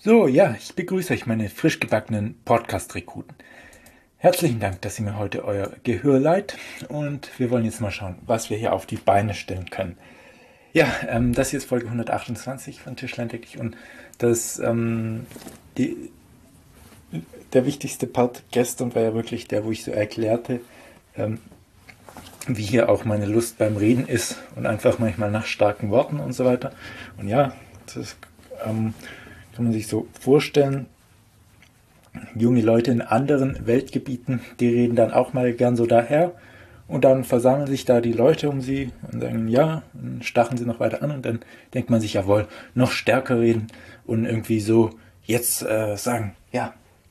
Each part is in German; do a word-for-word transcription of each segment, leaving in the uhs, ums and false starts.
So, ja, ich begrüße euch, meine frisch gebackenen Podcast-Rekruten. Herzlichen Dank, dass ihr mir heute euer Gehör leiht und wir wollen jetzt mal schauen, was wir hier auf die Beine stellen können. Ja, ähm, das hier ist Folge hundertachtundzwanzig von Tischlein deck dich und das, ähm, die, der wichtigste Part gestern war ja wirklich der, wo ich so erklärte, ähm, wie hier auch meine Lust beim Reden ist und einfach manchmal nach starken Worten und so weiter. Und ja, das ähm, kann man sich so vorstellen. Junge Leute in anderen Weltgebieten, die reden dann auch mal gern so daher und dann versammeln sich da die Leute um sie und sagen ja, und stachen sie noch weiter an und dann denkt man sich, jawohl, noch stärker reden und irgendwie so jetzt äh, sagen, ja,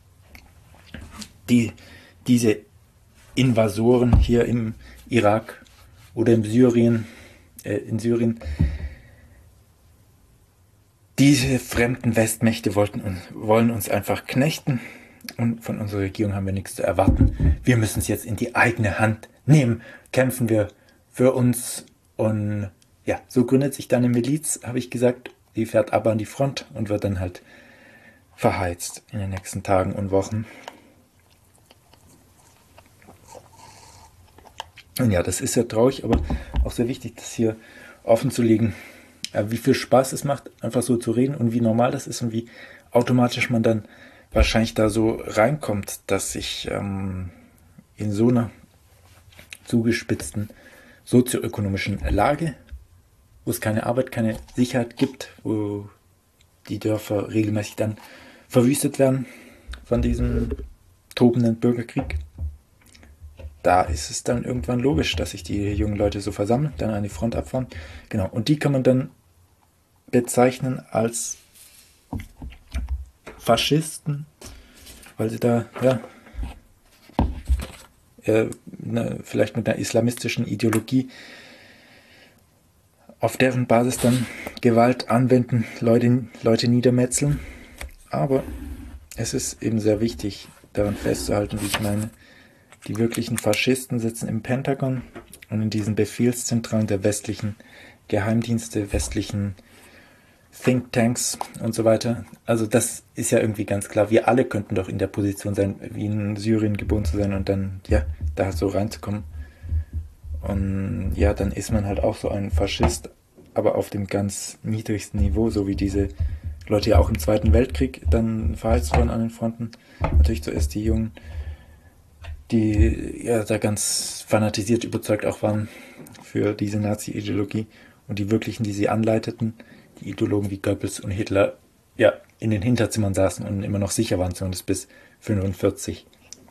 die, diese Invasoren hier im Irak oder im Syrien, äh, in Syrien, diese fremden Westmächte wollten uns, wollen uns einfach knechten und von unserer Regierung haben wir nichts zu erwarten. Wir müssen es jetzt in die eigene Hand nehmen. Kämpfen wir für uns und ja, so gründet sich dann eine Miliz, habe ich gesagt. Die fährt aber an die Front und wird dann halt verheizt in den nächsten Tagen und Wochen. Und ja, das ist ja traurig, aber auch sehr wichtig, das hier offen zu legen, wie viel Spaß es macht, einfach so zu reden und wie normal das ist und wie automatisch man dann wahrscheinlich da so reinkommt, dass sich ähm, in so einer zugespitzten sozioökonomischen Lage, wo es keine Arbeit, keine Sicherheit gibt, wo die Dörfer regelmäßig dann verwüstet werden von diesem tobenden Bürgerkrieg, da ist es dann irgendwann logisch, dass sich die jungen Leute so versammeln, dann an die Front abfahren. Genau, und die kann man dann bezeichnen als Faschisten, weil sie da, ja, äh, ne, vielleicht mit einer islamistischen Ideologie auf deren Basis dann Gewalt anwenden, Leute, Leute niedermetzeln. Aber es ist eben sehr wichtig, daran festzuhalten, wie ich meine, die wirklichen Faschisten sitzen im Pentagon und in diesen Befehlszentralen der westlichen Geheimdienste, westlichen Thinktanks und so weiter. Also das ist ja irgendwie ganz klar. Wir alle könnten doch in der Position sein, wie in Syrien geboren zu sein und dann, ja, da so reinzukommen. Und ja, dann ist man halt auch so ein Faschist, aber auf dem ganz niedrigsten Niveau, so wie diese Leute ja auch im Zweiten Weltkrieg dann verheizt wurden an den Fronten. Natürlich zuerst die Jungen, die ja da ganz fanatisiert überzeugt auch waren für diese Nazi-Ideologie und die wirklichen, die sie anleiteten, die Ideologen wie Goebbels und Hitler, ja, in den Hinterzimmern saßen und immer noch sicher waren, zumindest bis fünfundvierzig.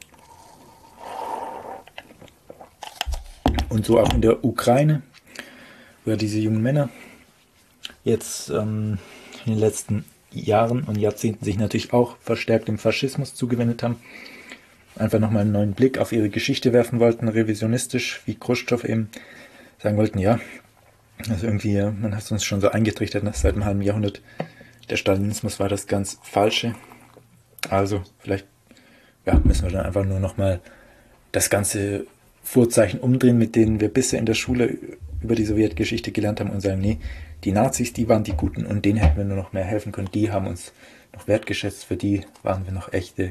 Und so auch in der Ukraine, wo ja diese jungen Männer jetzt ähm, in den letzten Jahren und Jahrzehnten sich natürlich auch verstärkt dem Faschismus zugewendet haben, einfach nochmal einen neuen Blick auf ihre Geschichte werfen wollten, revisionistisch, wie Chruschtschow eben sagen wollten, ja, also irgendwie, man hat uns schon so eingetrichtert, dass seit einem halben Jahrhundert der Stalinismus war das ganz Falsche. Also vielleicht ja, müssen wir dann einfach nur nochmal das ganze Vorzeichen umdrehen, mit denen wir bisher in der Schule über die Sowjetgeschichte gelernt haben und sagen, nee, die Nazis, die waren die Guten und denen hätten wir nur noch mehr helfen können. Die haben uns noch wertgeschätzt, für die waren wir noch echte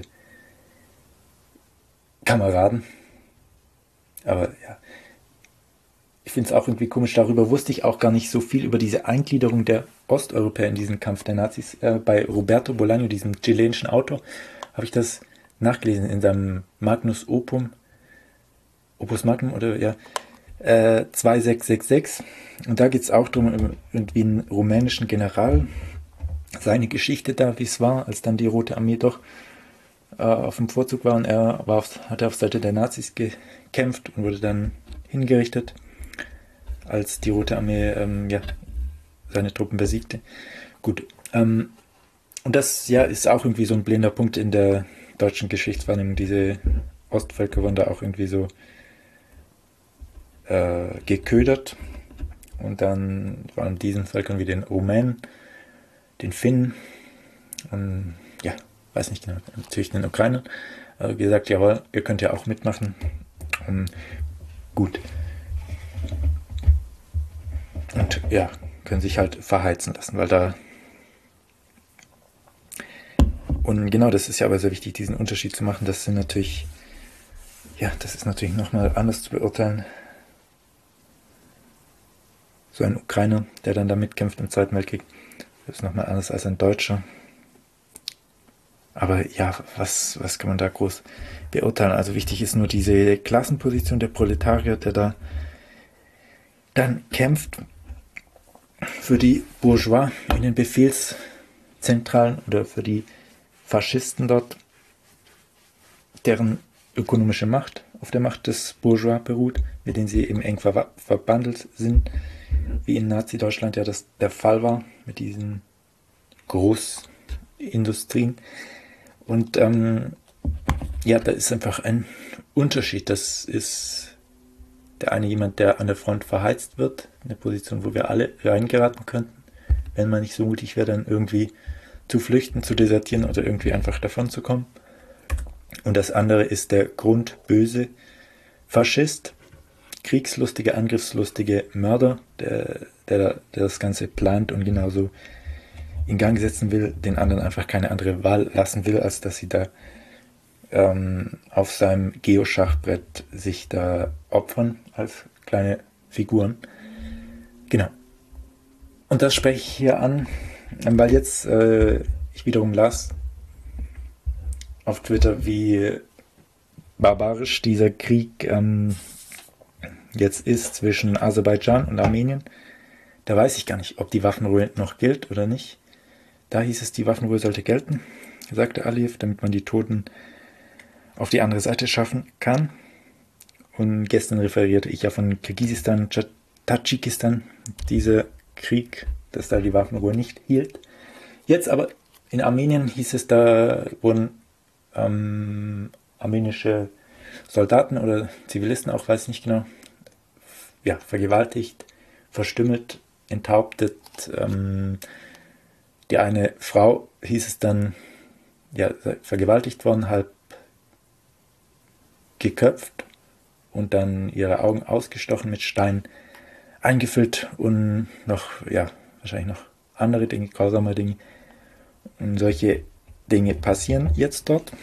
Kameraden. Aber ja, ich finde es auch irgendwie komisch, darüber wusste ich auch gar nicht so viel über diese Eingliederung der Osteuropäer in diesen Kampf der Nazis. Äh, bei Roberto Bolaño, diesem chilenischen Autor, habe ich das nachgelesen in seinem Magnus Opum, Opus Magnum oder ja, äh, sechsundzwanzig sechsundsechzig. Und da geht es auch darum, irgendwie einen rumänischen General, seine Geschichte da, wie es war, als dann die Rote Armee doch äh, auf dem Vorzug war und er war auf, hatte auf Seite der Nazis gekämpft und wurde dann hingerichtet, als die Rote Armee ähm, ja, seine Truppen besiegte. Gut, ähm, und das ja ist auch irgendwie so ein blinder Punkt in der deutschen Geschichtswahrnehmung. Diese Ostvölker wurden da auch irgendwie so äh, geködert und dann waren diesen Völkern wie den Rumänen, den Finnen und ja, weiß nicht genau, natürlich den Ukrainern äh, gesagt, jawohl, ihr könnt ja auch mitmachen. Und gut. Und ja, können sich halt verheizen lassen, weil da Und genau, das ist ja aber sehr wichtig, diesen Unterschied zu machen. Das sind natürlich, ja, das ist natürlich nochmal anders zu beurteilen. So ein Ukrainer, der dann da mitkämpft im Zweiten Weltkrieg, das ist nochmal anders als ein Deutscher. Aber ja, was, was kann man da groß beurteilen? Also wichtig ist nur diese Klassenposition der Proletarier, der da dann kämpft für die Bourgeois in den Befehlszentralen oder für die Faschisten dort, deren ökonomische Macht auf der Macht des Bourgeois beruht, mit denen sie eben eng ver verbandelt sind, wie in Nazi-Deutschland ja das der Fall war, mit diesen Großindustrien. Und ähm, ja, da ist einfach ein Unterschied. Das ist der eine jemand, der an der Front verheizt wird, eine Position, wo wir alle reingeraten könnten, wenn man nicht so mutig wäre, dann irgendwie zu flüchten, zu desertieren oder irgendwie einfach davon zu kommen. Und das andere ist der grundböse Faschist, kriegslustige, angriffslustige Mörder, der, der, der das Ganze plant und genauso in Gang setzen will, den anderen einfach keine andere Wahl lassen will, als dass sie da ähm, auf seinem Geoschachbrett sich da opfern als kleine Figuren. Genau. Und das spreche ich hier an, weil jetzt äh, ich wiederum las auf Twitter, wie barbarisch dieser Krieg ähm, jetzt ist zwischen Aserbaidschan und Armenien. Da weiß ich gar nicht, ob die Waffenruhe noch gilt oder nicht. Da hieß es, die Waffenruhe sollte gelten, sagte Aliyev, damit man die Toten auf die andere Seite schaffen kann. Und gestern referierte ich ja von Kirgisistan, Tadschikistan, dieser Krieg, dass da die Waffenruhe nicht hielt. Jetzt aber in Armenien hieß es, da wurden ähm, armenische Soldaten oder Zivilisten, auch weiß ich nicht genau, ja, vergewaltigt, verstümmelt, enthauptet. Ähm, die eine Frau, hieß es dann, ja, vergewaltigt worden, halb geköpft und dann ihre Augen ausgestochen, mit Steinen eingefüllt und noch, ja, wahrscheinlich noch andere Dinge, grausame Dinge. Und solche Dinge passieren jetzt dort.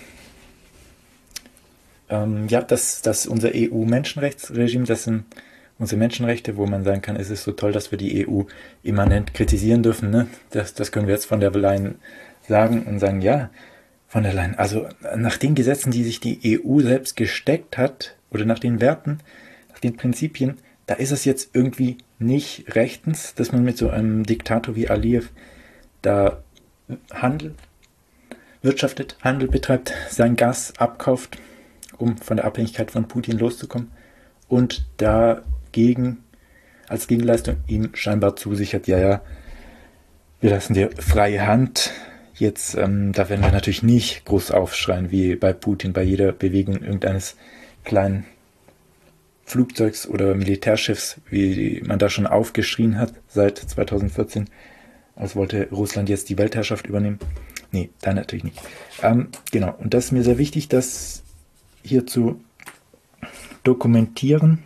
Ähm, ja, das, das unser E U-Menschenrechtsregime, das sind unsere Menschenrechte, wo man sagen kann, es ist so toll, dass wir die E U immanent kritisieren dürfen. Ne? Das, das können wir jetzt von der Leyen sagen und sagen, ja, von der Leyen, also nach den Gesetzen, die sich die E U selbst gesteckt hat, oder nach den Werten, nach den Prinzipien, da ist es jetzt irgendwie nicht rechtens, dass man mit so einem Diktator wie Aliyev da Handel wirtschaftet, Handel betreibt, sein Gas abkauft, um von der Abhängigkeit von Putin loszukommen und dagegen als Gegenleistung ihm scheinbar zusichert, ja, ja, wir lassen dir freie Hand. Jetzt, ähm, da werden wir natürlich nicht groß aufschreien, wie bei Putin, bei jeder Bewegung irgendeines kleinen Flugzeugs oder Militärschiffs, wie man da schon aufgeschrien hat seit zweitausendvierzehn, als wollte Russland jetzt die Weltherrschaft übernehmen. Nee, da natürlich nicht. Ähm, genau, und das ist mir sehr wichtig, das hier zu dokumentieren.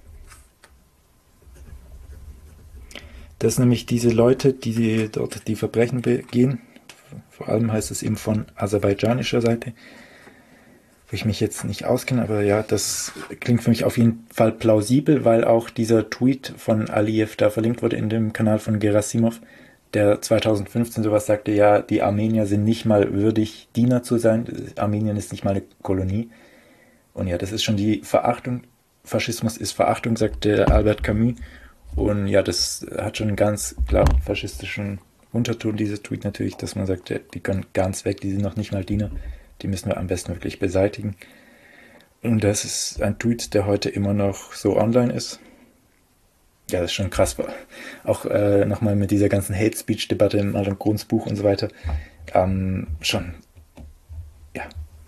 Dass nämlich diese Leute, die dort die Verbrechen begehen, vor allem heißt es eben von aserbaidschanischer Seite, wo ich mich jetzt nicht auskenne, aber ja, das klingt für mich auf jeden Fall plausibel, weil auch dieser Tweet von Aliyev da verlinkt wurde in dem Kanal von Gerasimov, der zweitausendfünfzehn sowas sagte, ja, die Armenier sind nicht mal würdig, Diener zu sein, Armenien ist nicht mal eine Kolonie. Und ja, das ist schon die Verachtung, Faschismus ist Verachtung, sagte Albert Camus. Und ja, das hat schon einen ganz klar faschistischen Unterton, dieser Tweet natürlich, dass man sagt, die können ganz weg, die sind noch nicht mal Diener, die müssen wir am besten wirklich beseitigen. Und das ist ein Tweet, der heute immer noch so online ist. Ja, das ist schon krass. Auch äh, nochmal mit dieser ganzen Hate-Speech-Debatte im Alan Grons Buch und so weiter. Ähm, schon, ja.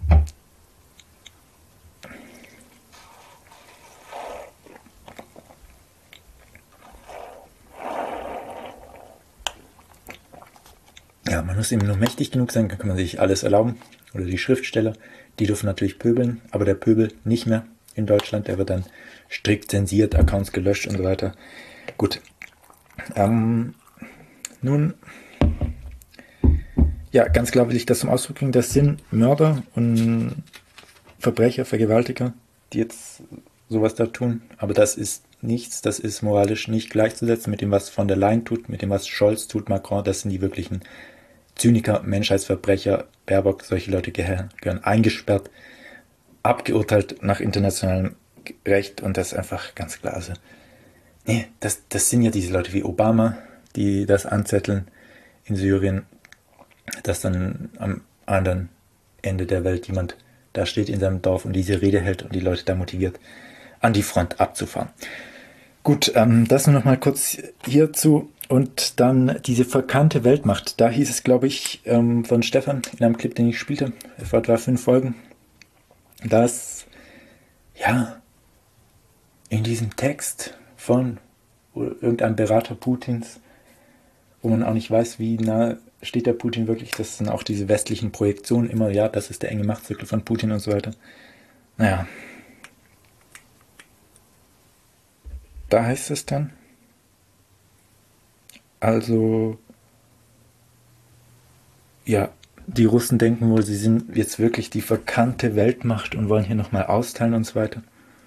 Ja, man muss eben nur mächtig genug sein, dann kann man sich alles erlauben. Oder die Schriftsteller, die dürfen natürlich pöbeln, aber der Pöbel nicht mehr in Deutschland, der wird dann strikt zensiert, Accounts gelöscht und so weiter. Gut. Ähm, nun, ja, ganz klar will ich das zum Ausdruck bringen. Das sind Mörder und Verbrecher, Vergewaltiger, die jetzt sowas da tun. Aber das ist nichts, das ist moralisch nicht gleichzusetzen mit dem, was von der Leyen tut, mit dem, was Scholz tut, Macron. Das sind die wirklichen Zyniker, Menschheitsverbrecher. Baerbock, solche Leute gehören, gehören eingesperrt, abgeurteilt nach internationalem Recht. Und das ist einfach ganz klar. Also, nee, das, das sind ja diese Leute wie Obama, die das anzetteln in Syrien, dass dann am anderen Ende der Welt jemand da steht in seinem Dorf und diese Rede hält und die Leute da motiviert, an die Front abzufahren. Gut, ähm, das nur noch mal kurz hierzu. Und dann diese verkannte Weltmacht. Da hieß es, glaube ich, ähm, von Stefan in einem Clip, den ich spielte, vor etwa fünf Folgen, dass, ja, in diesem Text von irgendeinem Berater Putins, wo man auch nicht weiß, wie nah steht der Putin wirklich, das sind auch diese westlichen Projektionen immer, ja, das ist der enge Machtzirkel von Putin und so weiter. Naja. Da heißt es dann, also, ja, die Russen denken wohl, sie sind jetzt wirklich die verkannte Weltmacht und wollen hier nochmal austeilen und so weiter.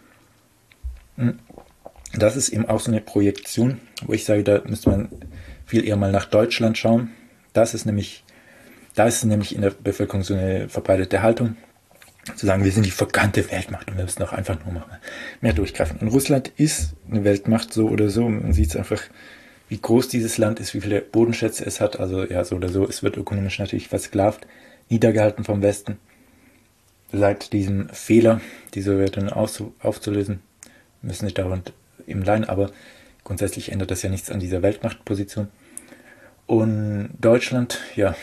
Das ist eben auch so eine Projektion, wo ich sage, da müsste man viel eher mal nach Deutschland schauen. Das ist nämlich, da ist nämlich in der Bevölkerung so eine verbreitete Haltung, zu sagen, wir sind die verkannte Weltmacht und wir müssen auch einfach nur mal mehr durchgreifen. Und Russland ist eine Weltmacht so oder so. Man sieht es einfach, wie groß dieses Land ist, wie viele Bodenschätze es hat. Also ja, so oder so. Es wird ökonomisch natürlich versklavt, niedergehalten vom Westen. Seit diesem Fehler, die Sowjetunion aufzulösen, müssen sich darunter im Leiden, aber grundsätzlich ändert das ja nichts an dieser Weltmachtposition. Und Deutschland, ja,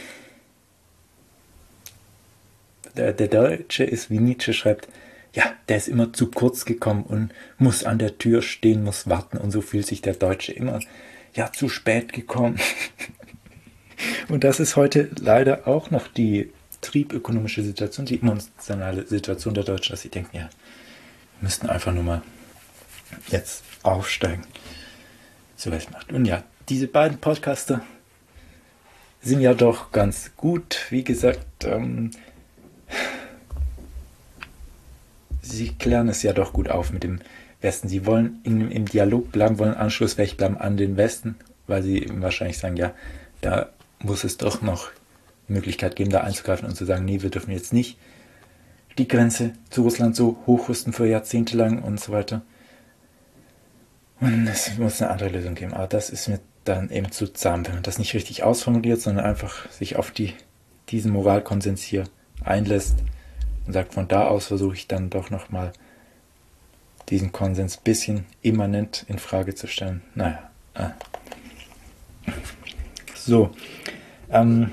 der, der Deutsche ist, wie Nietzsche schreibt, ja, der ist immer zu kurz gekommen und muss an der Tür stehen, muss warten und so fühlt sich der Deutsche immer, ja, zu spät gekommen. Und das ist heute leider auch noch die triebökonomische Situation, die emotionale Situation der Deutschen, dass sie denken, ja, wir müssten einfach nur mal jetzt aufsteigen zur Weltmacht. Und ja, diese beiden Podcaster sind ja doch ganz gut. Wie gesagt, ähm, sie klären es ja doch gut auf mit dem Westen. Sie wollen in, im Dialog bleiben, wollen anschlussfähig bleiben an den Westen, weil sie eben wahrscheinlich sagen, ja, da muss es doch noch Möglichkeit geben, da einzugreifen und zu sagen, nee, wir dürfen jetzt nicht die Grenze zu Russland so hochrüsten für Jahrzehnte lang und so weiter. Und es muss eine andere Lösung geben. Aber das ist mir dann eben zu zahm, wenn man das nicht richtig ausformuliert, sondern einfach sich auf die, diesen Moralkonsens hier einlässt und sagt, von da aus versuche ich dann doch nochmal diesen Konsens ein bisschen immanent in Frage zu stellen. Naja. Ah. So. Ähm,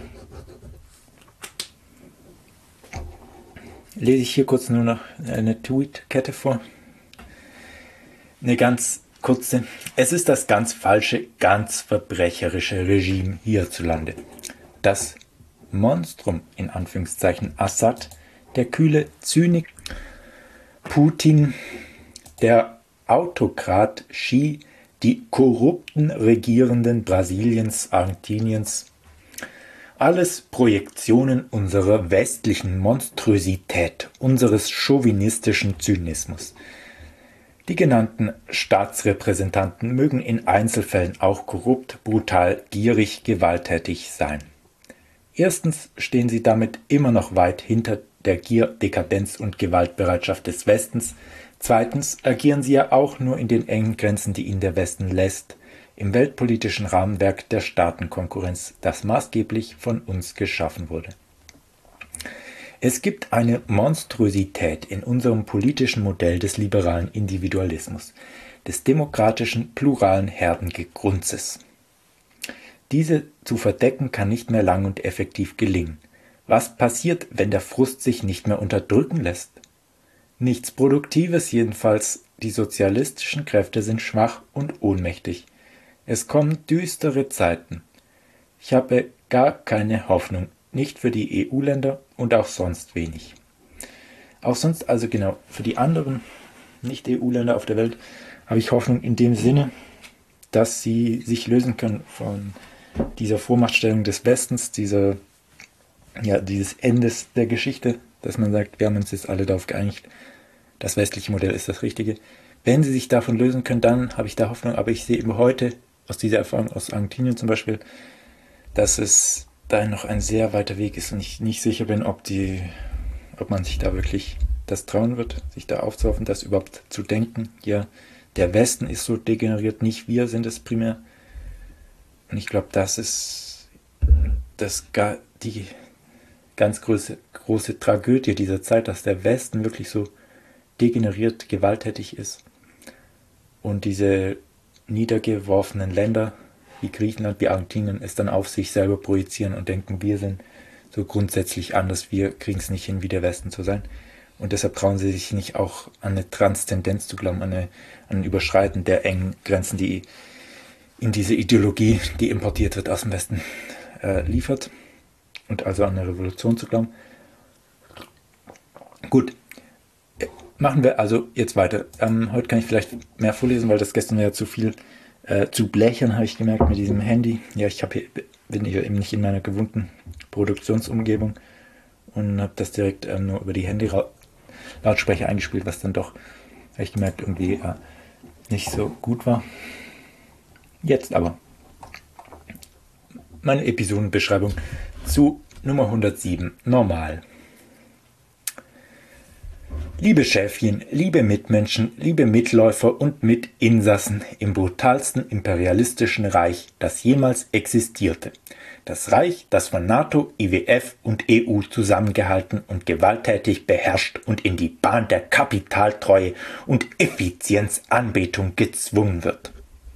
lese ich hier kurz nur noch eine Tweetkette vor. Eine ganz kurze. Es ist das ganz falsche, ganz verbrecherische Regime hierzulande. Das Monstrum, in Anführungszeichen, Assad, der kühle Zynik Putin, der Autokrat Xi, die korrupten Regierenden Brasiliens, Argentiniens, alles Projektionen unserer westlichen Monstrosität, unseres chauvinistischen Zynismus. Die genannten Staatsrepräsentanten mögen in Einzelfällen auch korrupt, brutal, gierig, gewalttätig sein. Erstens stehen sie damit immer noch weit hinter der Gier, Dekadenz und Gewaltbereitschaft des Westens. Zweitens agieren sie ja auch nur in den engen Grenzen, die ihnen der Westen lässt, im weltpolitischen Rahmenwerk der Staatenkonkurrenz, das maßgeblich von uns geschaffen wurde. Es gibt eine Monstrosität in unserem politischen Modell des liberalen Individualismus, des demokratischen, pluralen Herdengrunzes. Diese zu verdecken kann nicht mehr lang und effektiv gelingen. Was passiert, wenn der Frust sich nicht mehr unterdrücken lässt? Nichts Produktives jedenfalls. Die sozialistischen Kräfte sind schwach und ohnmächtig. Es kommen düstere Zeiten. Ich habe gar keine Hoffnung, nicht für die E U-Länder und auch sonst wenig. Auch sonst, also genau, für die anderen Nicht-E U-Länder auf der Welt habe ich Hoffnung in dem Sinne, dass sie sich lösen können von dieser Vormachtstellung des Westens, dieser ja, dieses Endes der Geschichte, dass man sagt, wir haben uns jetzt alle darauf geeinigt, das westliche Modell ist das Richtige. Wenn sie sich davon lösen können, dann habe ich da Hoffnung, aber ich sehe eben heute aus dieser Erfahrung aus Argentinien zum Beispiel, dass es da noch ein sehr weiter Weg ist und ich nicht sicher bin, ob die, ob man sich da wirklich das trauen wird, sich da aufzuhoffen, das überhaupt zu denken. Ja, der Westen ist so degeneriert, nicht wir sind es primär. Und ich glaube, das ist das gar, die ganz große, große Tragödie dieser Zeit, dass der Westen wirklich so degeneriert, gewalttätig ist und diese niedergeworfenen Länder wie Griechenland, wie Argentinien es dann auf sich selber projizieren und denken, wir sind so grundsätzlich anders, wir kriegen es nicht hin, wie der Westen zu sein. Und deshalb trauen sie sich nicht auch an eine Transzendenz zu glauben, an, eine, an ein Überschreiten der engen Grenzen, die in diese Ideologie, die importiert wird aus dem Westen, äh, liefert. Und also an eine Revolution zu glauben. Gut, machen wir also jetzt weiter. Ähm, heute kann ich vielleicht mehr vorlesen, weil das gestern ja zu viel äh, zu blechern, habe ich gemerkt, mit diesem Handy. Ja, ich hab hier, bin hier eben nicht in meiner gewohnten Produktionsumgebung und habe das direkt ähm, nur über die Handy-Lautsprecher eingespielt, was dann doch, habe ich gemerkt, irgendwie äh, nicht so gut war. Jetzt aber meine Episodenbeschreibung zu Nummer hundertsieben, normal. Liebe Schäfchen, liebe Mitmenschen, liebe Mitläufer und Mitinsassen im brutalsten imperialistischen Reich, das jemals existierte. Das Reich, das von NATO, I W F und E U zusammengehalten und gewalttätig beherrscht und in die Bahn der Kapitaltreue und Effizienzanbetung gezwungen wird.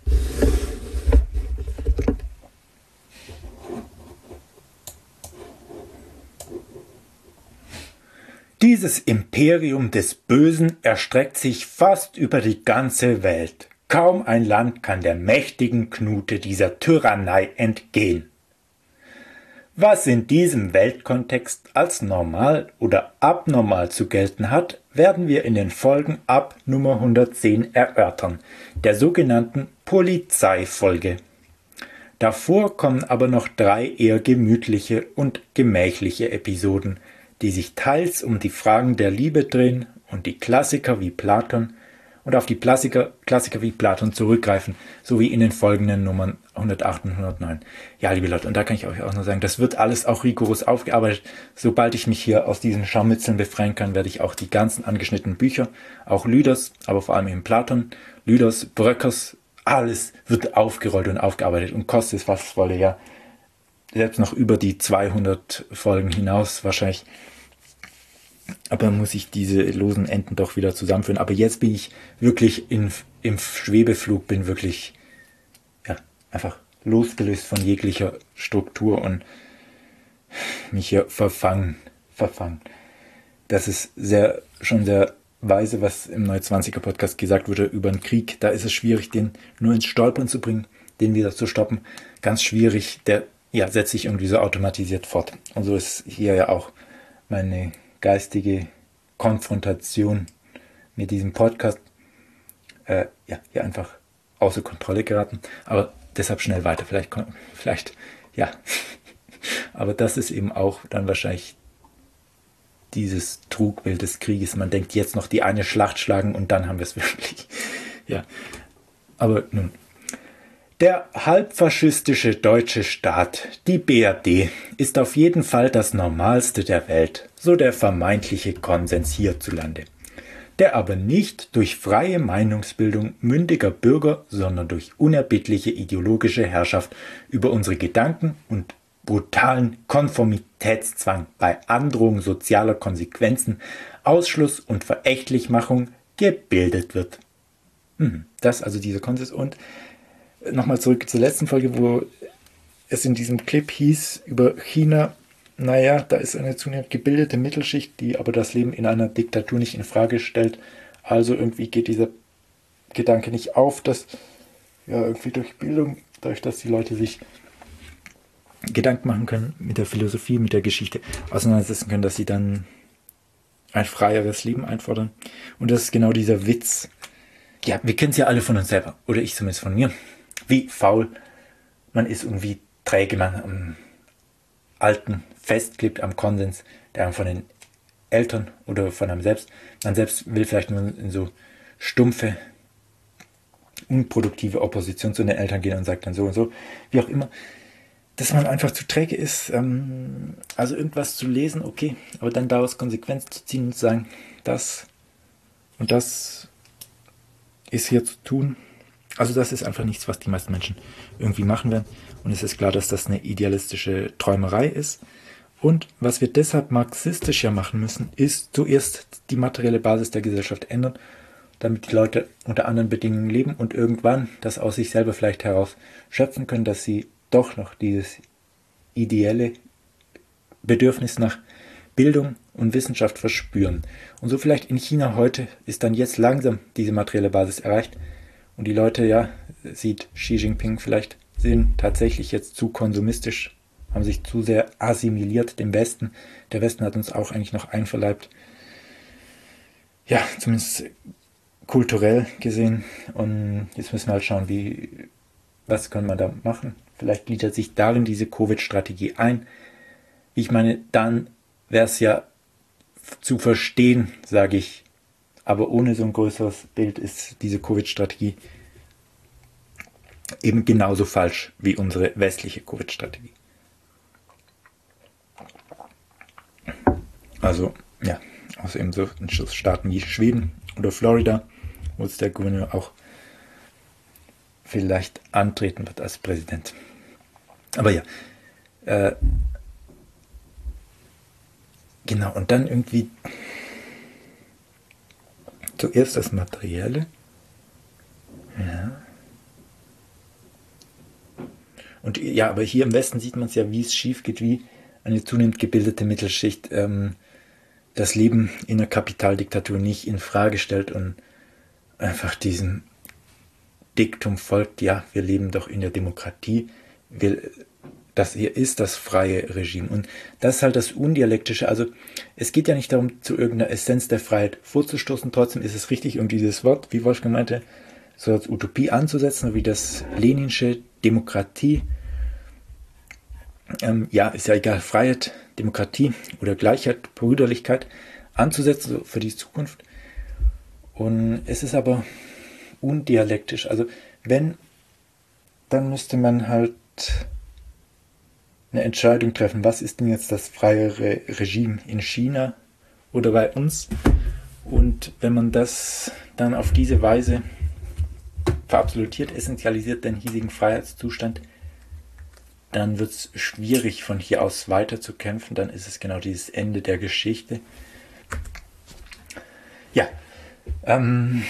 Dieses Imperium des Bösen erstreckt sich fast über die ganze Welt. Kaum ein Land kann der mächtigen Knute dieser Tyrannei entgehen. Was in diesem Weltkontext als normal oder abnormal zu gelten hat, werden wir in den Folgen ab Nummer hundertzehn erörtern, der sogenannten Polizeifolge. Davor kommen aber noch drei eher gemütliche und gemächliche Episoden, die sich teils um die Fragen der Liebe drehen und die Klassiker wie Platon und auf die Klassiker, Klassiker wie Platon zurückgreifen, sowie in den folgenden Nummern hundertacht und hundertneun. Ja, liebe Leute, und da kann ich euch auch nur sagen, das wird alles auch rigoros aufgearbeitet. Sobald ich mich hier aus diesen Scharmützeln befreien kann, werde ich auch die ganzen angeschnittenen Bücher, auch Lüders, aber vor allem eben Platon, Lüders, Bröckers, alles wird aufgerollt und aufgearbeitet und kostet es, was es wolle, ja. Selbst noch über die zweihundert Folgen hinaus wahrscheinlich. Aber muss ich diese losen Enden doch wieder zusammenführen. Aber jetzt bin ich wirklich in, im Schwebeflug, bin wirklich ja, einfach losgelöst von jeglicher Struktur und mich hier verfangen. verfangen. Das ist sehr, schon sehr weise, was im Neuzwanziger Podcast gesagt wurde über den Krieg. Da ist es schwierig, den nur ins Stolpern zu bringen, den wieder zu stoppen. Ganz schwierig, der ja, setzt sich irgendwie so automatisiert fort. Und so ist hier ja auch meine geistige Konfrontation mit diesem Podcast äh, ja, hier einfach außer Kontrolle geraten. Aber deshalb schnell weiter. Vielleicht, vielleicht ja. Aber das ist eben auch dann wahrscheinlich dieses Trugbild des Krieges. Man denkt jetzt noch die eine Schlacht schlagen und dann haben wir es wirklich. Ja. Aber nun. Der halbfaschistische deutsche Staat, die B R D, ist auf jeden Fall das Normalste der Welt, so der vermeintliche Konsens hierzulande, der aber nicht durch freie Meinungsbildung mündiger Bürger, sondern durch unerbittliche ideologische Herrschaft über unsere Gedanken und brutalen Konformitätszwang bei Androhung sozialer Konsequenzen, Ausschluss und Verächtlichmachung gebildet wird. Das also dieser Konsens. Und nochmal zurück zur letzten Folge, wo es in diesem Clip hieß über China, naja, da ist eine zunehmend gebildete Mittelschicht, die aber das Leben in einer Diktatur nicht in Frage stellt. Also irgendwie geht dieser Gedanke nicht auf, dass ja irgendwie durch Bildung, dadurch, dass die Leute sich Gedanken machen können mit der Philosophie, mit der Geschichte auseinandersetzen können, dass sie dann ein freieres Leben einfordern. Und das ist genau dieser Witz. Ja, wir kennen es ja alle von uns selber, oder ich zumindest von mir. Wie faul man ist und wie träge man am alten, festklebt am Konsens, der einem von den Eltern oder von einem selbst, man selbst will vielleicht nur in so stumpfe, unproduktive Opposition zu den Eltern gehen und sagt dann so und so, wie auch immer, dass man einfach zu träge ist, ähm, also irgendwas zu lesen, okay, aber dann daraus Konsequenzen zu ziehen und zu sagen, das und das ist hier zu tun. Also das ist einfach nichts, was die meisten Menschen irgendwie machen werden. Und es ist klar, dass das eine idealistische Träumerei ist. Und was wir deshalb marxistischer machen müssen, ist zuerst die materielle Basis der Gesellschaft ändern, damit die Leute unter anderen Bedingungen leben und irgendwann das aus sich selber vielleicht heraus schöpfen können, dass sie doch noch dieses ideelle Bedürfnis nach Bildung und Wissenschaft verspüren. Und so vielleicht in China heute ist dann jetzt langsam diese materielle Basis erreicht und die Leute, ja, sieht Xi Jinping vielleicht, sind tatsächlich jetzt zu konsumistisch, haben sich zu sehr assimiliert dem Westen. Der Westen hat uns auch eigentlich noch einverleibt. Ja, zumindest kulturell gesehen. Und jetzt müssen wir halt schauen, wie, was können wir da machen. Vielleicht gliedert sich darin diese Covid-Strategie ein. Ich meine, dann wäre es ja zu verstehen, sage ich. Aber ohne so ein größeres Bild ist diese Covid-Strategie eben genauso falsch wie unsere westliche Covid-Strategie. Also, ja, aus eben so Staaten wie Schweden oder Florida, wo es der Gouverneur auch vielleicht antreten wird als Präsident. Aber ja, äh, genau, und dann irgendwie zuerst das Materielle. Ja. Und ja, aber hier im Westen sieht man es ja, wie es schief geht, wie eine zunehmend gebildete Mittelschicht ähm, das Leben in der Kapitaldiktatur nicht in Frage stellt und einfach diesem Diktum folgt, ja, wir leben doch in der Demokratie, wir, das hier ist das freie Regime. Und das ist halt das Undialektische. Also es geht ja nicht darum, zu irgendeiner Essenz der Freiheit vorzustoßen, trotzdem ist es richtig, um dieses Wort, wie Wolfgang meinte, so als Utopie anzusetzen, wie das leninsche Demokratie, ähm, ja, ist ja egal, Freiheit, Demokratie oder Gleichheit, Brüderlichkeit anzusetzen so für die Zukunft. Und es ist aber undialektisch. Also wenn, dann müsste man halt eine Entscheidung treffen, was ist denn jetzt das freiere Regime in China oder bei uns? Und wenn man das dann auf diese Weise verabsolutiert, essentialisiert den hiesigen Freiheitszustand, dann wird es schwierig, von hier aus weiter zu kämpfen. Dann ist es genau dieses Ende der Geschichte. Ja, ähm,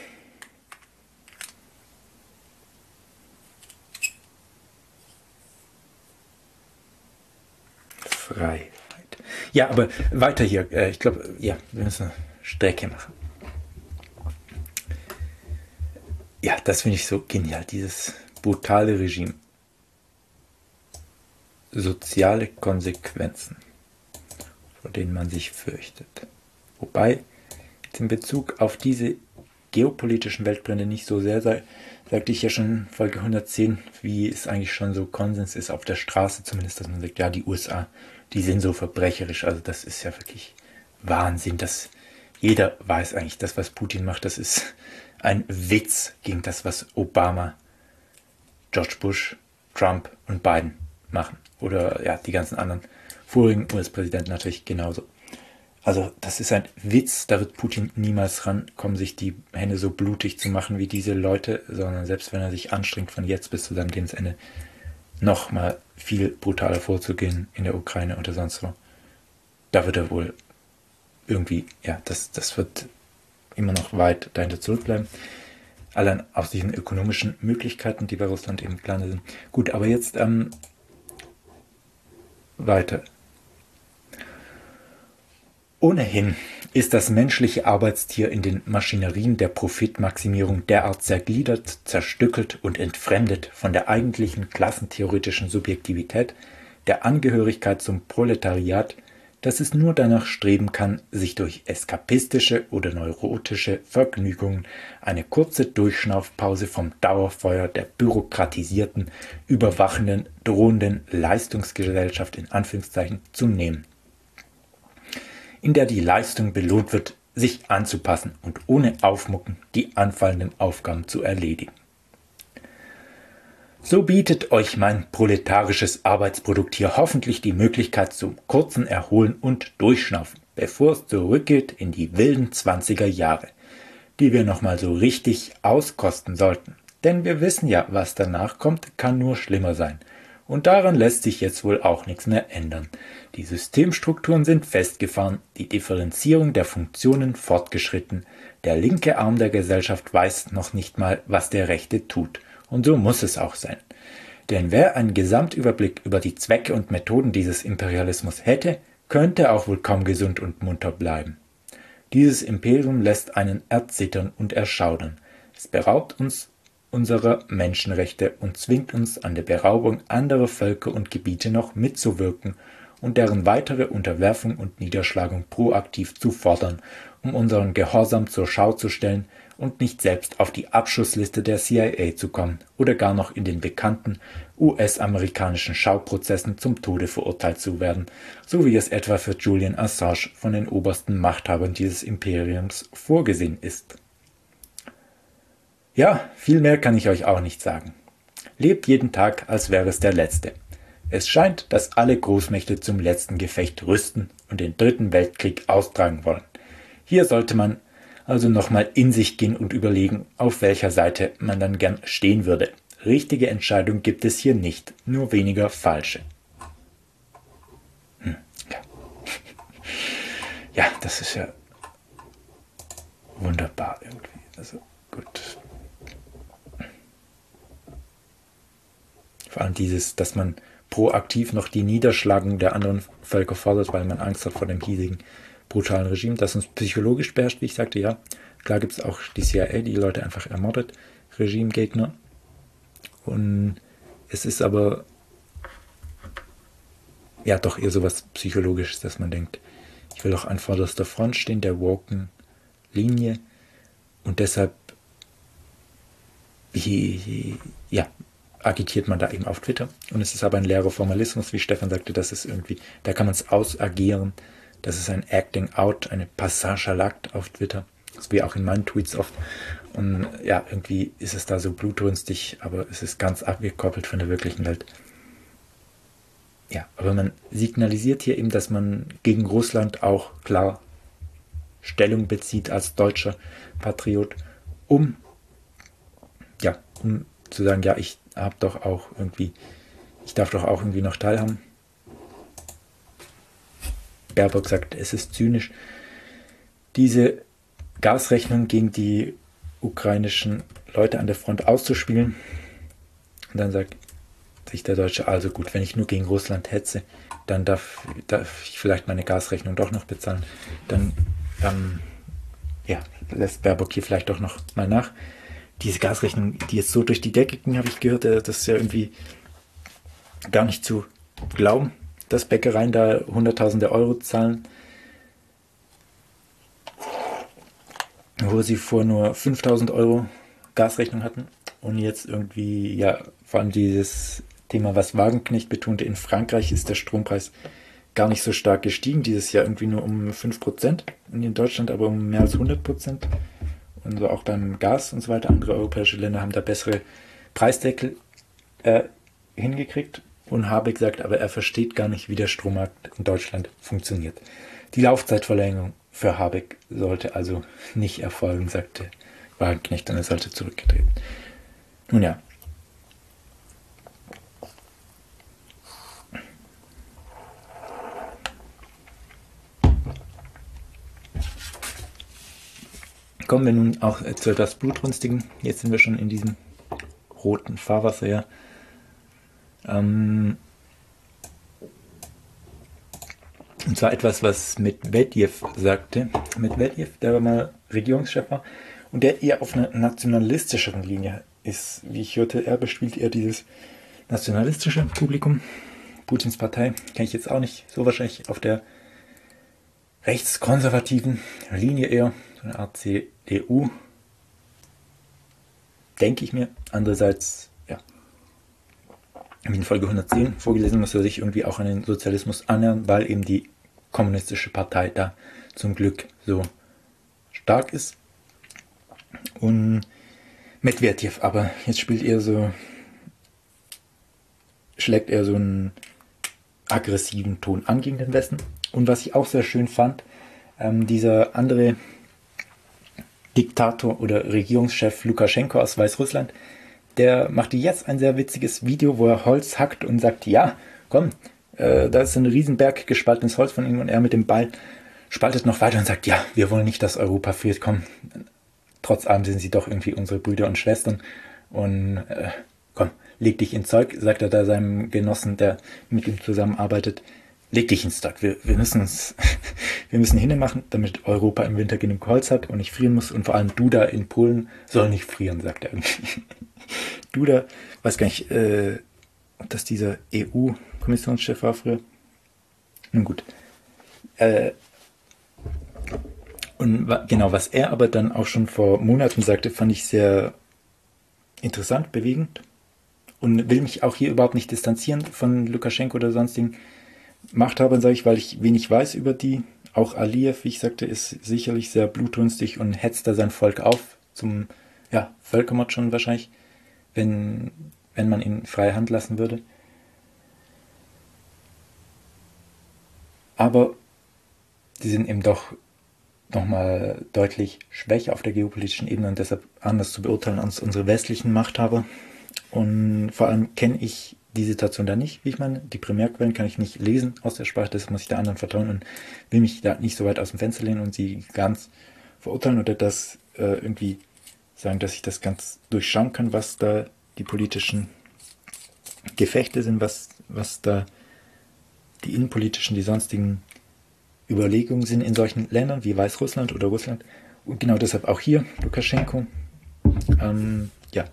Freiheit. Ja, aber weiter hier. Äh, ich glaube, ja, wir müssen eine Strecke machen. Ja, das finde ich so genial, dieses brutale Regime. Soziale Konsequenzen, vor denen man sich fürchtet. Wobei in Bezug auf diese geopolitischen Weltbrände nicht so sehr sei, sagte ich ja schon in Folge hundertzehn, wie es eigentlich schon so Konsens ist auf der Straße zumindest, dass man sagt, ja, die U S A, die sind so verbrecherisch. Also das ist ja wirklich Wahnsinn, dass jeder weiß eigentlich, das, was Putin macht, das ist ein Witz gegen das, was Obama, George Bush, Trump und Biden machen. Oder ja, die ganzen anderen vorigen U S-Präsidenten natürlich genauso. Also das ist ein Witz, da wird Putin niemals rankommen, sich die Hände so blutig zu machen wie diese Leute, sondern selbst wenn er sich anstrengt, von jetzt bis zu seinem Lebensende nochmal viel brutaler vorzugehen in der Ukraine oder sonst wo, da wird er wohl irgendwie, ja, das, das wird immer noch weit dahinter zurückbleiben. Allein aus diesen ökonomischen Möglichkeiten, die bei Russland eben kleiner sind. Gut, aber jetzt ähm, weiter. Ohnehin ist das menschliche Arbeitstier in den Maschinerien der Profitmaximierung derart zergliedert, zerstückelt und entfremdet von der eigentlichen klassentheoretischen Subjektivität, der Angehörigkeit zum Proletariat, dass es nur danach streben kann, sich durch eskapistische oder neurotische Vergnügungen eine kurze Durchschnaufpause vom Dauerfeuer der bürokratisierten, überwachenden, drohenden Leistungsgesellschaft in Anführungszeichen zu nehmen, in der die Leistung belohnt wird, sich anzupassen und ohne Aufmucken die anfallenden Aufgaben zu erledigen. So bietet euch mein proletarisches Arbeitsprodukt hier hoffentlich die Möglichkeit zum kurzen Erholen und Durchschnaufen, bevor es zurückgeht in die wilden zwanziger Jahre, die wir nochmal so richtig auskosten sollten. Denn wir wissen ja, was danach kommt, kann nur schlimmer sein. Und daran lässt sich jetzt wohl auch nichts mehr ändern. Die Systemstrukturen sind festgefahren, die Differenzierung der Funktionen fortgeschritten, der linke Arm der Gesellschaft weiß noch nicht mal, was der rechte tut. Und so muss es auch sein. Denn wer einen Gesamtüberblick über die Zwecke und Methoden dieses Imperialismus hätte, könnte auch wohl kaum gesund und munter bleiben. Dieses Imperium lässt einen erzittern und erschaudern. Es beraubt uns unserer Menschenrechte und zwingt uns an der Beraubung anderer Völker und Gebiete noch mitzuwirken und deren weitere Unterwerfung und Niederschlagung proaktiv zu fordern, um unseren Gehorsam zur Schau zu stellen und nicht selbst auf die Abschussliste der C I A zu kommen oder gar noch in den bekannten U S-amerikanischen Schauprozessen zum Tode verurteilt zu werden, so wie es etwa für Julian Assange von den obersten Machthabern dieses Imperiums vorgesehen ist. Ja, viel mehr kann ich euch auch nicht sagen. Lebt jeden Tag, als wäre es der letzte. Es scheint, dass alle Großmächte zum letzten Gefecht rüsten und den dritten Weltkrieg austragen wollen. Hier sollte man also nochmal in sich gehen und überlegen, auf welcher Seite man dann gern stehen würde. Richtige Entscheidung gibt es hier nicht, nur weniger falsche. Hm, ja. ja, das ist ja wunderbar irgendwie. Also gut. Vor allem dieses, dass man proaktiv noch die Niederschlagung der anderen Völker fordert, weil man Angst hat vor dem hiesigen brutalen Regime, das uns psychologisch beherrscht, wie ich sagte, ja. Klar gibt es auch die C I A, die Leute einfach ermordet, Regimegegner. Und es ist aber ja doch eher sowas Psychologisches, dass man denkt, ich will auch an vorderster Front stehen, der woken Linie. Und deshalb ja, agitiert man da eben auf Twitter. Und es ist aber ein leerer Formalismus, wie Stefan sagte, das ist irgendwie, da kann man es ausagieren. Das ist ein Acting Out, eine Passage à l'acte auf Twitter. Das wie auch in meinen Tweets oft. Und ja, irgendwie ist es da so blutrünstig, aber es ist ganz abgekoppelt von der wirklichen Welt. Ja, aber man signalisiert hier eben, dass man gegen Russland auch klar Stellung bezieht als deutscher Patriot, um, ja, um zu sagen, ja, ich habe doch auch irgendwie, ich darf doch auch irgendwie noch teilhaben. Baerbock sagt, es ist zynisch, diese Gasrechnung gegen die ukrainischen Leute an der Front auszuspielen. Und dann sagt sich der Deutsche, also gut, wenn ich nur gegen Russland hetze, dann darf, darf ich vielleicht meine Gasrechnung doch noch bezahlen. Dann ähm, ja, lässt Baerbock hier vielleicht doch noch mal nach. Diese Gasrechnung, die jetzt so durch die Decke ging, habe ich gehört, das ist ja irgendwie gar nicht zu glauben, dass Bäckereien da Hunderttausende Euro zahlen, wo sie vor nur fünftausend Euro Gasrechnung hatten und jetzt irgendwie, ja, vor allem dieses Thema, was Wagenknecht betonte, in Frankreich ist der Strompreis gar nicht so stark gestiegen, dieses Jahr irgendwie nur um fünf Prozent und in Deutschland aber um mehr als hundert Prozent und so auch beim Gas und so weiter. Andere europäische Länder haben da bessere Preisdeckel äh, hingekriegt. Und Habeck sagt, aber er versteht gar nicht, wie der Strommarkt in Deutschland funktioniert. Die Laufzeitverlängerung für Habeck sollte also nicht erfolgen, sagte Wagenknecht, und er sollte zurückgetreten. Nun ja. Kommen wir nun auch zu etwas Blutrünstigen. Jetzt sind wir schon in diesem roten Fahrwasser, ja. Ähm, und zwar etwas, was Medvedev sagte. Medvedev, der mal Regierungschef war und der eher auf einer nationalistischeren Linie ist. Wie ich hörte, er bespielt eher dieses nationalistische Publikum. Putins Partei kenne ich jetzt auch nicht so wahrscheinlich auf der rechtskonservativen Linie eher, so eine Art C D U, denke ich mir. Andererseits, ja, habe ich in Folge hundertzehn vorgelesen, muss er sich irgendwie auch an den Sozialismus annähern, weil eben die kommunistische Partei da zum Glück so stark ist. Und Medvedev, aber jetzt spielt er so, schlägt er so einen aggressiven Ton an gegen den Westen. Und was ich auch sehr schön fand, ähm, dieser andere Diktator oder Regierungschef Lukaschenko aus Weißrussland, der machte jetzt ein sehr witziges Video, wo er Holz hackt und sagt, ja, komm, äh, da ist ein Riesenberg gespaltenes Holz von ihm und er mit dem Ball spaltet noch weiter und sagt, ja, wir wollen nicht, dass Europa friert, komm, trotz allem sind sie doch irgendwie unsere Brüder und Schwestern und äh, komm, leg dich ins Zeug, sagt er da seinem Genossen, der mit ihm zusammenarbeitet, leg dich ins Zeug, wir, wir müssen uns, wir müssen hinmachen, damit Europa im Winter genug Holz hat und nicht frieren muss und vor allem Duda in Polen soll nicht frieren, sagt er irgendwie. Duda, weiß gar nicht, äh, ob das dieser E U-Kommissionschef war früher. Nun gut. Äh, und wa- genau, was er aber dann auch schon vor Monaten sagte, fand ich sehr interessant, bewegend und will mich auch hier überhaupt nicht distanzieren von Lukaschenko oder sonstigen Machthabern, sage ich, weil ich wenig weiß über die. Auch Aliyev, wie ich sagte, ist sicherlich sehr blutrünstig und hetzt da sein Volk auf zum ja, Völkermord schon wahrscheinlich, wenn, wenn man ihn freie Hand lassen würde. Aber sie sind eben doch nochmal deutlich schwächer auf der geopolitischen Ebene und deshalb anders zu beurteilen als unsere westlichen Machthaber. Und vor allem kenne ich die Situation da nicht, wie ich meine. Die Primärquellen kann ich nicht lesen aus der Sprache, deshalb muss ich der anderen vertrauen und will mich da nicht so weit aus dem Fenster lehnen und sie ganz verurteilen oder das äh, irgendwie sagen, dass ich das ganz durchschauen kann, was da die politischen Gefechte sind, was, was da die innenpolitischen, die sonstigen Überlegungen sind in solchen Ländern wie Weißrussland oder Russland. Und genau deshalb auch hier Lukaschenko. Ähm, ja,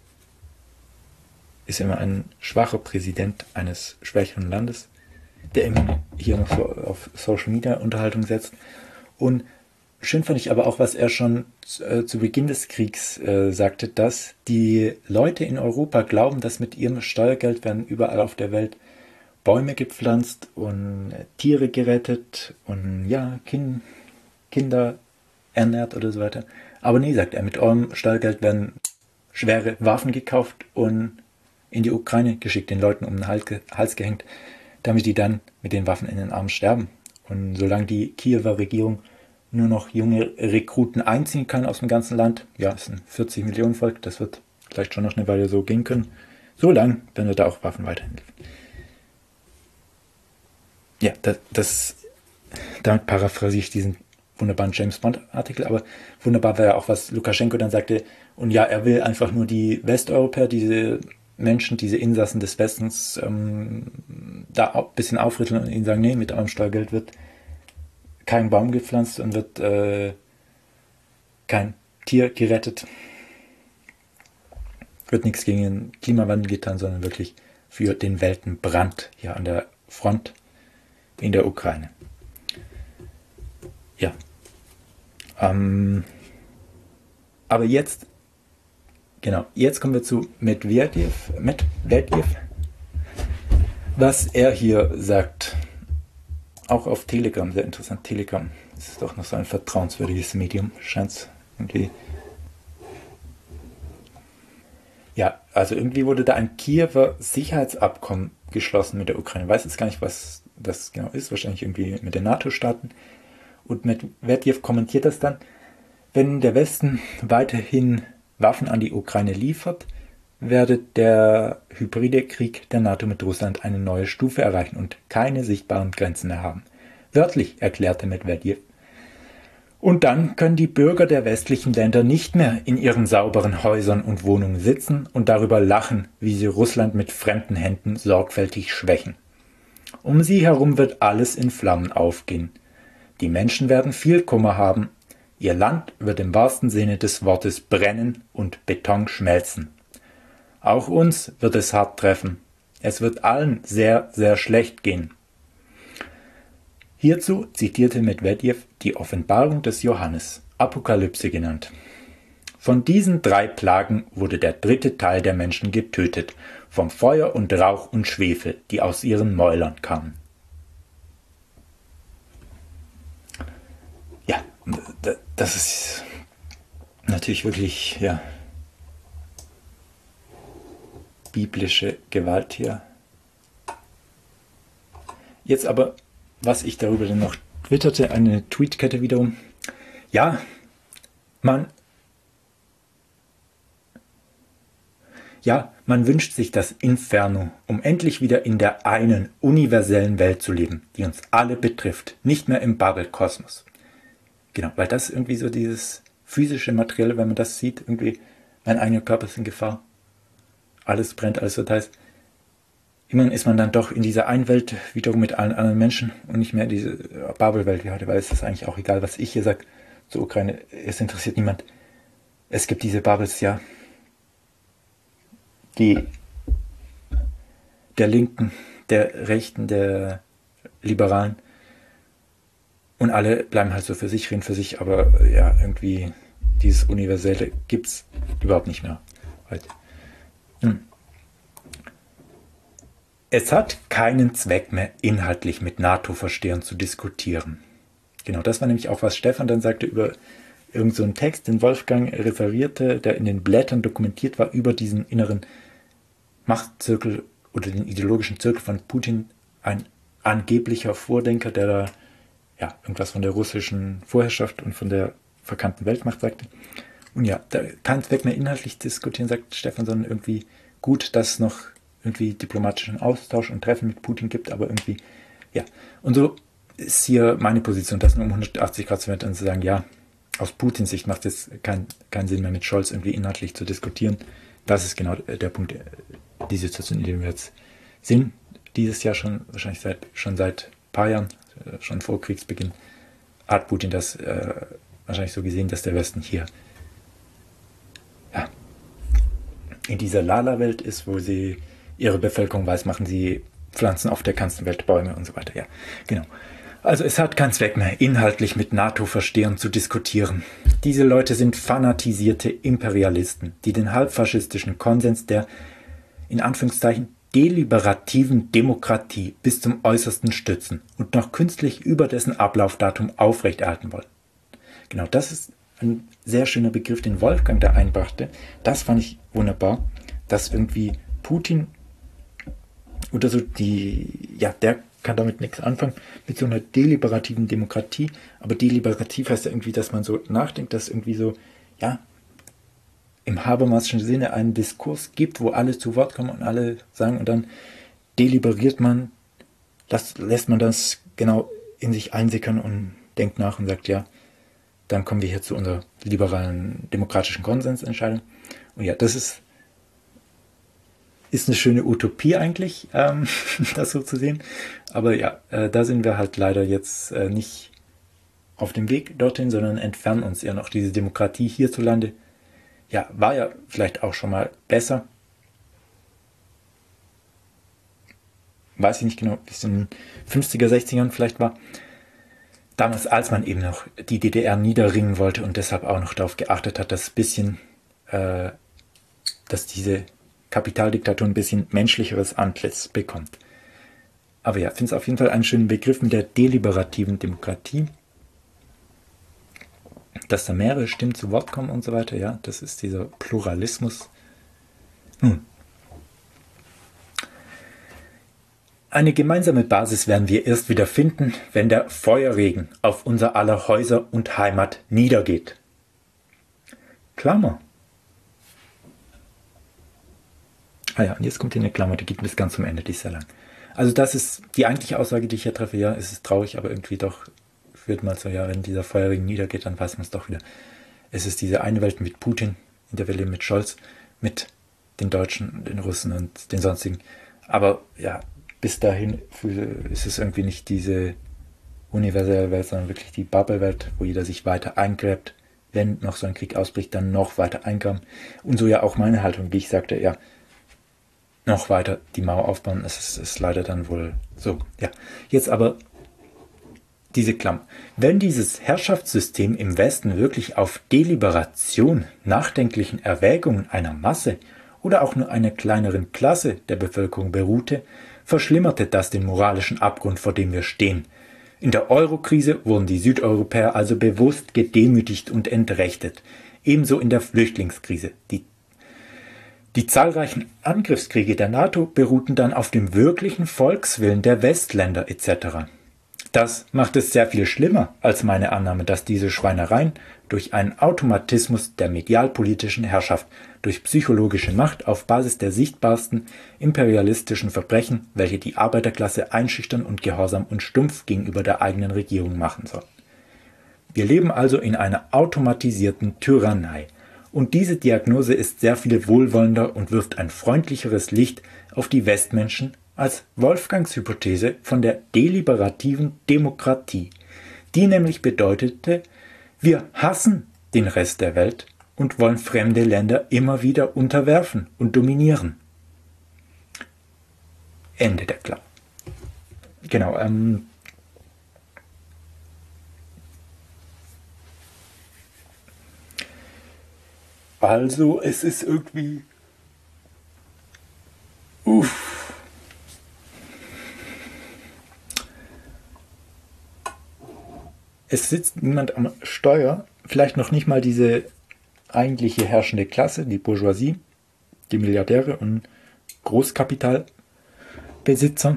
ist immer ein schwacher Präsident eines schwächeren Landes, der immer hier noch so auf Social Media Unterhaltung setzt. Und schön fand ich aber auch, was er schon äh, zu Beginn des Kriegs äh, sagte, dass die Leute in Europa glauben, dass mit ihrem Steuergeld werden überall auf der Welt Bäume gepflanzt und äh, Tiere gerettet und ja, kind, Kinder ernährt oder so weiter. Aber nee, sagt er, mit eurem Steuergeld werden schwere Waffen gekauft und in die Ukraine geschickt, den Leuten um den Hals, Hals gehängt, damit die dann mit den Waffen in den Armen sterben. Und solange die Kiewer Regierung nur noch junge Rekruten einziehen kann aus dem ganzen Land, ja, es ist ein vierzig Millionen Volk, das wird vielleicht schon noch eine Weile so gehen können, so lang, dann wird da auch Waffen weiterhin liefern. Ja, das, das damit paraphrasiere ich diesen wunderbaren James Bond-Artikel, aber wunderbar war ja auch, was Lukaschenko dann sagte, und ja, er will einfach nur die Westeuropäer, diese Menschen, diese Insassen des Westens, ähm, da ein bisschen aufrütteln und ihnen sagen, nee, mit eurem Steuergeld wird kein Baum gepflanzt und wird äh, kein Tier gerettet, wird nichts gegen den Klimawandel getan, sondern wirklich für den Weltenbrand hier an der Front in der Ukraine. Ja. Ähm, aber jetzt, genau, jetzt kommen wir zu Medvedev, Medvedev, was er hier sagt. Auch auf Telegram, sehr interessant. Telegram ist doch noch so ein vertrauenswürdiges Medium, scheint es irgendwie. Ja, also irgendwie wurde da ein Kiewer Sicherheitsabkommen geschlossen mit der Ukraine. Ich weiß jetzt gar nicht, was das genau ist. Wahrscheinlich irgendwie mit den NATO-Staaten. Und Medvedev kommentiert das dann. Wenn der Westen weiterhin Waffen an die Ukraine liefert, werde der hybride Krieg der NATO mit Russland eine neue Stufe erreichen und keine sichtbaren Grenzen mehr haben. Wörtlich erklärte Medvedev. Und dann können die Bürger der westlichen Länder nicht mehr in ihren sauberen Häusern und Wohnungen sitzen und darüber lachen, wie sie Russland mit fremden Händen sorgfältig schwächen. Um sie herum wird alles in Flammen aufgehen. Die Menschen werden viel Kummer haben. Ihr Land wird im wahrsten Sinne des Wortes brennen und Beton schmelzen. Auch uns wird es hart treffen. Es wird allen sehr, sehr schlecht gehen. Hierzu zitierte Medwedew die Offenbarung des Johannes, Apokalypse genannt. Von diesen drei Plagen wurde der dritte Teil der Menschen getötet, vom Feuer und Rauch und Schwefel, die aus ihren Mäulern kamen. Ja, das ist natürlich wirklich, ja, biblische Gewalt hier. Jetzt aber, was ich darüber dann noch twitterte, eine Tweetkette wiederum. Ja, man, ja, man wünscht sich das Inferno, um endlich wieder in der einen universellen Welt zu leben, die uns alle betrifft, nicht mehr im Babel-Kosmos. Genau, weil das irgendwie so dieses physische Materielle, wenn man das sieht, irgendwie, mein eigener Körper ist in Gefahr. Alles brennt, alles wird heiß. Immerhin ist man dann doch in dieser einen Welt wiederum mit allen anderen Menschen und nicht mehr in diese Babelwelt wie heute, weil es ist eigentlich auch egal, was ich hier sage zur Ukraine. Es interessiert niemand. Es gibt diese Babels, ja, die der Linken, der Rechten, der Liberalen und alle bleiben halt so für sich, reden für sich, aber ja, irgendwie dieses Universelle gibt es überhaupt nicht mehr heute. Hm. Es hat keinen Zweck mehr, inhaltlich mit NATO-Verstehern zu diskutieren. Genau, das war nämlich auch, was Stefan dann sagte über irgend so einen Text, den Wolfgang referierte, der in den Blättern dokumentiert war, über diesen inneren Machtzirkel oder den ideologischen Zirkel von Putin, ein angeblicher Vordenker, der da ja irgendwas von der russischen Vorherrschaft und von der verkannten Weltmacht sagte. Und ja, da kein Zweck mehr inhaltlich diskutieren, sagt Stefan, sondern irgendwie gut, dass es noch irgendwie diplomatischen Austausch und Treffen mit Putin gibt, aber irgendwie, ja. Und so ist hier meine Position, das nur um hundertachtzig Grad zu wenden und zu sagen, ja, aus Putins Sicht macht es keinen kein Sinn mehr, mit Scholz irgendwie inhaltlich zu diskutieren. Das ist genau der Punkt, die Situation, in der wir jetzt sind. Dieses Jahr schon, wahrscheinlich seit, schon seit ein paar Jahren, schon vor Kriegsbeginn, hat Putin das äh, wahrscheinlich so gesehen, dass der Westen hier ja, in dieser Lala-Welt ist, wo sie ihre Bevölkerung weiß, machen sie Pflanzen auf der ganzen Welt, Bäume und so weiter. Ja, genau. Also es hat keinen Zweck mehr, inhaltlich mit NATO-Verstehern zu diskutieren. Diese Leute sind fanatisierte Imperialisten, die den halbfaschistischen Konsens der, in Anführungszeichen, deliberativen Demokratie bis zum Äußersten stützen und noch künstlich über dessen Ablaufdatum aufrechterhalten wollen. Genau, das ist ein sehr schöner Begriff, den Wolfgang da einbrachte. Das fand ich wunderbar, dass irgendwie Putin oder so die, ja, der kann damit nichts anfangen, mit so einer deliberativen Demokratie. Aber deliberativ heißt ja irgendwie, dass man so nachdenkt, dass irgendwie so, ja, im Habermasschen Sinne einen Diskurs gibt, wo alle zu Wort kommen und alle sagen und dann deliberiert man, das, lässt man das genau in sich einsickern und denkt nach und sagt, ja, dann kommen wir hier zu unserer liberalen demokratischen Konsensentscheidung. Und ja, das ist Ist eine schöne Utopie eigentlich, ähm, das so zu sehen. Aber ja, äh, da sind wir halt leider jetzt äh, nicht auf dem Weg dorthin, sondern entfernen uns ja noch. Diese Demokratie hierzulande, ja, war ja vielleicht auch schon mal besser. Weiß ich nicht genau, wie es in den fünfziger, sechzigern vielleicht war. Damals, als man eben noch die D D R niederringen wollte und deshalb auch noch darauf geachtet hat, dass ein bisschen, äh, dass diese Kapitaldiktatur ein bisschen menschlicheres Antlitz bekommt. Aber ja, ich finde es auf jeden Fall einen schönen Begriff mit der deliberativen Demokratie. Dass da mehrere Stimmen zu Wort kommen und so weiter, ja, das ist dieser Pluralismus. Nun, eine gemeinsame Basis werden wir erst wieder finden, wenn der Feuerregen auf unser aller Häuser und Heimat niedergeht. Klammer. Ah ja, und jetzt kommt hier eine Klammer, die geht bis ganz zum Ende, die ist sehr lang. Also das ist die eigentliche Aussage, die ich hier treffe. Ja, es ist traurig, aber irgendwie doch führt mal so, ja, wenn dieser Feuerregen niedergeht, dann weiß man es doch wieder. Es ist diese eine Welt mit Putin, in der wir leben, mit Scholz, mit den Deutschen, den Russen und den sonstigen. Aber ja, bis dahin ist es irgendwie nicht diese universelle Welt, sondern wirklich die Bubble-Welt, wo jeder sich weiter eingräbt. Wenn noch so ein Krieg ausbricht, dann noch weiter eingraben. Und so ja auch meine Haltung, wie ich sagte, ja, noch weiter die Mauer aufbauen, das ist, ist leider dann wohl so. Ja, jetzt aber diese Klammer. Wenn dieses Herrschaftssystem im Westen wirklich auf Deliberation, nachdenklichen Erwägungen einer Masse oder auch nur einer kleineren Klasse der Bevölkerung beruhte, verschlimmerte das den moralischen Abgrund, vor dem wir stehen. In der Eurokrise wurden die Südeuropäer also bewusst gedemütigt und entrechtet, ebenso in der Flüchtlingskrise. Die, die zahlreichen Angriffskriege der NATO beruhten dann auf dem wirklichen Volkswillen der Westländer et cetera. Das macht es sehr viel schlimmer als meine Annahme, dass diese Schweinereien durch einen Automatismus der medialpolitischen Herrschaft, durch psychologische Macht auf Basis der sichtbarsten imperialistischen Verbrechen, welche die Arbeiterklasse einschüchtern und gehorsam und stumpf gegenüber der eigenen Regierung machen soll. Wir leben also in einer automatisierten Tyrannei. Und diese Diagnose ist sehr viel wohlwollender und wirft ein freundlicheres Licht auf die Westmenschen als Wolfgangs Hypothese von der deliberativen Demokratie, die nämlich bedeutete, wir hassen den Rest der Welt und wollen fremde Länder immer wieder unterwerfen und dominieren. Ende der Klammer. Genau, ähm, also es ist irgendwie, uff, es sitzt niemand am Steuer, vielleicht noch nicht mal diese eigentliche herrschende Klasse, die Bourgeoisie, die Milliardäre und Großkapitalbesitzer,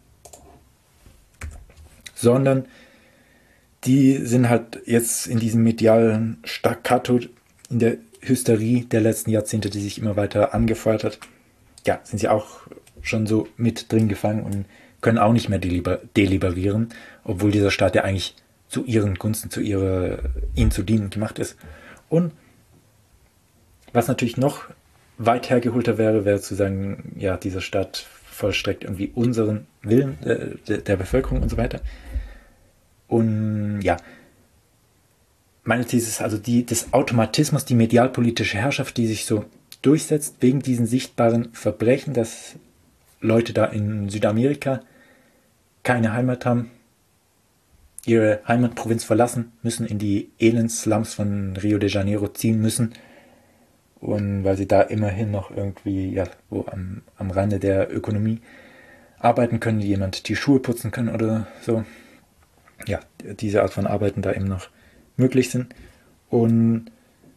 sondern die sind halt jetzt in diesem medialen Staccato, in der Hysterie der letzten Jahrzehnte, die sich immer weiter angefeuert hat, ja, sind sie auch schon so mit drin gefangen und können auch nicht mehr deliber- deliberieren, obwohl dieser Staat ja eigentlich zu ihren Gunsten, zu ihrer, ihnen zu dienen gemacht ist. Und was natürlich noch weit hergeholter wäre, wäre zu sagen, ja, dieser Staat vollstreckt irgendwie unseren Willen äh, der, der Bevölkerung und so weiter. Und ja, meine These ist also die des Automatismus, die medialpolitische Herrschaft, die sich so durchsetzt wegen diesen sichtbaren Verbrechen, dass Leute da in Südamerika keine Heimat haben, ihre Heimatprovinz verlassen müssen, in die Elendslums von Rio de Janeiro ziehen müssen. Und weil sie da immerhin noch irgendwie ja, wo am, am Rande der Ökonomie arbeiten können, die jemand die Schuhe putzen können oder so. Ja, diese Art von Arbeiten da eben noch möglich sind. Und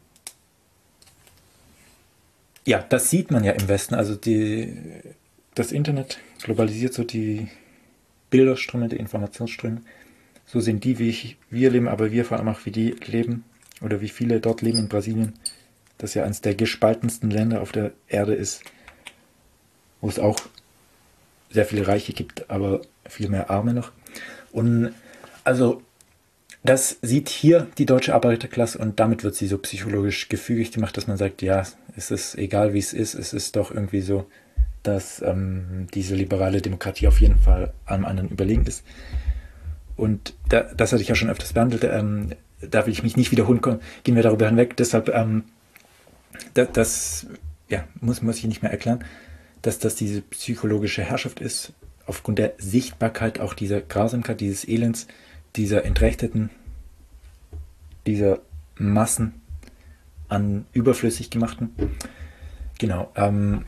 ja, das sieht man ja im Westen. Also die, das Internet globalisiert so die Bilderströme, die Informationsströme. So sind die, wie ich, wir leben, aber wir vor allem auch, wie die leben oder wie viele dort leben in Brasilien, das ja eines der gespaltensten Länder auf der Erde ist, wo es auch sehr viele Reiche gibt, aber viel mehr Arme noch. Und also das sieht hier die deutsche Arbeiterklasse und damit wird sie so psychologisch gefügig gemacht, dass man sagt, ja, es ist egal, wie es ist, es ist doch irgendwie so, dass ähm, diese liberale Demokratie auf jeden Fall allem anderen überlegen ist. Und da, das hatte ich ja schon öfters behandelt, ähm, da will ich mich nicht wiederholen, gehen wir darüber hinweg. Deshalb, ähm, das, das ja, muss, muss ich nicht mehr erklären, dass das diese psychologische Herrschaft ist, aufgrund der Sichtbarkeit auch dieser Grausamkeit, dieses Elends, dieser Entrechteten, dieser Massen an überflüssig gemachten. Genau. Ähm,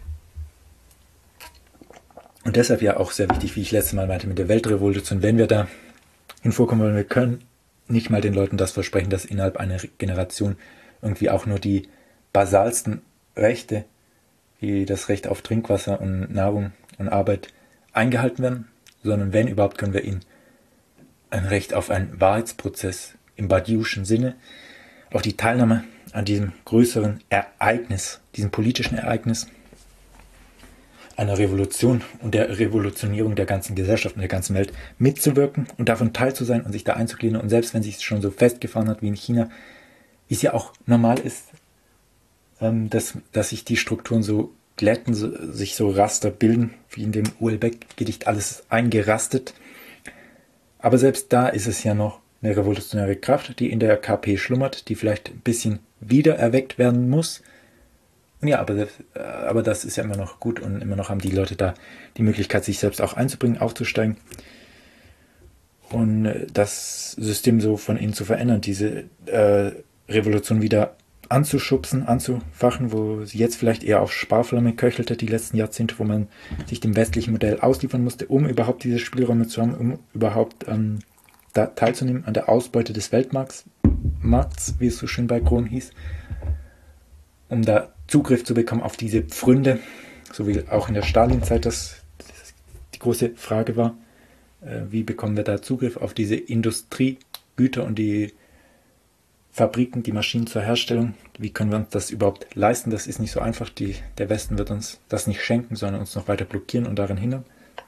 und deshalb ja auch sehr wichtig, wie ich letztes Mal meinte, mit der Weltrevolution, wenn wir da hinvorkommen wollen, wir können nicht mal den Leuten das versprechen, dass innerhalb einer Generation irgendwie auch nur die basalsten Rechte, wie das Recht auf Trinkwasser und Nahrung und Arbeit eingehalten werden, sondern wenn überhaupt, können wir ihnen ein Recht auf einen Wahrheitsprozess im Badiou'schen Sinne, auf die Teilnahme an diesem größeren Ereignis, diesem politischen Ereignis, einer Revolution und der Revolutionierung der ganzen Gesellschaft und der ganzen Welt mitzuwirken und davon teil zu sein und sich da einzugliedern. Und selbst wenn sich es schon so festgefahren hat wie in China, wie es ja auch normal ist, ähm, dass, dass sich die Strukturen so glätten, so, sich so Raster bilden, wie in dem Houellebecq-Gedicht, alles eingerastet. Aber selbst da ist es ja noch eine revolutionäre Kraft, die in der K P schlummert, die vielleicht ein bisschen wiedererweckt werden muss. Und ja, aber, aber das ist ja immer noch gut und immer noch haben die Leute da die Möglichkeit, sich selbst auch einzubringen, aufzusteigen. und äh, das System so von innen zu verändern, diese äh, Revolution wieder anzuschubsen, anzufachen, wo sie jetzt vielleicht eher auf Sparflamme köchelte, die letzten Jahrzehnte, wo man sich dem westlichen Modell ausliefern musste, um überhaupt diese Spielräume zu haben, um überhaupt ähm, da teilzunehmen an der Ausbeute des Weltmarkts, Markts, wie es so schön bei Kron hieß, um da Zugriff zu bekommen auf diese Pfründe, so wie auch in der Stalinzeit das, das die große Frage war, äh, wie bekommen wir da Zugriff auf diese Industriegüter und die Fabriken, die Maschinen zur Herstellung, wie können wir uns das überhaupt leisten? Das ist nicht so einfach. Die, der Westen wird uns das nicht schenken, sondern uns noch weiter blockieren und daran hindern.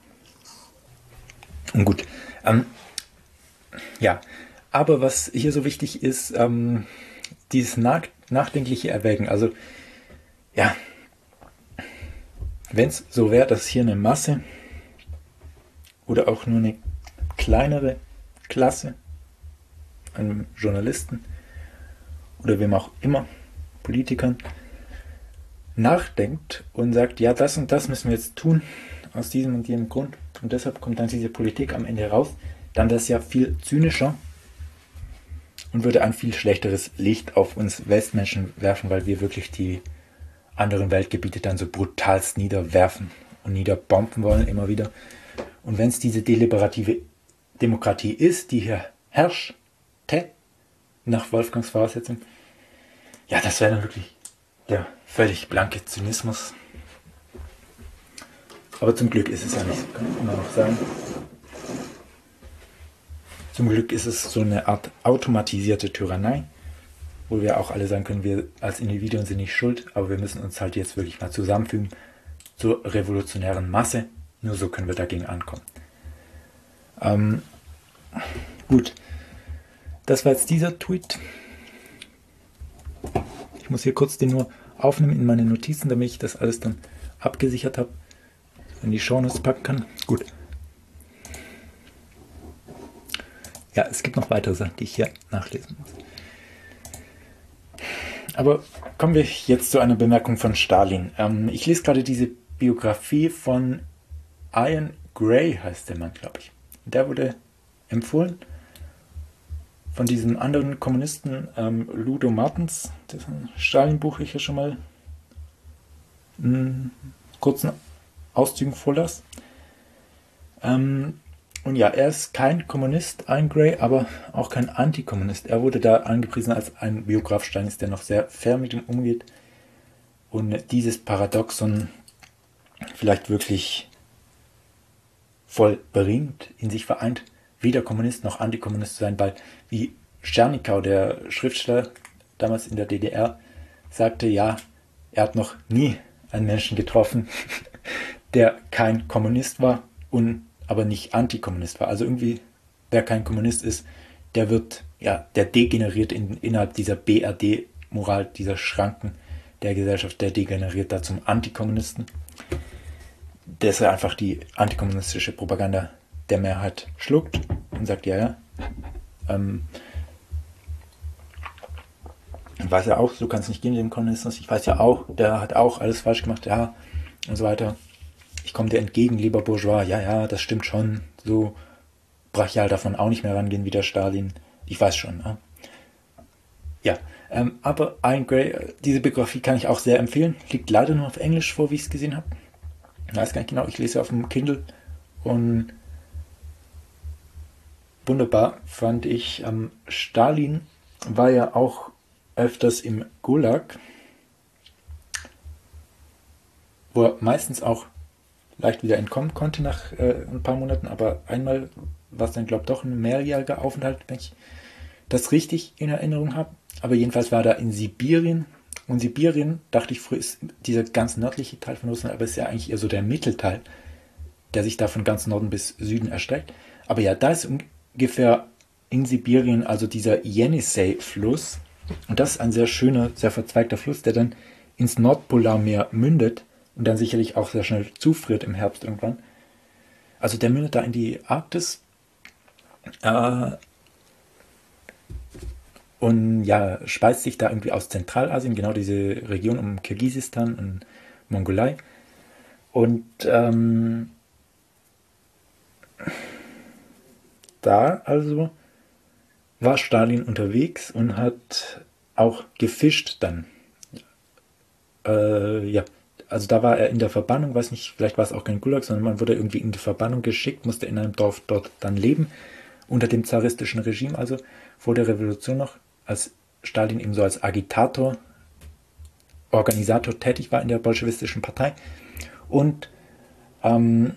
Und gut, ähm, ja, aber was hier so wichtig ist, ähm, dieses nach, nachdenkliche Erwägen. Also, ja, wenn es so wäre, dass hier eine Masse oder auch nur eine kleinere Klasse an Journalisten oder wem auch immer, Politikern, nachdenkt und sagt, ja, das und das müssen wir jetzt tun, aus diesem und jenem Grund, und deshalb kommt dann diese Politik am Ende raus, dann das ja viel zynischer und würde ein viel schlechteres Licht auf uns Westmenschen werfen, weil wir wirklich die anderen Weltgebiete dann so brutalst niederwerfen und niederbomben wollen, immer wieder. Und wenn es diese deliberative Demokratie ist, die hier herrscht, nach Wolfgangs Voraussetzung, ja, das wäre dann wirklich der völlig blanke Zynismus. Aber zum Glück ist es ja nicht so, kann ich immer noch sagen. Zum Glück ist es so eine Art automatisierte Tyrannei, wo wir auch alle sagen können, wir als Individuen sind nicht schuld, aber wir müssen uns halt jetzt wirklich mal zusammenfügen zur revolutionären Masse. Nur so können wir dagegen ankommen. Ähm, gut. Das war jetzt dieser Tweet. Ich muss hier kurz den nur aufnehmen in meine Notizen, damit ich das alles dann abgesichert habe, in die Shownotes packen kann. Gut. Ja, es gibt noch weitere Sachen, die ich hier nachlesen muss. Aber kommen wir jetzt zu einer Bemerkung von Stalin. Ähm, ich lese gerade diese Biografie von Ian Gray, heißt der Mann, glaube ich. Der wurde empfohlen von diesem anderen Kommunisten, ähm, Ludo Martens, das Stalin-Buch ich ja schon mal einen kurzen Auszügen vorlas. Ähm, und ja, er ist kein Kommunist, Ian Gray, aber auch kein Antikommunist. Er wurde da angepriesen als ein Biograf Stalins, der noch sehr fair mit ihm umgeht und dieses Paradoxon vielleicht wirklich voll bringt, in sich vereint, weder Kommunist noch Antikommunist zu sein, weil wie Tschernikau, der Schriftsteller damals in der D D R, sagte, ja, er hat noch nie einen Menschen getroffen, der kein Kommunist war und aber nicht Antikommunist war. Also irgendwie, wer kein Kommunist ist, der wird, ja, der degeneriert in, innerhalb dieser B R D-Moral, dieser Schranken der Gesellschaft, der degeneriert da zum Antikommunisten. Der einfach die antikommunistische Propaganda der Mehrheit schluckt und sagt, ja, ja, ähm, ich weiß ja auch, so kann es nicht gehen mit dem Kommunismus, ich weiß ja auch, der hat auch alles falsch gemacht, ja, und so weiter. Ich komme dir entgegen, lieber Bourgeois, ja, ja, das stimmt schon, so brachial darf man auch nicht mehr rangehen wie der Stalin, ich weiß schon. Ja, ja ähm, aber Ian Gray, diese Biografie kann ich auch sehr empfehlen, liegt leider nur auf Englisch vor, wie ich es gesehen habe. Ich weiß gar nicht genau, ich lese auf dem Kindle und wunderbar fand ich, ähm, Stalin war ja auch öfters im Gulag, wo er meistens auch leicht wieder entkommen konnte nach äh, ein paar Monaten, aber einmal war es dann, glaube ich, doch ein mehrjähriger Aufenthalt, wenn ich das richtig in Erinnerung habe. Aber jedenfalls war er in Sibirien. Und Sibirien, dachte ich früher, ist dieser ganz nördliche Teil von Russland, aber ist ja eigentlich eher so der Mittelteil, der sich da von ganz Norden bis Süden erstreckt. Aber ja, da ist ungefähr in Sibirien also dieser Jenisej-Fluss. Und das ist ein sehr schöner, sehr verzweigter Fluss, der dann ins Nordpolarmeer mündet und dann sicherlich auch sehr schnell zufriert im Herbst irgendwann. Also der mündet da in die Arktis. Äh, Und ja, speist sich da irgendwie aus Zentralasien, genau diese Region um Kirgisistan und Mongolei. Und ähm, da also war Stalin unterwegs und hat auch gefischt dann. Äh, ja, also da war er in der Verbannung, weiß nicht, vielleicht war es auch kein Gulag, sondern man wurde irgendwie in die Verbannung geschickt, musste in einem Dorf dort dann leben, unter dem zaristischen Regime, also vor der Revolution noch, als Stalin eben so als Agitator, Organisator tätig war in der bolschewistischen Partei. Und ähm,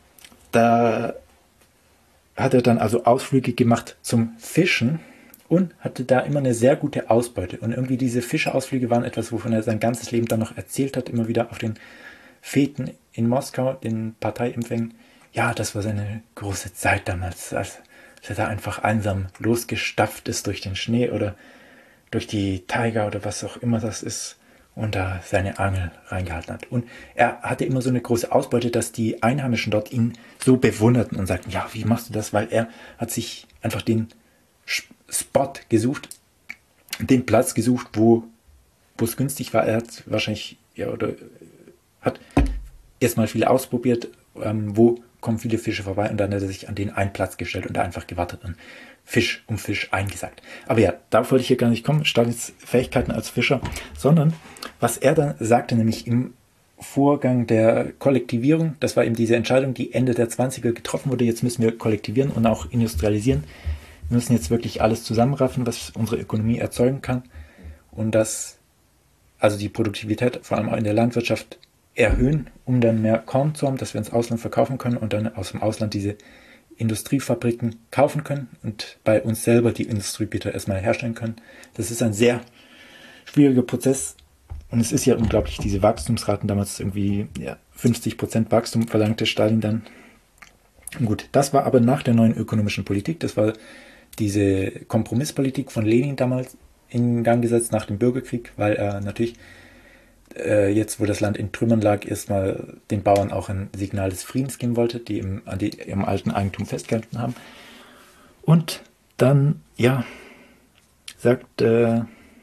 da hat er dann also Ausflüge gemacht zum Fischen und hatte da immer eine sehr gute Ausbeute. Und irgendwie diese Fischeausflüge waren etwas, wovon er sein ganzes Leben dann noch erzählt hat, immer wieder auf den Feten in Moskau, den Parteiempfängen. Ja, das war seine große Zeit damals, als er da einfach einsam losgestapft ist durch den Schnee oder durch die Taiga oder was auch immer das ist und da seine Angel reingehalten hat. Und er hatte immer so eine große Ausbeute, dass die Einheimischen dort ihn so bewunderten und sagten, ja, wie machst du das? Weil er hat sich einfach den Spot gesucht, den Platz gesucht, wo es günstig war. Er hat wahrscheinlich, ja, oder hat erstmal viel ausprobiert, ähm, wo kommen viele Fische vorbei und dann hat er sich an den einen Platz gestellt und da einfach gewartet und Fisch um Fisch eingesackt. Aber ja, darauf wollte ich hier gar nicht kommen, Stalins Fähigkeiten als Fischer, sondern was er dann sagte, nämlich im Vorgang der Kollektivierung, das war eben diese Entscheidung, die Ende der zwanziger getroffen wurde, jetzt müssen wir kollektivieren und auch industrialisieren. Wir müssen jetzt wirklich alles zusammenraffen, was unsere Ökonomie erzeugen kann und das, also die Produktivität, vor allem auch in der Landwirtschaft, erhöhen, um dann mehr Korn zu haben, dass wir ins Ausland verkaufen können und dann aus dem Ausland diese Industriefabriken kaufen können und bei uns selber die Industriegüter erstmal herstellen können. Das ist ein sehr schwieriger Prozess und es ist ja unglaublich, diese Wachstumsraten, damals irgendwie ja, fünfzig Prozent Wachstum verlangte Stalin dann. Gut, das war aber nach der neuen ökonomischen Politik, das war diese Kompromisspolitik von Lenin damals in Gang gesetzt nach dem Bürgerkrieg, weil er natürlich jetzt, wo das Land in Trümmern lag, erstmal den Bauern auch ein Signal des Friedens geben wollte, die im, an die, ihrem alten Eigentum festgehalten haben. Und dann, ja, sagt, äh,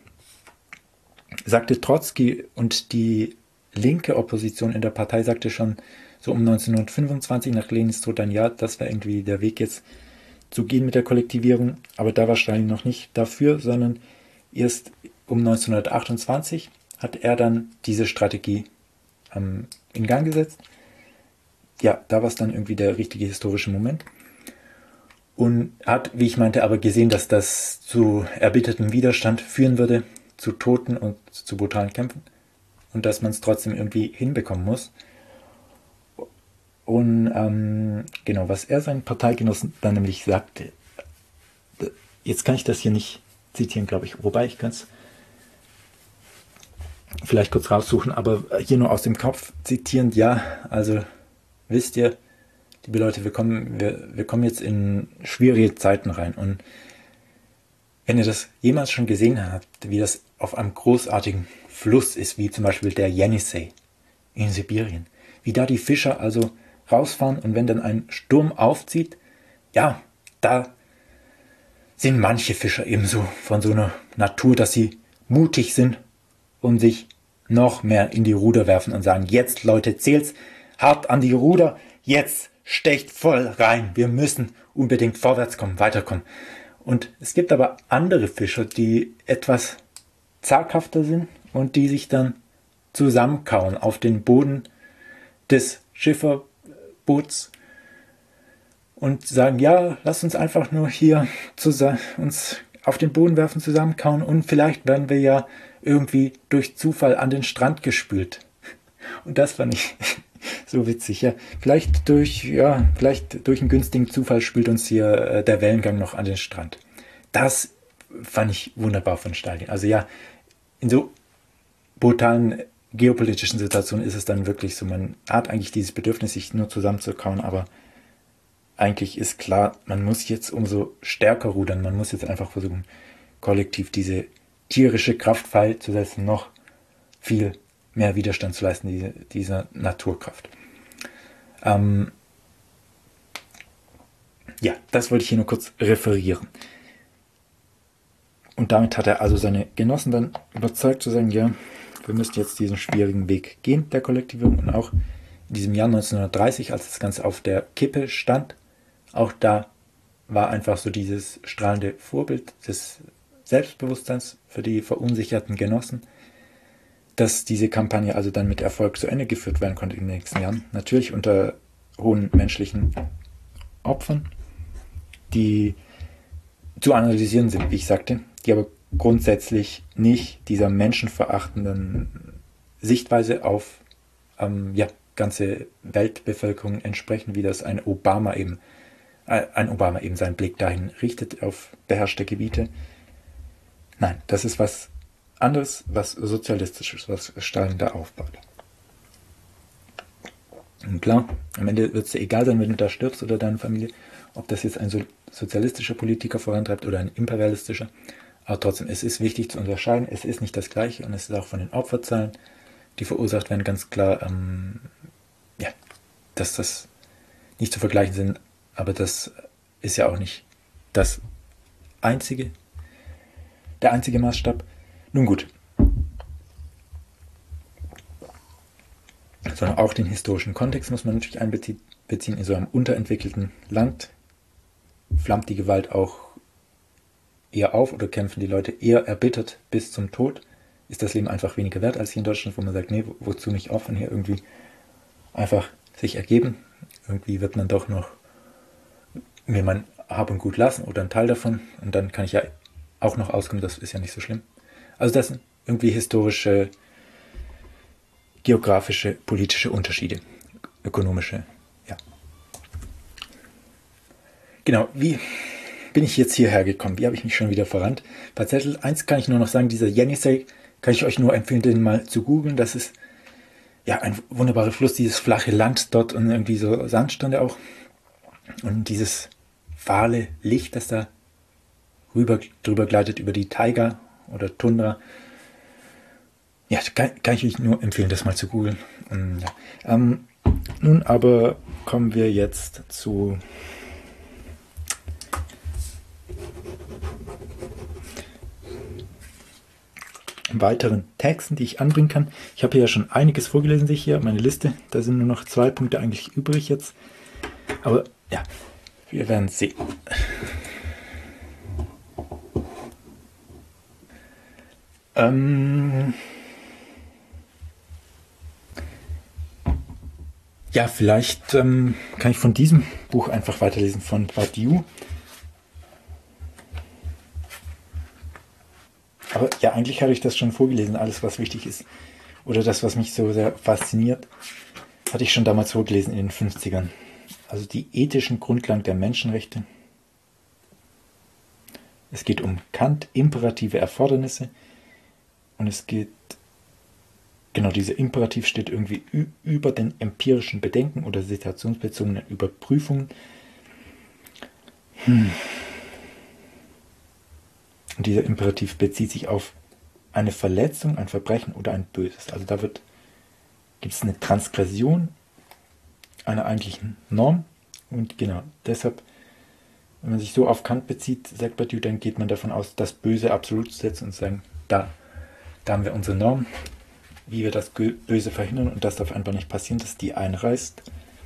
sagte Trotzki und die linke Opposition in der Partei sagte schon so um neunzehnhundertfünfundzwanzig nach Lenins Tod dann, ja, das wäre irgendwie der Weg jetzt zu gehen mit der Kollektivierung. Aber da war Stalin noch nicht dafür, sondern erst um neunzehnhundertachtundzwanzig hat er dann diese Strategie ähm, in Gang gesetzt. Ja, da war es dann irgendwie der richtige historische Moment. Und hat, wie ich meinte, aber gesehen, dass das zu erbittertem Widerstand führen würde, zu Toten und zu brutalen Kämpfen. Und dass man es trotzdem irgendwie hinbekommen muss. Und ähm, genau, was er seinen Parteigenossen dann nämlich sagte, jetzt kann ich das hier nicht zitieren, glaube ich, wobei ich kann es vielleicht kurz raussuchen, aber hier nur aus dem Kopf zitierend, ja, also wisst ihr, liebe Leute, wir kommen, wir, wir kommen jetzt in schwierige Zeiten rein und wenn ihr das jemals schon gesehen habt, wie das auf einem großartigen Fluss ist, wie zum Beispiel der Jenisej in Sibirien, wie da die Fischer also rausfahren und wenn dann ein Sturm aufzieht, ja, da sind manche Fischer ebenso von so einer Natur, dass sie mutig sind und sich noch mehr in die Ruder werfen und sagen, jetzt Leute, zählt's hart an die Ruder, jetzt stecht voll rein, wir müssen unbedingt vorwärts kommen, weiterkommen. Und es gibt aber andere Fischer, die etwas zaghafter sind und die sich dann zusammenkauen auf den Boden des Schifferboots und sagen, ja, lass uns einfach nur hier zusammen, uns auf den Boden werfen, zusammenkauen und vielleicht werden wir ja irgendwie durch Zufall an den Strand gespült. Und das fand ich so witzig. Ja, vielleicht durch, ja, vielleicht durch einen günstigen Zufall spült uns hier äh, der Wellengang noch an den Strand. Das fand ich wunderbar von Stalin. Also ja, in so brutalen geopolitischen Situationen ist es dann wirklich so, man hat eigentlich dieses Bedürfnis, sich nur zusammenzukauen, aber eigentlich ist klar, man muss jetzt umso stärker rudern, man muss jetzt einfach versuchen, kollektiv diese tierische Kraft freizusetzen, noch viel mehr Widerstand zu leisten, diese, dieser Naturkraft. Ähm, ja, das wollte ich hier nur kurz referieren. Und damit hat er also seine Genossen dann überzeugt zu sagen, ja, wir müssen jetzt diesen schwierigen Weg gehen, der Kollektivierung. Und auch in diesem Jahr neunzehnhundertdreißig, als das Ganze auf der Kippe stand, auch da war einfach so dieses strahlende Vorbild des Selbstbewusstseins für die verunsicherten Genossen, dass diese Kampagne also dann mit Erfolg zu Ende geführt werden konnte in den nächsten Jahren. Natürlich unter hohen menschlichen Opfern, die zu analysieren sind, wie ich sagte, die aber grundsätzlich nicht dieser menschenverachtenden Sichtweise auf ähm, ja, ganze Weltbevölkerung entsprechen, wie das ein Obama eben, äh, ein Obama eben seinen Blick dahin richtet auf beherrschte Gebiete. Nein, das ist was anderes, was Sozialistisches, was Stalin da aufbaut. Und klar, am Ende wird es dir egal sein, wenn du da stirbst oder deine Familie, ob das jetzt ein so sozialistischer Politiker vorantreibt oder ein imperialistischer. Aber trotzdem, es ist wichtig zu unterscheiden, es ist nicht das Gleiche und es ist auch von den Opferzahlen, die verursacht werden, ganz klar, ähm, ja, dass das nicht zu vergleichen sind, aber das ist ja auch nicht das einzige, der einzige Maßstab. Nun gut, sondern auch den historischen Kontext muss man natürlich einbeziehen. In so einem unterentwickelten Land flammt die Gewalt auch eher auf oder kämpfen die Leute eher erbittert bis zum Tod. Ist das Leben einfach weniger wert als hier in Deutschland, wo man sagt, nee, wozu nicht opfern, hier irgendwie einfach sich ergeben. Irgendwie wird man doch noch mir mein Hab und Gut lassen oder einen Teil davon und dann kann ich ja auch noch auskommen, das ist ja nicht so schlimm. Also das sind irgendwie historische, geografische, politische Unterschiede, ökonomische, ja. Genau, wie bin ich jetzt hierher gekommen? Wie habe ich mich schon wieder verrannt? Bei Zettel eins kann ich nur noch sagen, dieser Jenisej, kann ich euch nur empfehlen, den mal zu googeln. Das ist ja ein wunderbarer Fluss, dieses flache Land dort und irgendwie so Sandstrände auch. Und dieses fahle Licht, das da rüber, drüber gleitet über die Taiga oder Tundra. Ja, kann, kann ich euch nur empfehlen, das mal zu googeln. Und, ja. ähm, nun aber kommen wir jetzt zu weiteren Texten, die ich anbringen kann. Ich habe hier ja schon einiges vorgelesen, sehe ich hier, meine Liste. Da sind nur noch zwei Punkte eigentlich übrig jetzt. Aber ja, wir werden sehen. Ähm ja, vielleicht ähm, kann ich von diesem Buch einfach weiterlesen, von Badiou. Aber ja, eigentlich habe ich das schon vorgelesen, alles was wichtig ist. Oder das, was mich so sehr fasziniert, hatte ich schon damals vorgelesen in den fünfzigern. Also die ethischen Grundlagen der Menschenrechte. Es geht um Kant, imperative Erfordernisse. Und es geht, genau, dieser Imperativ steht irgendwie über den empirischen Bedenken oder situationsbezogenen Überprüfungen. Hm. Und dieser Imperativ bezieht sich auf eine Verletzung, ein Verbrechen oder ein Böses. Also da wird, gibt es eine Transgression einer eigentlichen Norm. Und genau, deshalb, wenn man sich so auf Kant bezieht, sagt Badiou, dann geht man davon aus, das Böse absolut zu setzen und zu sagen, da, da haben wir unsere Norm, wie wir das Böse verhindern und das darf einfach nicht passieren, dass die einreißt.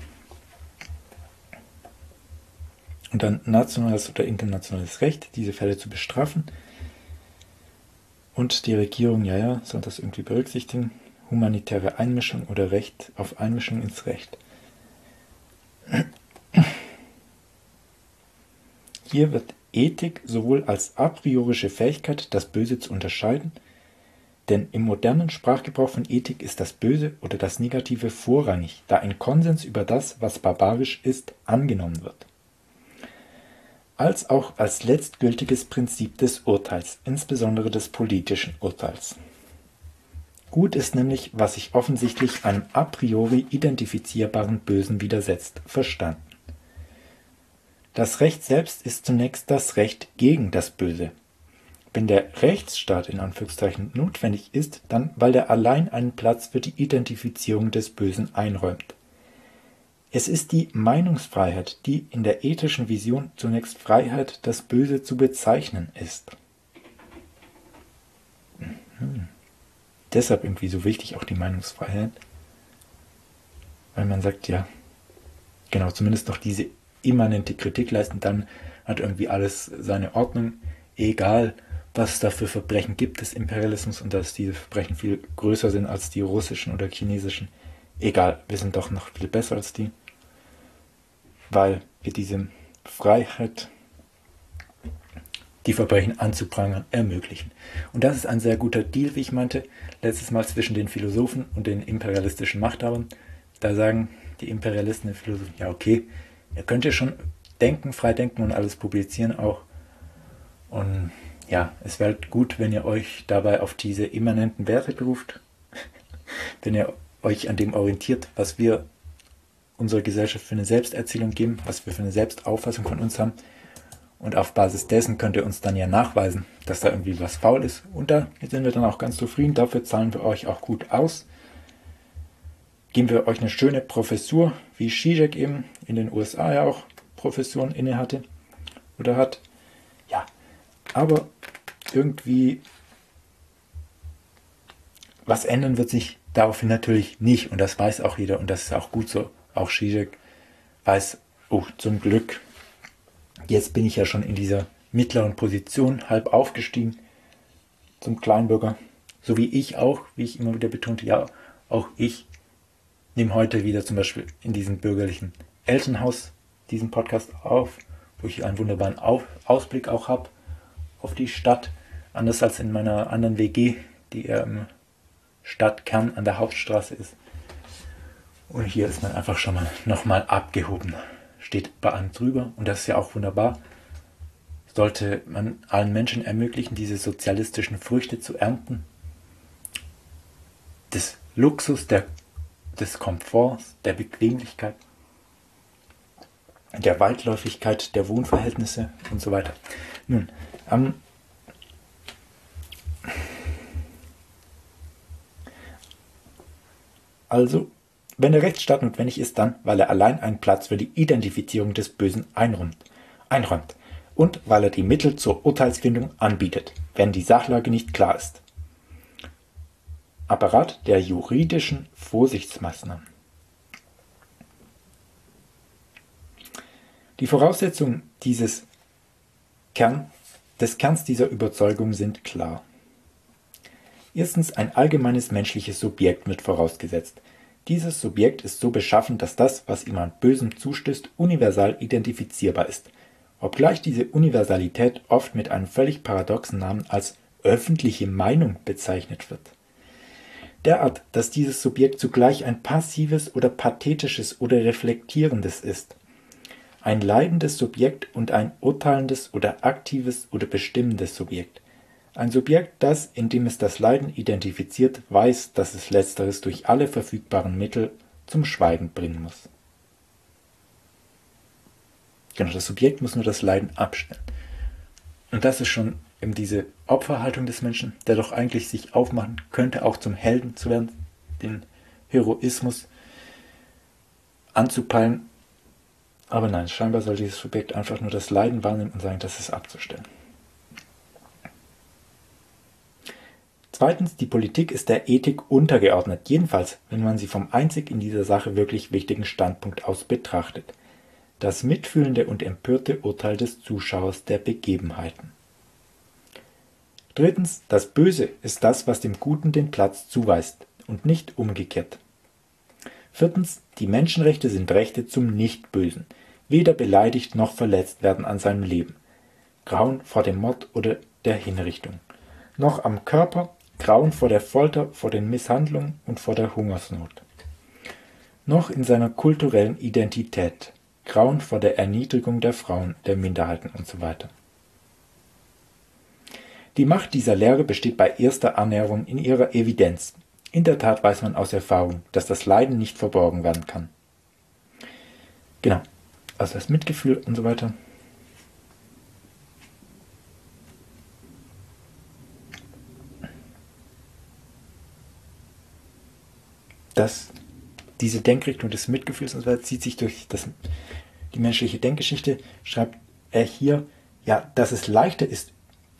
Und dann nationales oder internationales Recht, diese Fälle zu bestrafen. Und die Regierung, ja, ja, soll das irgendwie berücksichtigen. Humanitäre Einmischung oder Recht auf Einmischung ins Recht. Hier wird Ethik sowohl als a priorische Fähigkeit, das Böse zu unterscheiden, denn im modernen Sprachgebrauch von Ethik ist das Böse oder das Negative vorrangig, da ein Konsens über das, was barbarisch ist, angenommen wird. Als auch als letztgültiges Prinzip des Urteils, insbesondere des politischen Urteils. Gut ist nämlich, was sich offensichtlich einem a priori identifizierbaren Bösen widersetzt, verstanden. Das Recht selbst ist zunächst das Recht gegen das Böse. Wenn der Rechtsstaat in Anführungszeichen notwendig ist, dann weil er allein einen Platz für die Identifizierung des Bösen einräumt. Es ist die Meinungsfreiheit, die in der ethischen Vision zunächst Freiheit, das Böse zu bezeichnen ist. Mhm. Deshalb irgendwie so wichtig auch die Meinungsfreiheit, weil man sagt, ja, genau, zumindest noch diese immanente Kritik leisten, dann hat irgendwie alles seine Ordnung, egal was es da für Verbrechen gibt des Imperialismus und dass diese Verbrechen viel größer sind als die russischen oder chinesischen. Egal, wir sind doch noch viel besser als die, weil wir diese Freiheit, die Verbrechen anzuprangern, ermöglichen. Und das ist ein sehr guter Deal, wie ich meinte, letztes Mal zwischen den Philosophen und den imperialistischen Machthabern. Da sagen die Imperialisten, die Philosophen, ja okay, ihr könnt ja schon denken, frei denken und alles publizieren auch. Und ja, es wäre gut, wenn ihr euch dabei auf diese immanenten Werte beruft, wenn ihr euch an dem orientiert, was wir unserer Gesellschaft für eine Selbsterzählung geben, was wir für eine Selbstauffassung von uns haben. Und auf Basis dessen könnt ihr uns dann ja nachweisen, dass da irgendwie was faul ist. Und da sind wir dann auch ganz zufrieden. Dafür zahlen wir euch auch gut aus. Geben wir euch eine schöne Professur, wie Zizek eben in den U S A ja auch Professuren inne hatte oder hat. Ja, aber irgendwie was ändern wird sich daraufhin natürlich nicht. Und das weiß auch jeder und das ist auch gut so. Auch Zizek weiß, oh, zum Glück, jetzt bin ich ja schon in dieser mittleren Position, halb aufgestiegen zum Kleinbürger. So wie ich auch, wie ich immer wieder betonte, ja, auch ich nehme heute wieder zum Beispiel in diesem bürgerlichen Elternhaus diesen Podcast auf, wo ich einen wunderbaren auf Ausblick auch habe auf die Stadt, anders als in meiner anderen W G, die eher im Stadtkern an der Hauptstraße ist. Und hier ist man einfach schon mal nochmal abgehoben. Steht bei einem drüber und das ist ja auch wunderbar. Sollte man allen Menschen ermöglichen, diese sozialistischen Früchte zu ernten, des Luxus, der, des Komforts, der Bequemlichkeit, der Weitläufigkeit, der Wohnverhältnisse und so weiter. Nun, ähm, also, wenn der Rechtsstaat notwendig ist, dann, weil er allein einen Platz für die Identifizierung des Bösen einräumt, einräumt und weil er die Mittel zur Urteilsfindung anbietet, wenn die Sachlage nicht klar ist. Apparat der juridischen Vorsichtsmaßnahmen. Die Voraussetzungen dieses Kern, des Kerns dieser Überzeugung sind klar. Erstens, ein allgemeines menschliches Subjekt wird vorausgesetzt. Dieses Subjekt ist so beschaffen, dass das, was ihm an Bösem zustößt, universal identifizierbar ist, obgleich diese Universalität oft mit einem völlig paradoxen Namen als öffentliche Meinung bezeichnet wird. Derart, dass dieses Subjekt zugleich ein passives oder pathetisches oder reflektierendes ist, ein leidendes Subjekt und ein urteilendes oder aktives oder bestimmendes Subjekt. Ein Subjekt, das, indem es das Leiden identifiziert, weiß, dass es letzteres durch alle verfügbaren Mittel zum Schweigen bringen muss. Genau, das Subjekt muss nur das Leiden abstellen. Und das ist schon eben diese Opferhaltung des Menschen, der doch eigentlich sich aufmachen könnte, auch zum Helden zu werden, den Heroismus anzupeilen. Aber nein, scheinbar soll dieses Subjekt einfach nur das Leiden wahrnehmen und sagen, das ist abzustellen. Zweitens, die Politik ist der Ethik untergeordnet, jedenfalls, wenn man sie vom einzig in dieser Sache wirklich wichtigen Standpunkt aus betrachtet. Das mitfühlende und empörte Urteil des Zuschauers der Begebenheiten. Drittens, das Böse ist das, was dem Guten den Platz zuweist und nicht umgekehrt. Viertens, die Menschenrechte sind Rechte zum Nichtbösen, weder beleidigt noch verletzt werden an seinem Leben. Grauen vor dem Mord oder der Hinrichtung. Noch am Körper, Grauen vor der Folter, vor den Misshandlungen und vor der Hungersnot. Noch in seiner kulturellen Identität, Grauen vor der Erniedrigung der Frauen, der Minderheiten und so weiter. Die Macht dieser Lehre besteht bei erster Annäherung in ihrer Evidenz. In der Tat weiß man aus Erfahrung, dass das Leiden nicht verborgen werden kann. Genau, also das Mitgefühl und so weiter. Das, diese Denkrichtung des Mitgefühls und so weiter zieht sich durch das, die menschliche Denkgeschichte, schreibt er hier, ja, dass es leichter ist,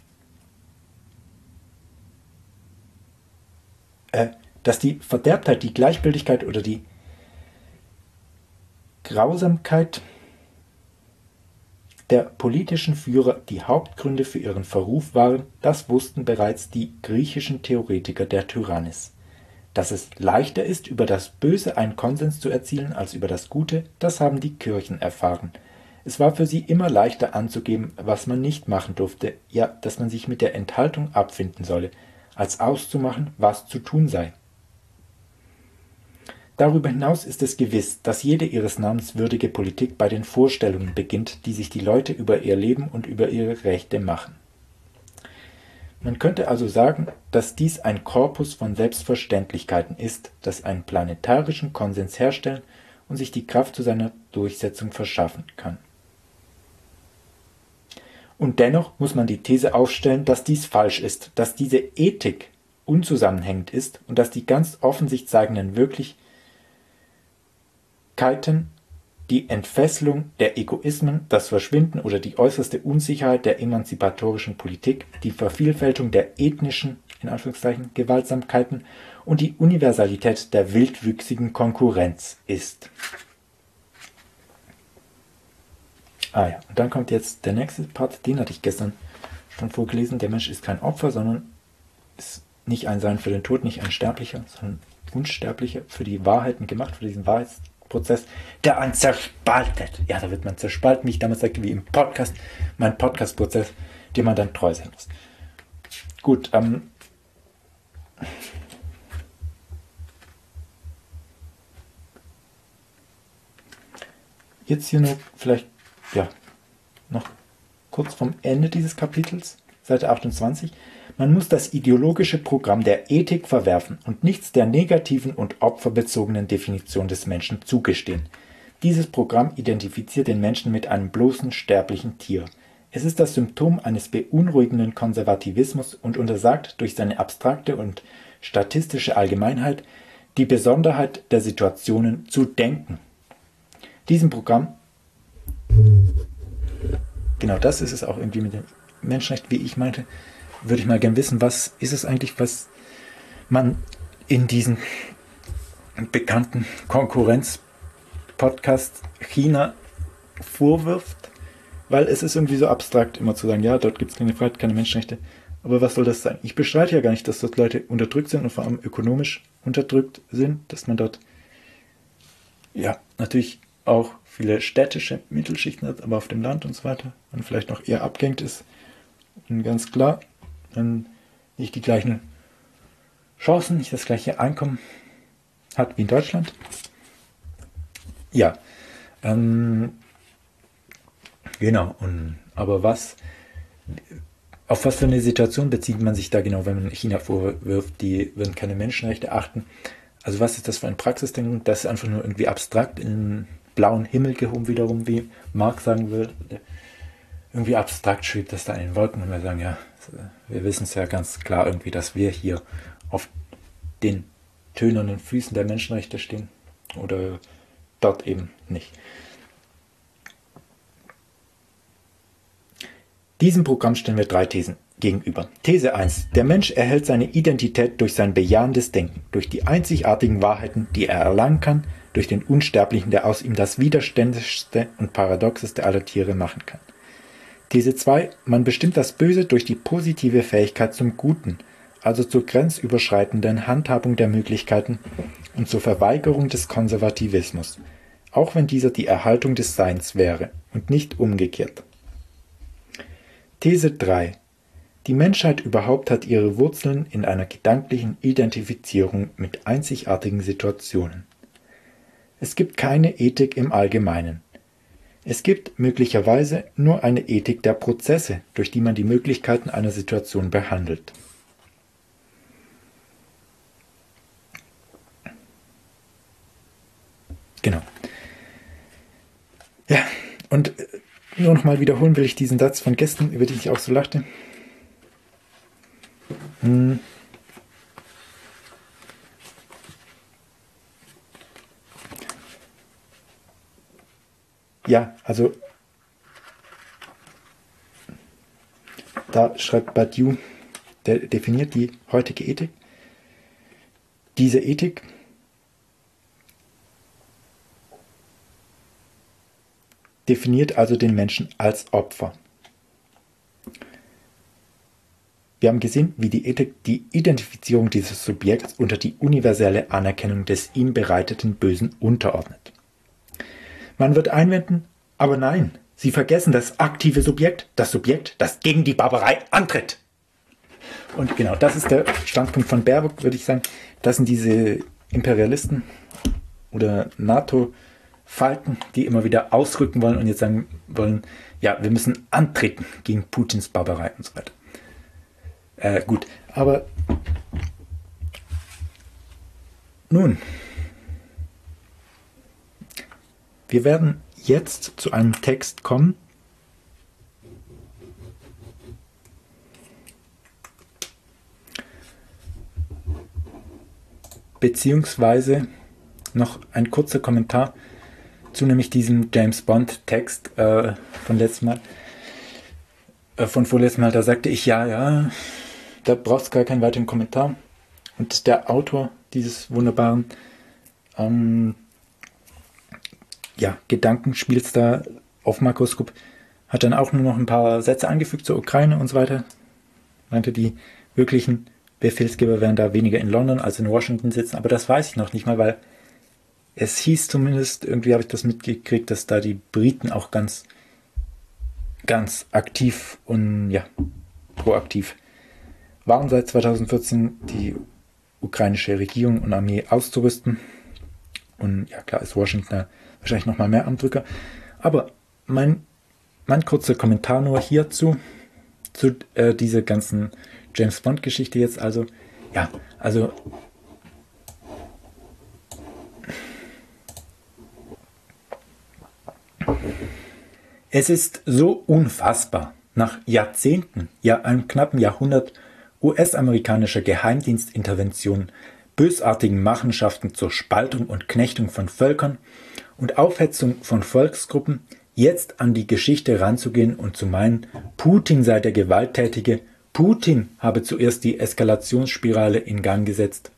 äh, dass die Verderbtheit, die Gleichgültigkeit oder die Grausamkeit der politischen Führer die Hauptgründe für ihren Verruf waren, das wussten bereits die griechischen Theoretiker der Tyrannis. Dass es leichter ist, über das Böse einen Konsens zu erzielen als über das Gute, das haben die Kirchen erfahren. Es war für sie immer leichter anzugeben, was man nicht machen durfte, ja, dass man sich mit der Enthaltung abfinden solle, als auszumachen, was zu tun sei. Darüber hinaus ist es gewiss, dass jede ihres Namens würdige Politik bei den Vorstellungen beginnt, die sich die Leute über ihr Leben und über ihre Rechte machen. Man könnte also sagen, dass dies ein Korpus von Selbstverständlichkeiten ist, das einen planetarischen Konsens herstellen und sich die Kraft zu seiner Durchsetzung verschaffen kann. Und dennoch muss man die These aufstellen, dass dies falsch ist, dass diese Ethik unzusammenhängend ist und dass die ganz offen sich zeigenden Wirklichkeiten die Entfesselung der Egoismen, das Verschwinden oder die äußerste Unsicherheit der emanzipatorischen Politik, die Vervielfältigung der ethnischen, in Anführungszeichen, Gewaltsamkeiten und die Universalität der wildwüchsigen Konkurrenz ist. Ah ja, und dann kommt jetzt der nächste Part, den hatte ich gestern schon vorgelesen. Der Mensch ist kein Opfer, sondern ist nicht ein Sein für den Tod, nicht ein Sterblicher, sondern Unsterblicher, für die Wahrheiten gemacht, für diesen Wahrheitsprozess, der einen zerspaltet. Ja, da wird man zerspalten, wie ich damals sagte, wie im Podcast, mein Podcast-Prozess, dem man dann treu sein muss. Gut, ähm, jetzt hier nur vielleicht, ja, noch kurz vom Ende dieses Kapitels, Seite achtundzwanzig. Man muss das ideologische Programm der Ethik verwerfen und nichts der negativen und opferbezogenen Definition des Menschen zugestehen. Dieses Programm identifiziert den Menschen mit einem bloßen sterblichen Tier. Es ist das Symptom eines beunruhigenden Konservativismus und untersagt durch seine abstrakte und statistische Allgemeinheit die Besonderheit der Situationen zu denken. Diesem Programm, genau das ist es auch irgendwie mit dem Menschenrecht, wie ich meinte, würde ich mal gern wissen, was ist es eigentlich, was man in diesen bekannten Konkurrenz-Podcast China vorwirft, weil es ist irgendwie so abstrakt, immer zu sagen, ja, dort gibt es keine Freiheit, keine Menschenrechte, aber was soll das sein? Ich bestreite ja gar nicht, dass dort Leute unterdrückt sind und vor allem ökonomisch unterdrückt sind, dass man dort, ja, natürlich auch viele städtische Mittelschichten hat, aber auf dem Land und so weiter, und vielleicht noch eher abgehängt ist. Und ganz klar, dann nicht die gleichen Chancen, nicht das gleiche Einkommen hat wie in Deutschland. Ja, ähm, genau, und, aber was, auf was für eine Situation bezieht man sich da genau, wenn man China vorwirft, die würden keine Menschenrechte achten? Also was ist das für ein Praxisdenken? Das ist einfach nur irgendwie abstrakt in den blauen Himmel gehoben wiederum, wie Marx sagen würde. Irgendwie abstrakt schwebt das da in den Wolken und wir sagen, ja, wir wissen es ja ganz klar irgendwie, dass wir hier auf den tönernen Füßen der Menschenrechte stehen oder dort eben nicht. Diesem Programm stellen wir drei Thesen gegenüber. These eins. Der Mensch erhält seine Identität durch sein bejahendes Denken, durch die einzigartigen Wahrheiten, die er erlangen kann, durch den Unsterblichen, der aus ihm das widerständigste und paradoxeste aller Tiere machen kann. These zwei. Man bestimmt das Böse durch die positive Fähigkeit zum Guten, also zur grenzüberschreitenden Handhabung der Möglichkeiten und zur Verweigerung des Konservativismus, auch wenn dieser die Erhaltung des Seins wäre und nicht umgekehrt. These drei. Die Menschheit überhaupt hat ihre Wurzeln in einer gedanklichen Identifizierung mit einzigartigen Situationen. Es gibt keine Ethik im Allgemeinen. Es gibt möglicherweise nur eine Ethik der Prozesse, durch die man die Möglichkeiten einer Situation behandelt. Genau. Ja, und nur nochmal wiederholen will ich diesen Satz von gestern, über den ich auch so lachte. Hm. Ja, also da schreibt Badiou, der definiert die heutige Ethik. Diese Ethik definiert also den Menschen als Opfer. Wir haben gesehen, wie die, die Identifizierung dieses Subjekts unter die universelle Anerkennung des ihm bereiteten Bösen unterordnet. Man wird einwenden, aber nein, Sie vergessen das aktive Subjekt, das Subjekt, das gegen die Barbarei antritt. Und genau, das ist der Standpunkt von Baerbock, würde ich sagen. Das sind diese Imperialisten oder NATO-Falken, die immer wieder ausrücken wollen und jetzt sagen wollen, ja, wir müssen antreten gegen Putins Barbarei und so weiter. Äh, gut, aber nun, wir werden jetzt zu einem Text kommen, beziehungsweise noch ein kurzer Kommentar zu nämlich diesem James Bond Text äh, von letztem Mal, äh, von vorletztem Mal, da sagte ich, ja, ja, da brauchst du gar keinen weiteren Kommentar. Und der Autor dieses wunderbaren ähm, ja, Gedankenspiels da auf Makroskop hat dann auch nur noch ein paar Sätze angefügt zur Ukraine und so weiter. Meinte, die wirklichen Befehlsgeber werden da weniger in London als in Washington sitzen. Aber das weiß ich noch nicht mal, weil es hieß zumindest, irgendwie habe ich das mitgekriegt, dass da die Briten auch ganz, ganz aktiv und ja, proaktiv waren seit zweitausendvierzehn, die ukrainische Regierung und Armee auszurüsten. Und ja, klar ist Washington wahrscheinlich nochmal mehr am Drücker. Aber mein, mein kurzer Kommentar nur hierzu, zu äh, dieser ganzen James Bond-Geschichte jetzt. Also, ja, also es ist so unfassbar, nach Jahrzehnten, ja einem knappen Jahrhundert U S-amerikanischer Geheimdienstintervention, bösartigen Machenschaften zur Spaltung und Knechtung von Völkern und Aufhetzung von Volksgruppen, jetzt an die Geschichte ranzugehen und zu meinen, Putin sei der Gewalttätige, Putin habe zuerst die Eskalationsspirale in Gang gesetzt.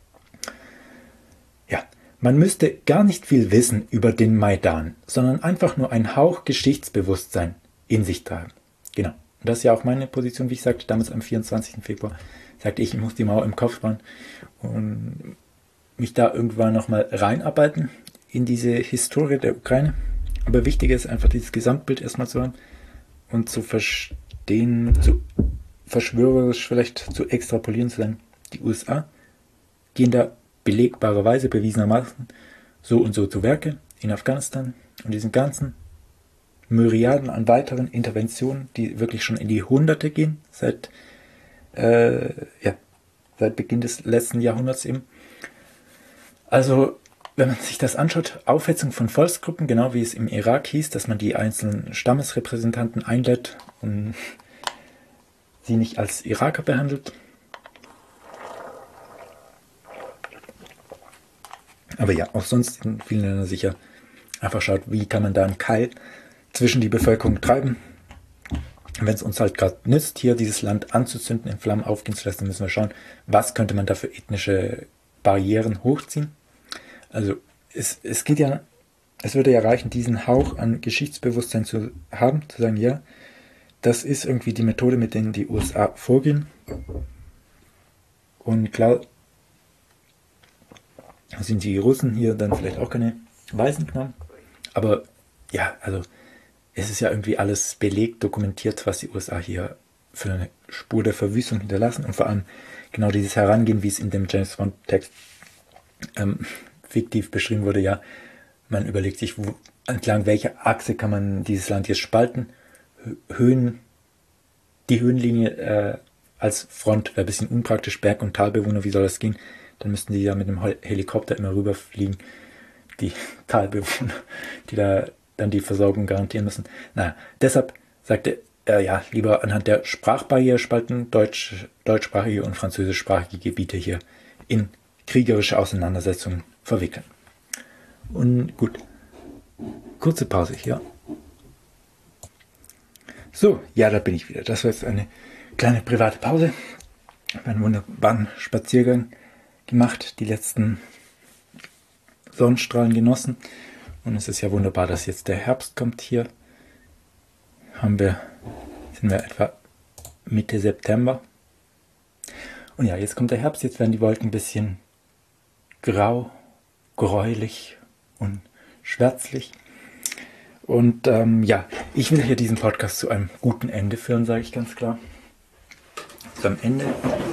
Ja, man müsste gar nicht viel wissen über den Maidan, sondern einfach nur einen Hauch Geschichtsbewusstsein in sich tragen. Genau. Und das ist ja auch meine Position, wie ich sagte, damals am vierundzwanzigsten Februar, sagte ich, ich muss die Mauer im Kopf bauen und mich da irgendwann nochmal reinarbeiten in diese Historie der Ukraine. Aber wichtiger ist einfach dieses Gesamtbild erstmal zu haben und zu verstehen, zu verschwörerisch vielleicht zu extrapolieren, zu sagen, die U S A gehen da belegbarerweise, bewiesenermaßen so und so zu Werke in Afghanistan und diesen ganzen Myriaden an weiteren Interventionen, die wirklich schon in die Hunderte gehen, seit, äh, ja, seit Beginn des letzten Jahrhunderts eben. Also, wenn man sich das anschaut, Aufhetzung von Volksgruppen, genau wie es im Irak hieß, dass man die einzelnen Stammesrepräsentanten einlädt und sie nicht als Iraker behandelt. Aber ja, auch sonst in vielen Ländern sicher einfach schaut, wie kann man da einen Keil zwischen die Bevölkerung treiben. Wenn es uns halt gerade nützt, hier dieses Land anzuzünden, in Flammen aufgehen zu lassen, dann müssen wir schauen, was könnte man da für ethnische Barrieren hochziehen. Also es, es geht ja, es würde ja reichen, diesen Hauch an Geschichtsbewusstsein zu haben, zu sagen, ja, das ist irgendwie die Methode, mit denen die U S A vorgehen. Und klar sind die Russen hier dann vielleicht auch keine Waisenknaben. Aber ja, also es ist ja irgendwie alles belegt, dokumentiert, was die U S A hier für eine Spur der Verwüstung hinterlassen. Und vor allem genau dieses Herangehen, wie es in dem James Bond-Text ähm, fiktiv beschrieben wurde, ja, man überlegt sich, wo, entlang welcher Achse kann man dieses Land jetzt spalten. Höhen, die Höhenlinie äh, als Front wäre ein bisschen unpraktisch, Berg- und Talbewohner, wie soll das gehen? Dann müssten die ja mit einem Helikopter immer rüberfliegen, die Talbewohner, die da dann die Versorgung garantieren müssen. Naja, deshalb sagte er, ja, lieber anhand der Sprachbarriere spalten, Deutsch, deutschsprachige und französischsprachige Gebiete hier in kriegerische Auseinandersetzungen verwickeln. Und gut, kurze Pause hier. So, ja, da bin ich wieder. Das war jetzt eine kleine private Pause. Ich habe einen wunderbaren Spaziergang gemacht, die letzten Sonnenstrahlen genossen Und es ist ja wunderbar, dass jetzt der Herbst kommt hier. Haben wir, sind wir etwa Mitte September. Und ja, jetzt kommt der Herbst, jetzt werden die Wolken ein bisschen grau, gräulich und schwärzlich. Und ähm, ja, ich will hier diesen Podcast zu einem guten Ende führen, sage ich ganz klar. Zu einem Ende,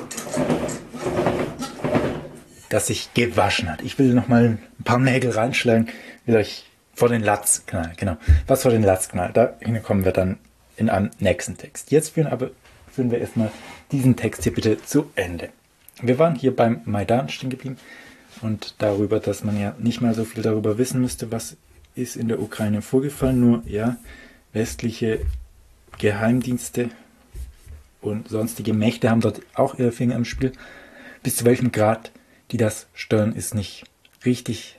das sich gewaschen hat. Ich will nochmal ein paar Nägel reinschlagen, will euch vor den Latz knallen. Genau, was vor den Latz knallen. Da kommen wir dann in einem nächsten Text. Jetzt führen, aber, führen wir erstmal diesen Text hier bitte zu Ende. Wir waren hier beim Maidan stehen geblieben und darüber, dass man ja nicht mal so viel darüber wissen müsste, was ist in der Ukraine vorgefallen, nur ja, westliche Geheimdienste und sonstige Mächte haben dort auch ihre Finger im Spiel. Bis zu welchem Grad die das steuern, ist nicht richtig.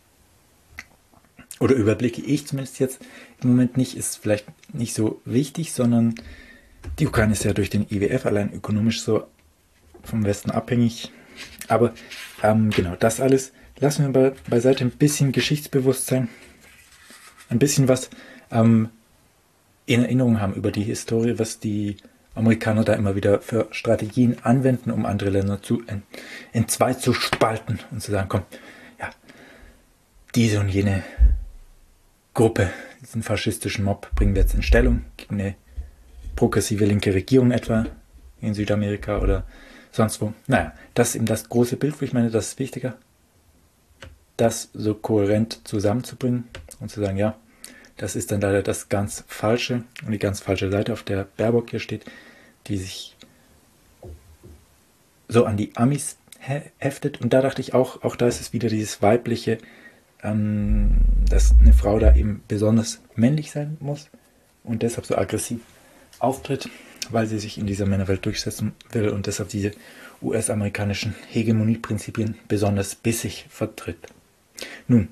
Oder überblicke ich zumindest jetzt im Moment nicht, ist vielleicht nicht so wichtig, sondern die Ukraine ist ja durch den I W F allein ökonomisch so vom Westen abhängig. Aber ähm, genau, das alles lassen wir be beiseite, ein bisschen Geschichtsbewusstsein, ein bisschen was ähm, in Erinnerung haben über die Historie, was die Amerikaner da immer wieder für Strategien anwenden, um andere Länder zu in, in zwei zu spalten und zu sagen, komm, ja, diese und jene Gruppe, diesen faschistischen Mob bringen wir jetzt in Stellung gegen eine progressive linke Regierung etwa in Südamerika oder sonst wo. Naja, das ist eben das große Bild, wo ich meine, das ist wichtiger, das so kohärent zusammenzubringen und zu sagen, ja, das ist dann leider das ganz Falsche und die ganz falsche Seite, auf der Baerbock hier steht, die sich so an die Amis heftet. Und da dachte ich auch, auch da ist es wieder dieses weibliche, ähm, dass eine Frau da eben besonders männlich sein muss und deshalb so aggressiv auftritt, weil sie sich in dieser Männerwelt durchsetzen will und deshalb diese U S-amerikanischen Hegemonieprinzipien besonders bissig vertritt. Nun,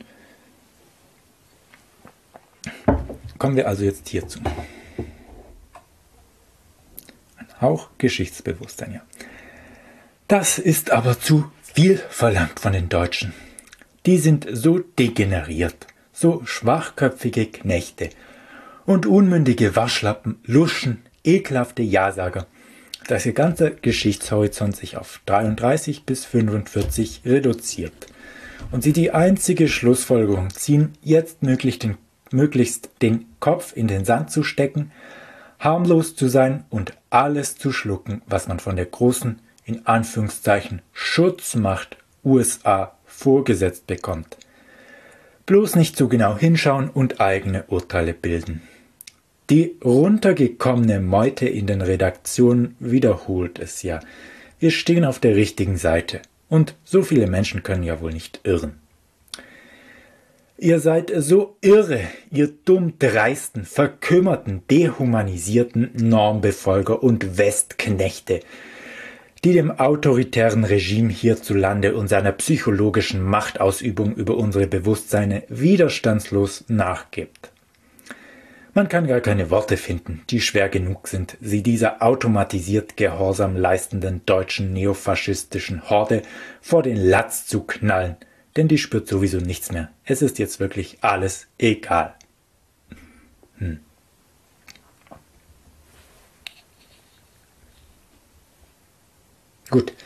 kommen wir also jetzt hierzu. Ein Hauch Geschichtsbewusstsein, ja. Das ist aber zu viel verlangt von den Deutschen. Die sind so degeneriert, so schwachköpfige Knechte und unmündige Waschlappen, Luschen, ekelhafte Ja-Sager, dass ihr ganzer Geschichtshorizont sich auf dreiunddreißig bis fünfundvierzig reduziert und sie die einzige Schlussfolgerung ziehen, jetzt möglich den, möglichst den Kopf in den Sand zu stecken, harmlos zu sein und alles zu schlucken, was man von der großen, in Anführungszeichen, Schutzmacht U S A vorgesetzt bekommt. Bloß nicht so genau hinschauen und eigene Urteile bilden. Die runtergekommene Meute in den Redaktionen wiederholt es ja. Wir stehen auf der richtigen Seite. Und so viele Menschen können ja wohl nicht irren. Ihr seid so irre, ihr dumm dreisten, verkümmerten, dehumanisierten Normbefolger und Westknechte, die dem autoritären Regime hierzulande und seiner psychologischen Machtausübung über unsere Bewusstseine widerstandslos nachgibt. Man kann gar keine Worte finden, die schwer genug sind, sie dieser automatisiert Gehorsam leistenden deutschen neofaschistischen Horde vor den Latz zu knallen, denn die spürt sowieso nichts mehr. Es ist jetzt wirklich alles egal. Hm. Gut.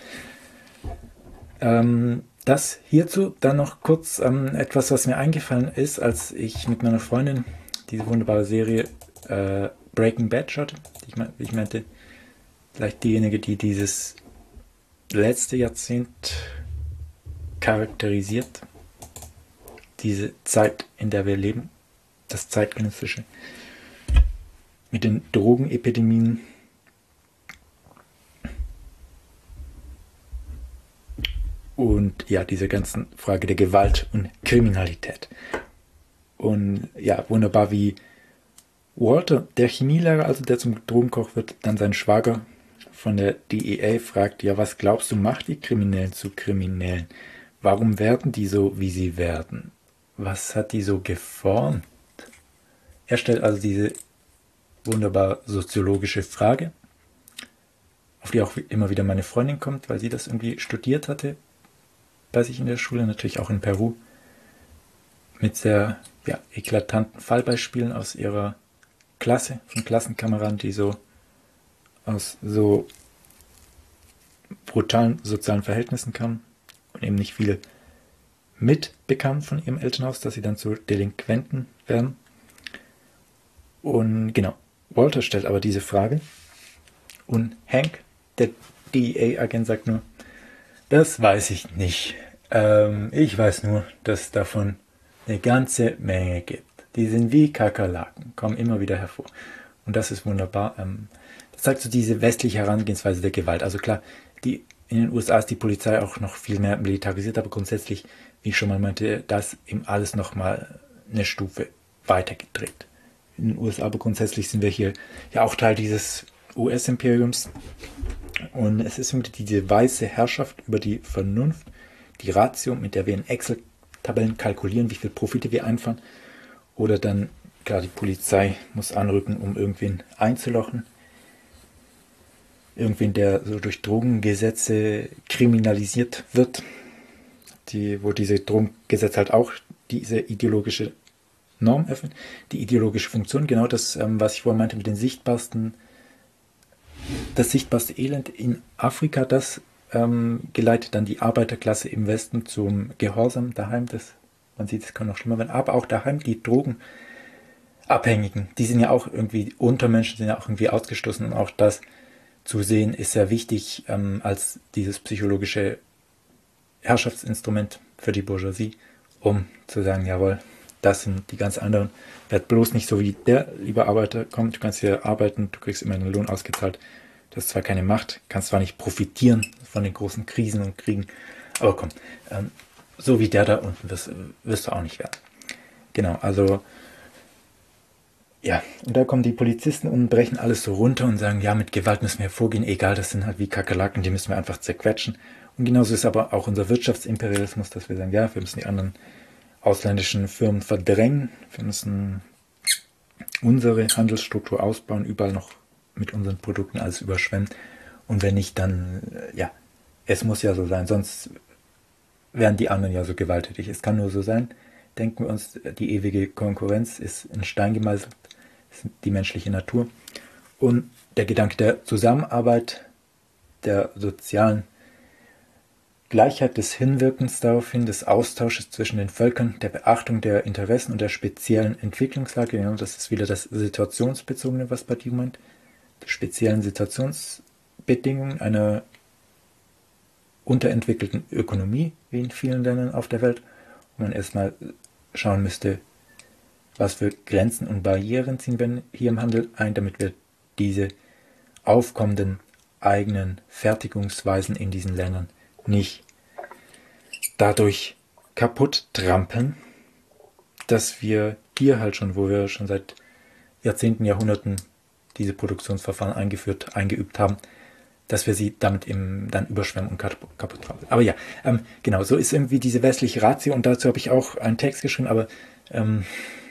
Ähm, das hierzu dann noch kurz ähm, etwas, was mir eingefallen ist, als ich mit meiner Freundin diese wunderbare Serie äh, Breaking Bad schaute. Ich, mein, ich meinte, vielleicht diejenige, die dieses letzte Jahrzehnt charakterisiert. Diese Zeit, in der wir leben. Das zeitgenössische. Mit den Drogenepidemien. Und ja, diese ganzen Frage der Gewalt und Kriminalität. Und ja, wunderbar, wie Walter, der Chemielehrer, also der zum Drogenkoch wird, dann sein Schwager von der D E A fragt, ja, was glaubst du, macht die Kriminellen zu Kriminellen? Warum werden die so, wie sie werden? Was hat die so geformt? Er stellt also diese wunderbar soziologische Frage, auf die auch immer wieder meine Freundin kommt, weil sie das irgendwie studiert hatte bei sich in der Schule, natürlich auch in Peru, mit sehr ja, eklatanten Fallbeispielen aus ihrer Klasse, von Klassenkameraden, die so aus so brutalen sozialen Verhältnissen kamen und eben nicht viel mitbekamen von ihrem Elternhaus, dass sie dann zu Delinquenten werden. Und genau, Walter stellt aber diese Frage und Hank, der D E A-Agent, sagt nur, das weiß ich nicht. Ähm, ich weiß nur, dass es davon eine ganze Menge gibt. Die sind wie Kakerlaken, kommen immer wieder hervor. Und das ist wunderbar. Ähm, das zeigt so diese westliche Herangehensweise der Gewalt. Also klar, die, in den U S A ist die Polizei auch noch viel mehr militarisiert, aber grundsätzlich, wie ich schon mal meinte, das eben alles nochmal eine Stufe weiter gedreht. In den U S A, aber grundsätzlich sind wir hier ja auch Teil dieses U S-Imperiums. Und es ist irgendwie diese weiße Herrschaft über die Vernunft, die Ratio, mit der wir in Excel-Tabellen kalkulieren, wie viel Profite wir einfahren. Oder dann, klar, die Polizei muss anrücken, um irgendwen einzulochen. Irgendwen, der so durch Drogengesetze kriminalisiert wird. Die, wo diese Drogengesetze halt auch diese ideologische Norm öffnen. Die ideologische Funktion, genau das, ähm, was ich vorhin meinte mit den sichtbarsten, das sichtbarste Elend in Afrika, das ähm, geleitet dann die Arbeiterklasse im Westen zum Gehorsam daheim. Das, man sieht, es kann noch schlimmer werden, aber auch daheim die Drogenabhängigen, die sind ja auch irgendwie Untermenschen, sind ja auch irgendwie ausgestoßen, und auch das zu sehen ist sehr wichtig ähm, als dieses psychologische Herrschaftsinstrument für die Bourgeoisie, um zu sagen, jawohl, das sind die ganz anderen. Werd bloß nicht so wie der, lieber Arbeiter, komm, du kannst hier arbeiten, du kriegst immer einen Lohn ausgezahlt. Du hast zwar keine Macht, kannst zwar nicht profitieren von den großen Krisen und Kriegen, aber komm, ähm, so wie der da unten wirst, wirst du auch nicht werden. Genau, also ja, und da kommen die Polizisten und brechen alles so runter und sagen, ja, mit Gewalt müssen wir vorgehen, egal, das sind halt wie Kakerlaken, die müssen wir einfach zerquetschen. Und genauso ist aber auch unser Wirtschaftsimperialismus, dass wir sagen, ja, wir müssen die anderen ausländischen Firmen verdrängen, wir müssen unsere Handelsstruktur ausbauen, überall noch mit unseren Produkten alles überschwemmen. Und wenn nicht, dann, ja, es muss ja so sein, sonst wären die anderen ja so gewalttätig. Es kann nur so sein. Denken wir uns, die ewige Konkurrenz ist in Stein gemeißelt, ist die menschliche Natur. Und der Gedanke der Zusammenarbeit, der sozialen Gleichheit, des Hinwirkens darauf hin, des Austausches zwischen den Völkern, der Beachtung der Interessen und der speziellen Entwicklungslage, ja, das ist wieder das Situationsbezogene, was bei dir meint, die speziellen Situationsbedingungen einer unterentwickelten Ökonomie, wie in vielen Ländern auf der Welt, wo man erstmal schauen müsste, was für Grenzen und Barrieren ziehen wir hier im Handel ein, damit wir diese aufkommenden eigenen Fertigungsweisen in diesen Ländern nicht dadurch kaputt trampeln, dass wir hier halt schon, wo wir schon seit Jahrzehnten, Jahrhunderten diese Produktionsverfahren eingeführt, eingeübt haben, dass wir sie damit im, dann überschwemmen und kaputt, kaputt trampeln. Aber ja, ähm, genau, so ist irgendwie diese westliche Ratio, und dazu habe ich auch einen Text geschrieben, aber ähm,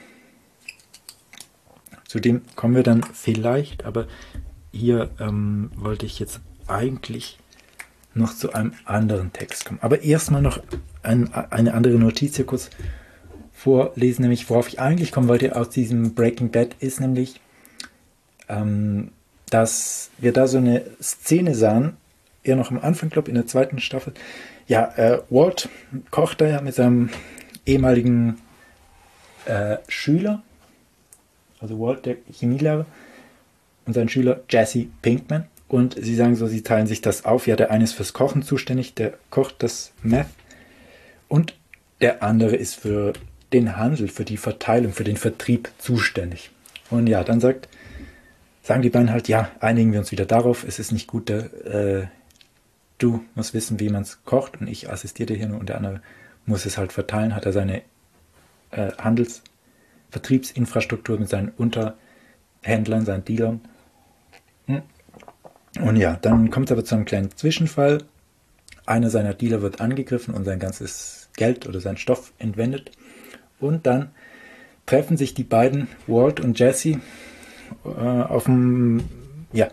zu dem kommen wir dann vielleicht, aber hier ähm, wollte ich jetzt eigentlich noch zu einem anderen Text kommen. Aber erstmal noch ein, eine andere Notiz hier kurz vorlesen, nämlich worauf ich eigentlich kommen wollte aus diesem Breaking Bad, ist nämlich, ähm, dass wir da so eine Szene sahen, eher noch am Anfang, glaube ich, in der zweiten Staffel. Ja, äh, Walt kocht da ja mit seinem ehemaligen äh, Schüler, also Walt, der Chemielehrer, und sein Schüler Jesse Pinkman. Und sie sagen so, sie teilen sich das auf. Ja, der eine ist fürs Kochen zuständig, der kocht das Meth. Und der andere ist für den Handel, für die Verteilung, für den Vertrieb zuständig. Und ja, dann sagt, sagen die beiden halt, ja, einigen wir uns wieder darauf. Es ist nicht gut, der, äh, du musst wissen, wie man es kocht, und ich assistiere dir hier nur, und der andere muss es halt verteilen. Hat er seine äh, Handels-, Vertriebsinfrastruktur mit seinen Unterhändlern, seinen Dealern. Hm. Und ja, dann kommt es aber zu einem kleinen Zwischenfall. Einer seiner Dealer wird angegriffen und sein ganzes Geld oder sein Stoff entwendet. Und dann treffen sich die beiden, Walt und Jesse, äh, auf dem, ja,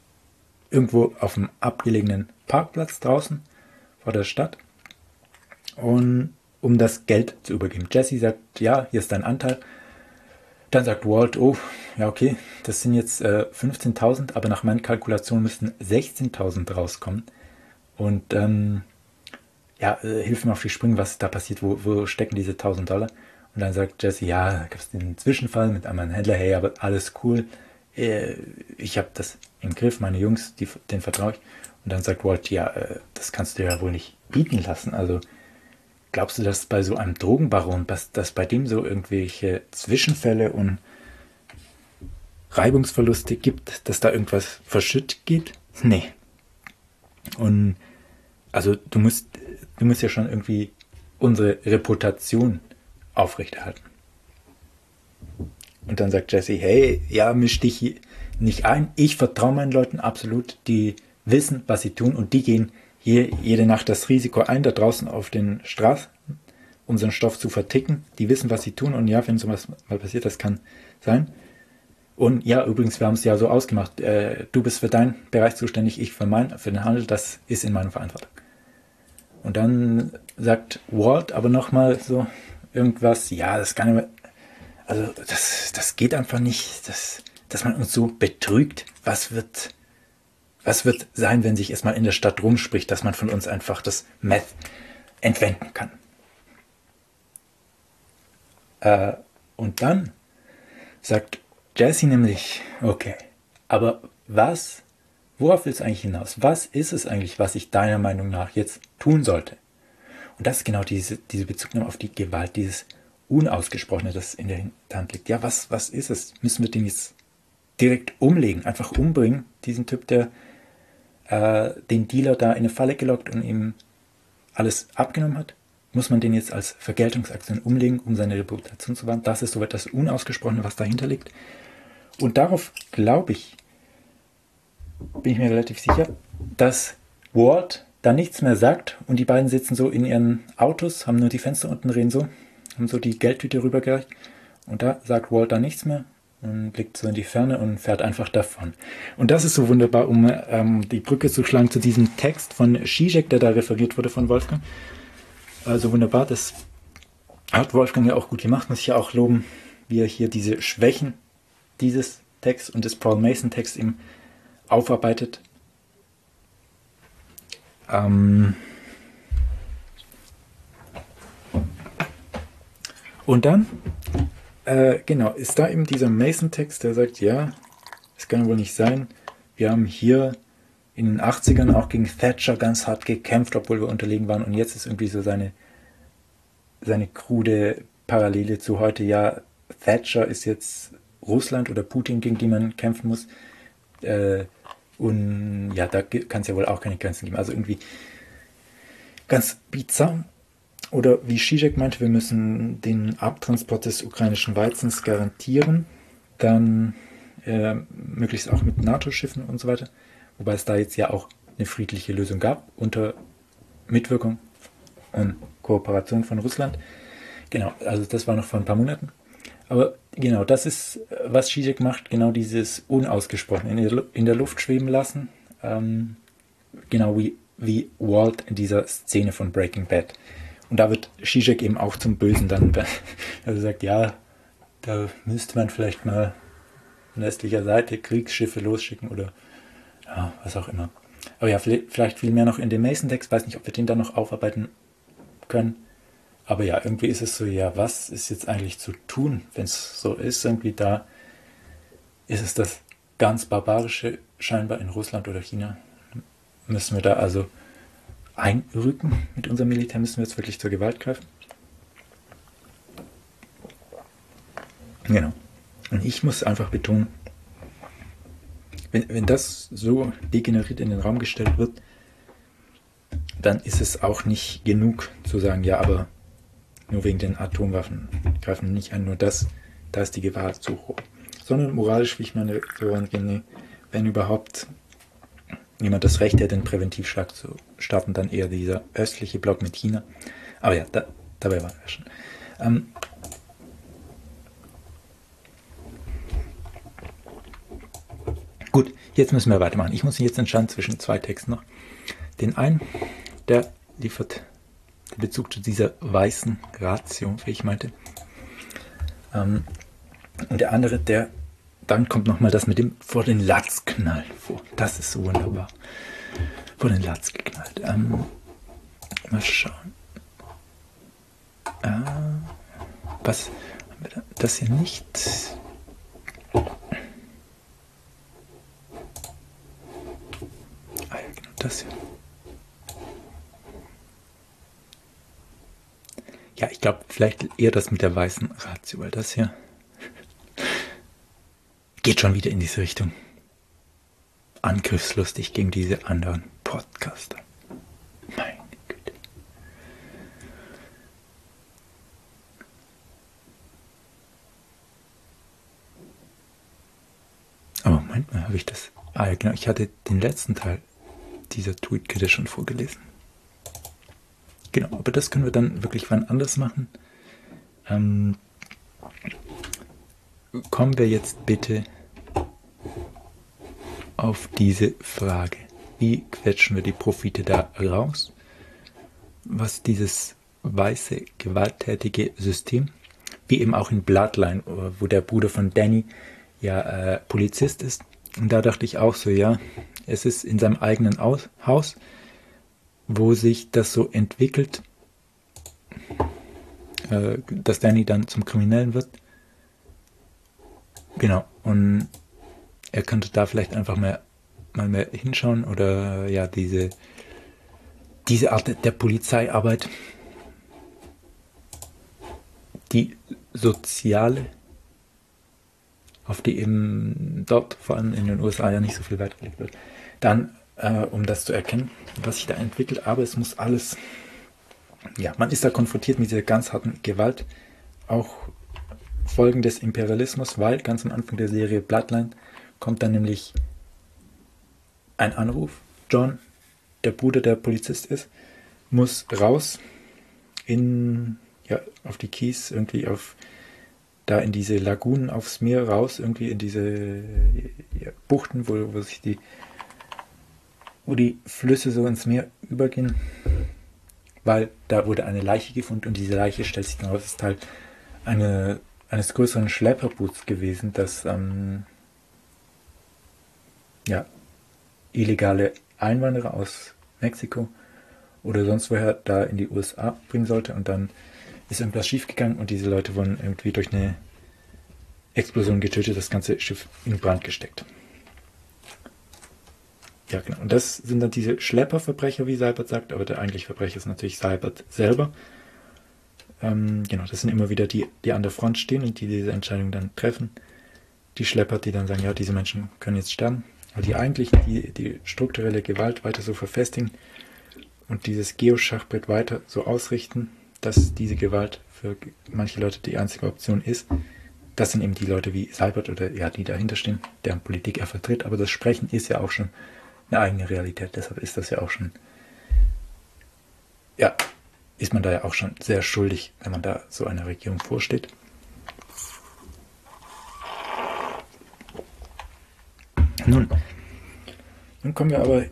irgendwo auf dem abgelegenen Parkplatz draußen vor der Stadt. und um das Geld zu übergeben. Jesse sagt, ja, hier ist dein Anteil. Dann sagt Walt, oh, ja okay, das sind jetzt äh, fünfzehntausend, aber nach meinen Kalkulationen müssten sechzehntausend rauskommen. Und ähm, ja, äh, hilf mir auf die Sprünge, was da passiert, wo, wo stecken diese tausend Dollar? Und dann sagt Jesse, ja, da gab es den Zwischenfall mit einem Händler, hey, aber alles cool, äh, ich habe das im Griff, meine Jungs, die, denen vertraue ich. Und dann sagt Walt, ja, äh, das kannst du ja wohl nicht bieten lassen, also glaubst du, dass bei so einem Drogenbaron, dass, dass bei dem so irgendwelche Zwischenfälle und Reibungsverluste gibt, dass da irgendwas verschütt geht? Nee. Und also du musst, du musst ja schon irgendwie unsere Reputation aufrechterhalten. Und dann sagt Jesse, hey, ja, misch dich nicht ein. Ich vertraue meinen Leuten absolut, die wissen, was sie tun und die gehen hier jede Nacht das Risiko ein, da draußen auf den Straßen unseren Stoff zu verticken. Die wissen, was sie tun und ja, wenn sowas mal passiert, das kann sein. Und ja, übrigens, wir haben es ja so ausgemacht, äh, du bist für deinen Bereich zuständig, ich für meinen, für den Handel, das ist in meiner Verantwortung. Und dann sagt Walt aber nochmal so irgendwas, ja, das kann ich, also das, das geht einfach nicht, das, dass man uns so betrügt. Was wird, was wird sein, wenn sich erstmal in der Stadt rumspricht, dass man von uns einfach das Meth entwenden kann? Äh, und dann sagt Jesse nämlich, okay, aber was, worauf willst du eigentlich hinaus? Was ist es eigentlich, was ich deiner Meinung nach jetzt tun sollte? Und das ist genau diese, diese Bezugnahme auf die Gewalt, dieses Unausgesprochene, das in der Hinterhand liegt. Ja, was, was ist es? Müssen wir den jetzt direkt umlegen, einfach umbringen, diesen Typ, der äh, den Dealer da in eine Falle gelockt und ihm alles abgenommen hat? Muss man den jetzt als Vergeltungsaktion umlegen, um seine Reputation zu wahren? Das ist so etwas Unausgesprochene, was dahinter liegt. Und darauf glaube ich, bin ich mir relativ sicher, dass Walt da nichts mehr sagt und die beiden sitzen so in ihren Autos, haben nur die Fenster unten drehen so, haben so die Geldtüte rübergereicht und da sagt Walt da nichts mehr und blickt so in die Ferne und fährt einfach davon. Und das ist so wunderbar, um ähm, die Brücke zu schlagen zu diesem Text von Zizek, der da referiert wurde von Wolfgang. Also wunderbar, das hat Wolfgang ja auch gut gemacht, muss ich ja auch loben, wie er hier diese Schwächen dieses Texts und des Paul Mason Texts eben aufarbeitet. Ähm und dann, äh, genau, ist da eben dieser Mason-Text, der sagt, ja, es kann wohl nicht sein, wir haben hier in den achtzigern auch gegen Thatcher ganz hart gekämpft, obwohl wir unterlegen waren und jetzt ist irgendwie so seine, seine krude Parallele zu heute, ja, Thatcher ist jetzt Russland oder Putin, gegen die man kämpfen muss. Äh, und ja, da kann es ja wohl auch keine Grenzen geben. Also irgendwie ganz bizarr. Oder wie Zizek meinte, wir müssen den Abtransport des ukrainischen Weizens garantieren. Dann äh, möglichst auch mit NATO-Schiffen und so weiter. Wobei es da jetzt ja auch eine friedliche Lösung gab, unter Mitwirkung und Kooperation von Russland. Genau, also das war noch vor ein paar Monaten. Aber genau, das ist, was Zizek macht, genau dieses Unausgesprochene in der, in der Luft schweben lassen. Ähm, genau wie, wie Walt in dieser Szene von Breaking Bad. Und da wird Zizek eben auch zum Bösen dann, also sagt, ja, da müsste man vielleicht mal von westlicher Seite Kriegsschiffe losschicken oder ja, was auch immer. Aber ja, vielleicht viel mehr noch in dem Mason-Text, weiß nicht, ob wir den dann noch aufarbeiten können. Aber ja, irgendwie ist es so, ja, was ist jetzt eigentlich zu tun, wenn es so ist? Irgendwie da ist es das ganz Barbarische scheinbar in Russland oder China. Müssen wir da also einrücken mit unserem Militär? Müssen wir jetzt wirklich zur Gewalt greifen? Genau. Und ich muss einfach betonen, wenn, wenn das so degeneriert in den Raum gestellt wird, dann ist es auch nicht genug zu sagen, ja, aber nur wegen den Atomwaffen greifen nicht an, nur das, da ist die Gefahr zu hoch. Sondern moralisch, wie ich meine, wenn überhaupt jemand das Recht hätte, einen Präventivschlag zu starten, dann eher dieser östliche Block mit China. Aber ja, da, dabei waren wir schon. Ähm, gut, jetzt müssen wir weitermachen. Ich muss mich jetzt entscheiden zwischen zwei Texten noch. Den einen, der liefert der Bezug zu dieser weißen Ratio, wie ich meinte. Ähm, und der andere, der, dann kommt nochmal das mit dem vor den Latz knallen vor. Das ist so wunderbar. Vor den Latz geknallt. Ähm, mal schauen. Äh, was haben wir da? Das hier nicht. Ah ja, genau, das hier. Ja, ich glaube, vielleicht eher das mit der weißen Ratio, weil das hier geht schon wieder in diese Richtung. Angriffslustig gegen diese anderen Podcaster. Meine Güte. Aber Moment mal, habe ich das... Ah ja, genau, ich hatte den letzten Teil dieser Tweetkette schon vorgelesen. Genau, aber das können wir dann wirklich wann anders machen. Ähm, kommen wir jetzt bitte auf diese Frage. Wie quetschen wir die Profite da raus? Was dieses weiße, gewalttätige System, wie eben auch in Bloodline, wo der Bruder von Danny ja äh, Polizist ist. Und da dachte ich auch so, ja, es ist in seinem eigenen Aus Haus, wo sich das so entwickelt, äh, dass Danny dann zum Kriminellen wird. Genau, und er könnte da vielleicht einfach mehr, mal mehr hinschauen oder ja, diese, diese Art der Polizeiarbeit, die soziale, auf die eben dort, vor allem in den U S A, ja nicht so viel Wert gelegt wird, dann, äh, um das zu erkennen, was sich da entwickelt, aber es muss alles, ja, man ist da konfrontiert mit dieser ganz harten Gewalt, auch Folgen des Imperialismus, weil ganz am Anfang der Serie Bloodline kommt dann nämlich ein Anruf. John, der Bruder, der Polizist ist, muss raus in, ja, auf die Keys, irgendwie auf, da in diese Lagunen aufs Meer raus, irgendwie in diese ja, Buchten, wo, wo sich die, wo die Flüsse so ins Meer übergehen, weil da wurde eine Leiche gefunden und diese Leiche, stellt sich dann raus, ist halt eine, eines größeren Schlepperboots gewesen, das ähm, ja, illegale Einwanderer aus Mexiko oder sonst woher da in die U S A bringen sollte, und dann ist irgendwas schiefgegangen und diese Leute wurden irgendwie durch eine Explosion getötet, das ganze Schiff in Brand gesteckt. Ja, genau. Und das sind dann diese Schlepperverbrecher, wie Seibert sagt, aber der eigentliche Verbrecher ist natürlich Seibert selber. Ähm, genau, das sind immer wieder die, die an der Front stehen und die diese Entscheidung dann treffen. Die Schlepper, die dann sagen, ja, diese Menschen können jetzt sterben. Aber die eigentlich die, die strukturelle Gewalt weiter so verfestigen und dieses Geoschachbrett weiter so ausrichten, dass diese Gewalt für manche Leute die einzige Option ist. Das sind eben die Leute wie Seibert oder ja, die dahinter stehen, deren Politik er vertritt. Aber das Sprechen ist ja auch schon eine eigene Realität. Deshalb ist das ja auch schon, ja, ist man da ja auch schon sehr schuldig, wenn man da so einer Regierung vorsteht. Nun, nun kommen wir aber,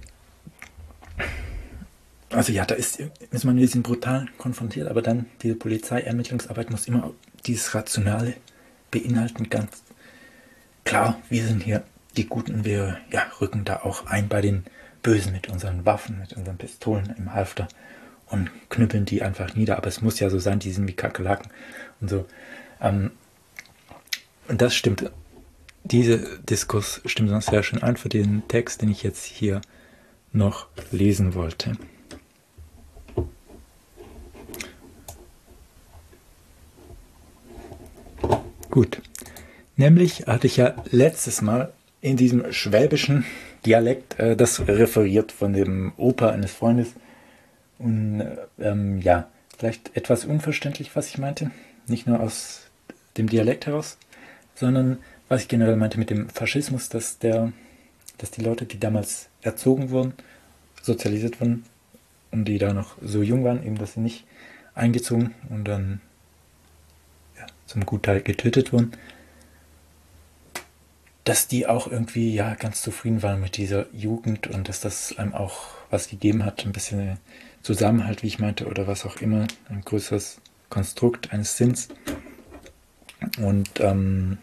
also ja, da ist, ist man mit diesem Brutalen konfrontiert, aber dann diese Polizeiermittlungsarbeit muss immer dieses Rationale beinhalten, ganz klar, wir sind hier die Guten, wir ja, rücken da auch ein bei den Bösen mit unseren Waffen, mit unseren Pistolen im Halfter und knüppeln die einfach nieder, aber es muss ja so sein, die sind wie Kakerlaken und so. Ähm, und das stimmt. Dieser Diskurs stimmt uns sehr schön ein für den Text, den ich jetzt hier noch lesen wollte. Gut, nämlich hatte ich ja letztes Mal in diesem schwäbischen Dialekt äh, das referiert von dem Opa eines Freundes. Und äh, ähm, ja, vielleicht etwas unverständlich, was ich meinte. Nicht nur aus dem Dialekt heraus, sondern was ich generell meinte mit dem Faschismus, dass, der, dass die Leute, die damals erzogen wurden, sozialisiert wurden und die da noch so jung waren, eben dass sie nicht eingezogen und dann ja, zum Gutteil getötet wurden, dass die auch irgendwie ja ganz zufrieden waren mit dieser Jugend und dass das einem auch was gegeben hat, ein bisschen Zusammenhalt, wie ich meinte, oder was auch immer, ein größeres Konstrukt eines Sinns. Und ähm,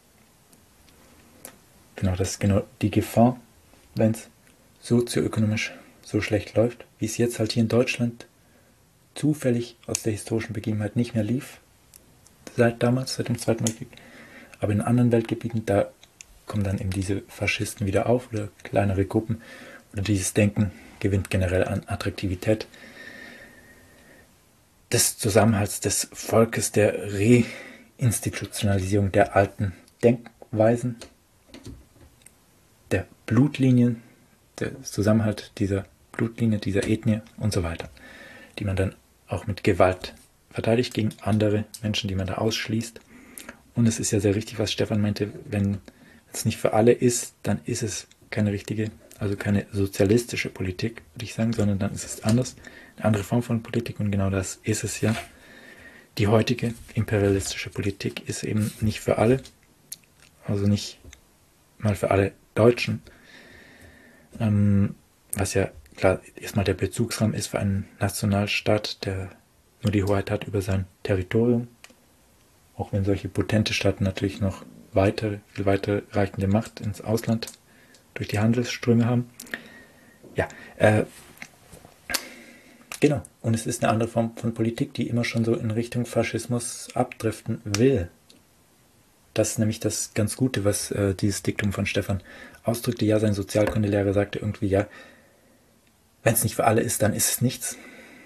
genau, das ist genau die Gefahr, wenn es sozioökonomisch so schlecht läuft, wie es jetzt halt hier in Deutschland zufällig aus der historischen Begebenheit nicht mehr lief, seit damals, seit dem Zweiten Weltkrieg. Aber in anderen Weltgebieten, da kommen dann eben diese Faschisten wieder auf oder kleinere Gruppen oder dieses Denken gewinnt generell an Attraktivität. Des Zusammenhalts des Volkes, der Reinstitutionalisierung der alten Denkweisen, der Blutlinien, der Zusammenhalt dieser Blutlinie, dieser Ethnie und so weiter, die man dann auch mit Gewalt verteidigt gegen andere Menschen, die man da ausschließt. Und es ist ja sehr richtig, was Stefan meinte, wenn es nicht für alle ist, dann ist es keine richtige, also keine sozialistische Politik, würde ich sagen, sondern dann ist es anders, eine andere Form von Politik und genau das ist es ja. Die heutige imperialistische Politik ist eben nicht für alle, also nicht mal für alle Deutschen, ähm, was ja klar erstmal der Bezugsrahmen ist für einen Nationalstaat, der nur die Hoheit hat über sein Territorium, auch wenn solche potente Staaten natürlich noch weitere, viel weiterreichende Macht ins Ausland durch die Handelsströme haben. Ja, äh, genau. Und es ist eine andere Form von Politik, die immer schon so in Richtung Faschismus abdriften will. Das ist nämlich das ganz Gute, was äh, dieses Diktum von Stefan ausdrückte. Ja, sein Sozialkundelehrer sagte irgendwie, ja, wenn es nicht für alle ist, dann ist es nichts.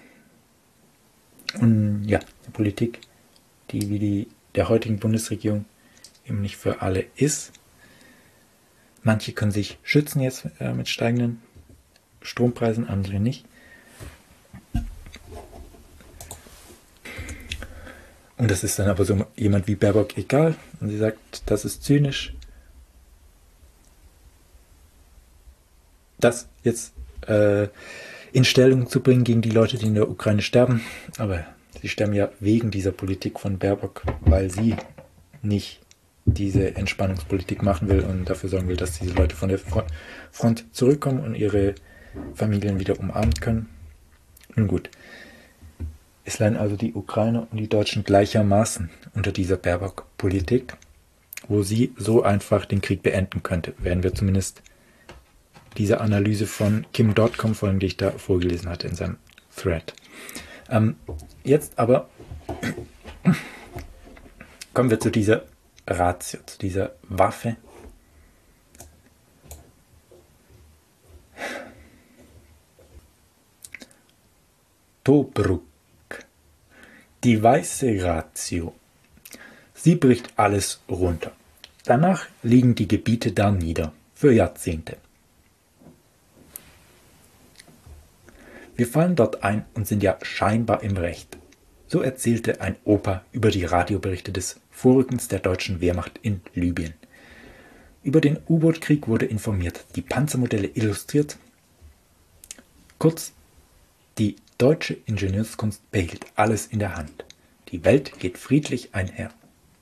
Und ja, eine Politik, die wie die der heutigen Bundesregierung eben nicht für alle ist. Manche können sich schützen jetzt äh, mit steigenden Strompreisen, andere nicht. Und das ist dann aber so jemand wie Baerbock egal. Und sie sagt, das ist zynisch. Das jetzt äh, in Stellung zu bringen gegen die Leute, die in der Ukraine sterben. Aber sie sterben ja wegen dieser Politik von Baerbock, weil sie nicht diese Entspannungspolitik machen will und dafür sorgen will, dass diese Leute von der Front zurückkommen und ihre Familien wieder umarmen können. Nun gut. Es leiden also die Ukrainer und die Deutschen gleichermaßen unter dieser Baerbock-Politik, wo sie so einfach den Krieg beenden könnte, werden wir zumindest diese Analyse von Kim Punkt com folgen, die ich da vorgelesen hatte in seinem Thread. Ähm, jetzt aber kommen wir zu dieser Ratio, zu dieser Waffe. Tobruk. Die weiße Ratio. Sie bricht alles runter. Danach liegen die Gebiete da nieder, für Jahrzehnte. Wir fallen dort ein und sind ja scheinbar im Recht. So erzählte ein Opa über die Radioberichte des Vorrückens der deutschen Wehrmacht in Libyen. Über den U-Boot-Krieg wurde informiert, die Panzermodelle illustriert. Kurz, die deutsche Ingenieurskunst behielt alles in der Hand. Die Welt geht friedlich einher.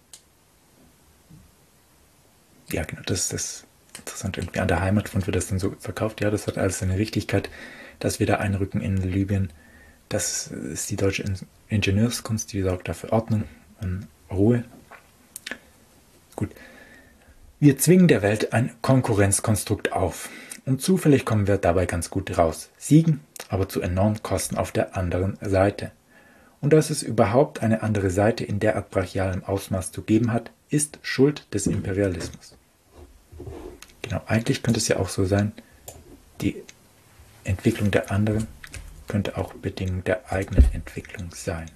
Ja, genau, das ist das Interessante. Irgendwie an der Heimatfront wird das dann so verkauft. Ja, das hat alles seine Richtigkeit, dass wir da einrücken in Libyen. Das ist die deutsche Ingenieurskunst, die sorgt dafür Ordnung und Ruhe. Gut. Wir zwingen der Welt ein Konkurrenzkonstrukt auf. Und zufällig kommen wir dabei ganz gut raus. Siegen, aber zu enormen Kosten auf der anderen Seite. Und dass es überhaupt eine andere Seite in derart brachialem Ausmaß zu geben hat, ist Schuld des Imperialismus. Genau, eigentlich könnte es ja auch so sein, die Entwicklung der anderen könnte auch Bedingung der eigenen Entwicklung sein.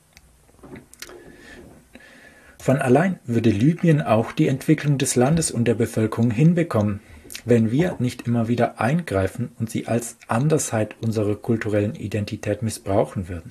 Von allein würde Libyen auch die Entwicklung des Landes und der Bevölkerung hinbekommen, wenn wir nicht immer wieder eingreifen und sie als Andersheit unserer kulturellen Identität missbrauchen würden.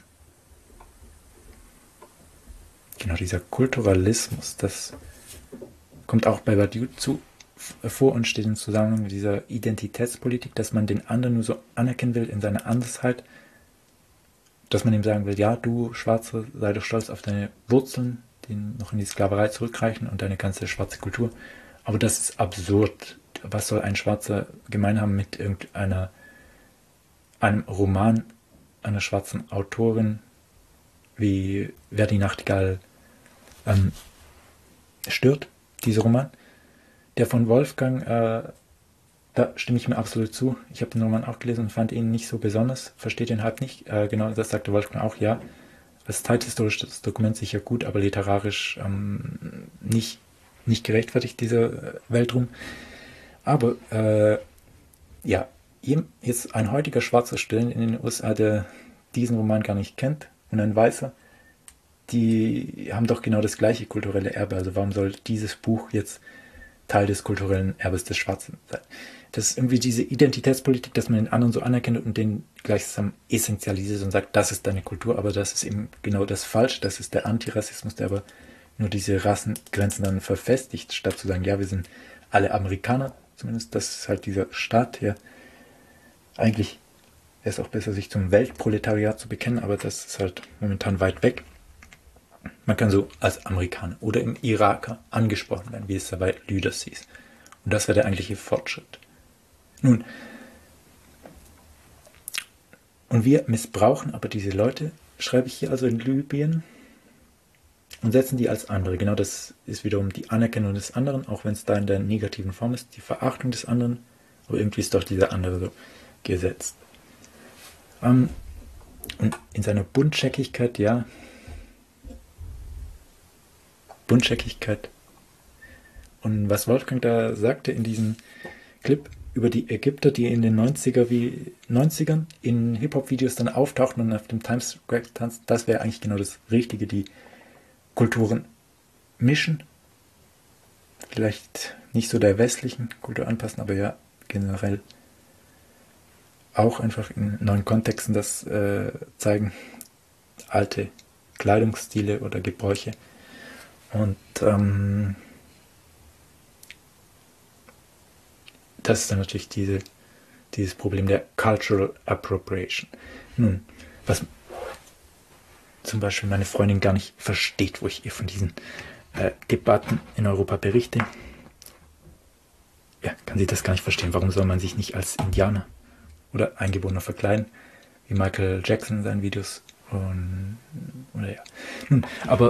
Genau, dieser Kulturalismus, das kommt auch bei Badiou zu vor und steht im Zusammenhang mit dieser Identitätspolitik, dass man den anderen nur so anerkennen will in seiner Andersheit, dass man ihm sagen will, ja, du Schwarze, sei doch stolz auf deine Wurzeln, die noch in die Sklaverei zurückreichen und deine ganze schwarze Kultur. Aber das ist absurd. Was soll ein Schwarzer gemein haben mit irgendeiner einem Roman einer schwarzen Autorin wie Wer die Nachtigall ähm, stört, dieser Roman. Der von Wolfgang, äh, da stimme ich mir absolut zu. Ich habe den Roman auch gelesen und fand ihn nicht so besonders, versteht den halt nicht. Äh, genau, das sagte Wolfgang auch, ja. Als zeithistorisches Dokument sicher gut, aber literarisch ähm, nicht, nicht gerechtfertigt, dieser Weltruhm. Aber, äh, ja, jetzt ein heutiger schwarzer Student in den U S A, der diesen Roman gar nicht kennt, und ein Weißer, die haben doch genau das gleiche kulturelle Erbe. Also warum soll dieses Buch jetzt Teil des kulturellen Erbes des Schwarzen sein? Das ist irgendwie diese Identitätspolitik, dass man den anderen so anerkennt und den gleichsam essentialisiert und sagt, das ist deine Kultur, aber das ist eben genau das Falsche, das ist der Antirassismus, der aber nur diese Rassengrenzen dann verfestigt, statt zu sagen, ja, wir sind alle Amerikaner, zumindest das ist halt dieser Staat, der eigentlich wäre es auch besser, sich zum Weltproletariat zu bekennen, aber das ist halt momentan weit weg. Man kann so als Amerikaner oder im Iraker angesprochen werden, wie es da bei Lüders hieß. Und das wäre der eigentliche Fortschritt. Nun, und wir missbrauchen aber diese Leute, schreibe ich hier also in Libyen, und setzen die als andere. Genau das ist wiederum die Anerkennung des anderen, auch wenn es da in der negativen Form ist, die Verachtung des anderen, aber irgendwie ist doch dieser andere so gesetzt. Ähm, und in seiner Buntscheckigkeit, ja, Buntscheckigkeit. Und was Wolfgang da sagte in diesem Clip über die Ägypter, die in den neunziger wie neunzigern in Hip-Hop-Videos dann auftauchten und auf dem Times Square tanzen, das wäre eigentlich genau das Richtige, die Kulturen mischen. Vielleicht nicht so der westlichen Kultur anpassen, aber ja, generell auch einfach in neuen Kontexten das äh, zeigen, alte Kleidungsstile oder Gebräuche. Und ähm, das ist dann natürlich diese, dieses Problem der Cultural Appropriation. Nun, was zum Beispiel meine Freundin gar nicht versteht, wo ich ihr von diesen äh, Debatten in Europa berichte, ja, kann sie das gar nicht verstehen. Warum soll man sich nicht als Indianer oder Eingeborener verkleiden, wie Michael Jackson in seinen Videos? Und, oder ja. Nun, aber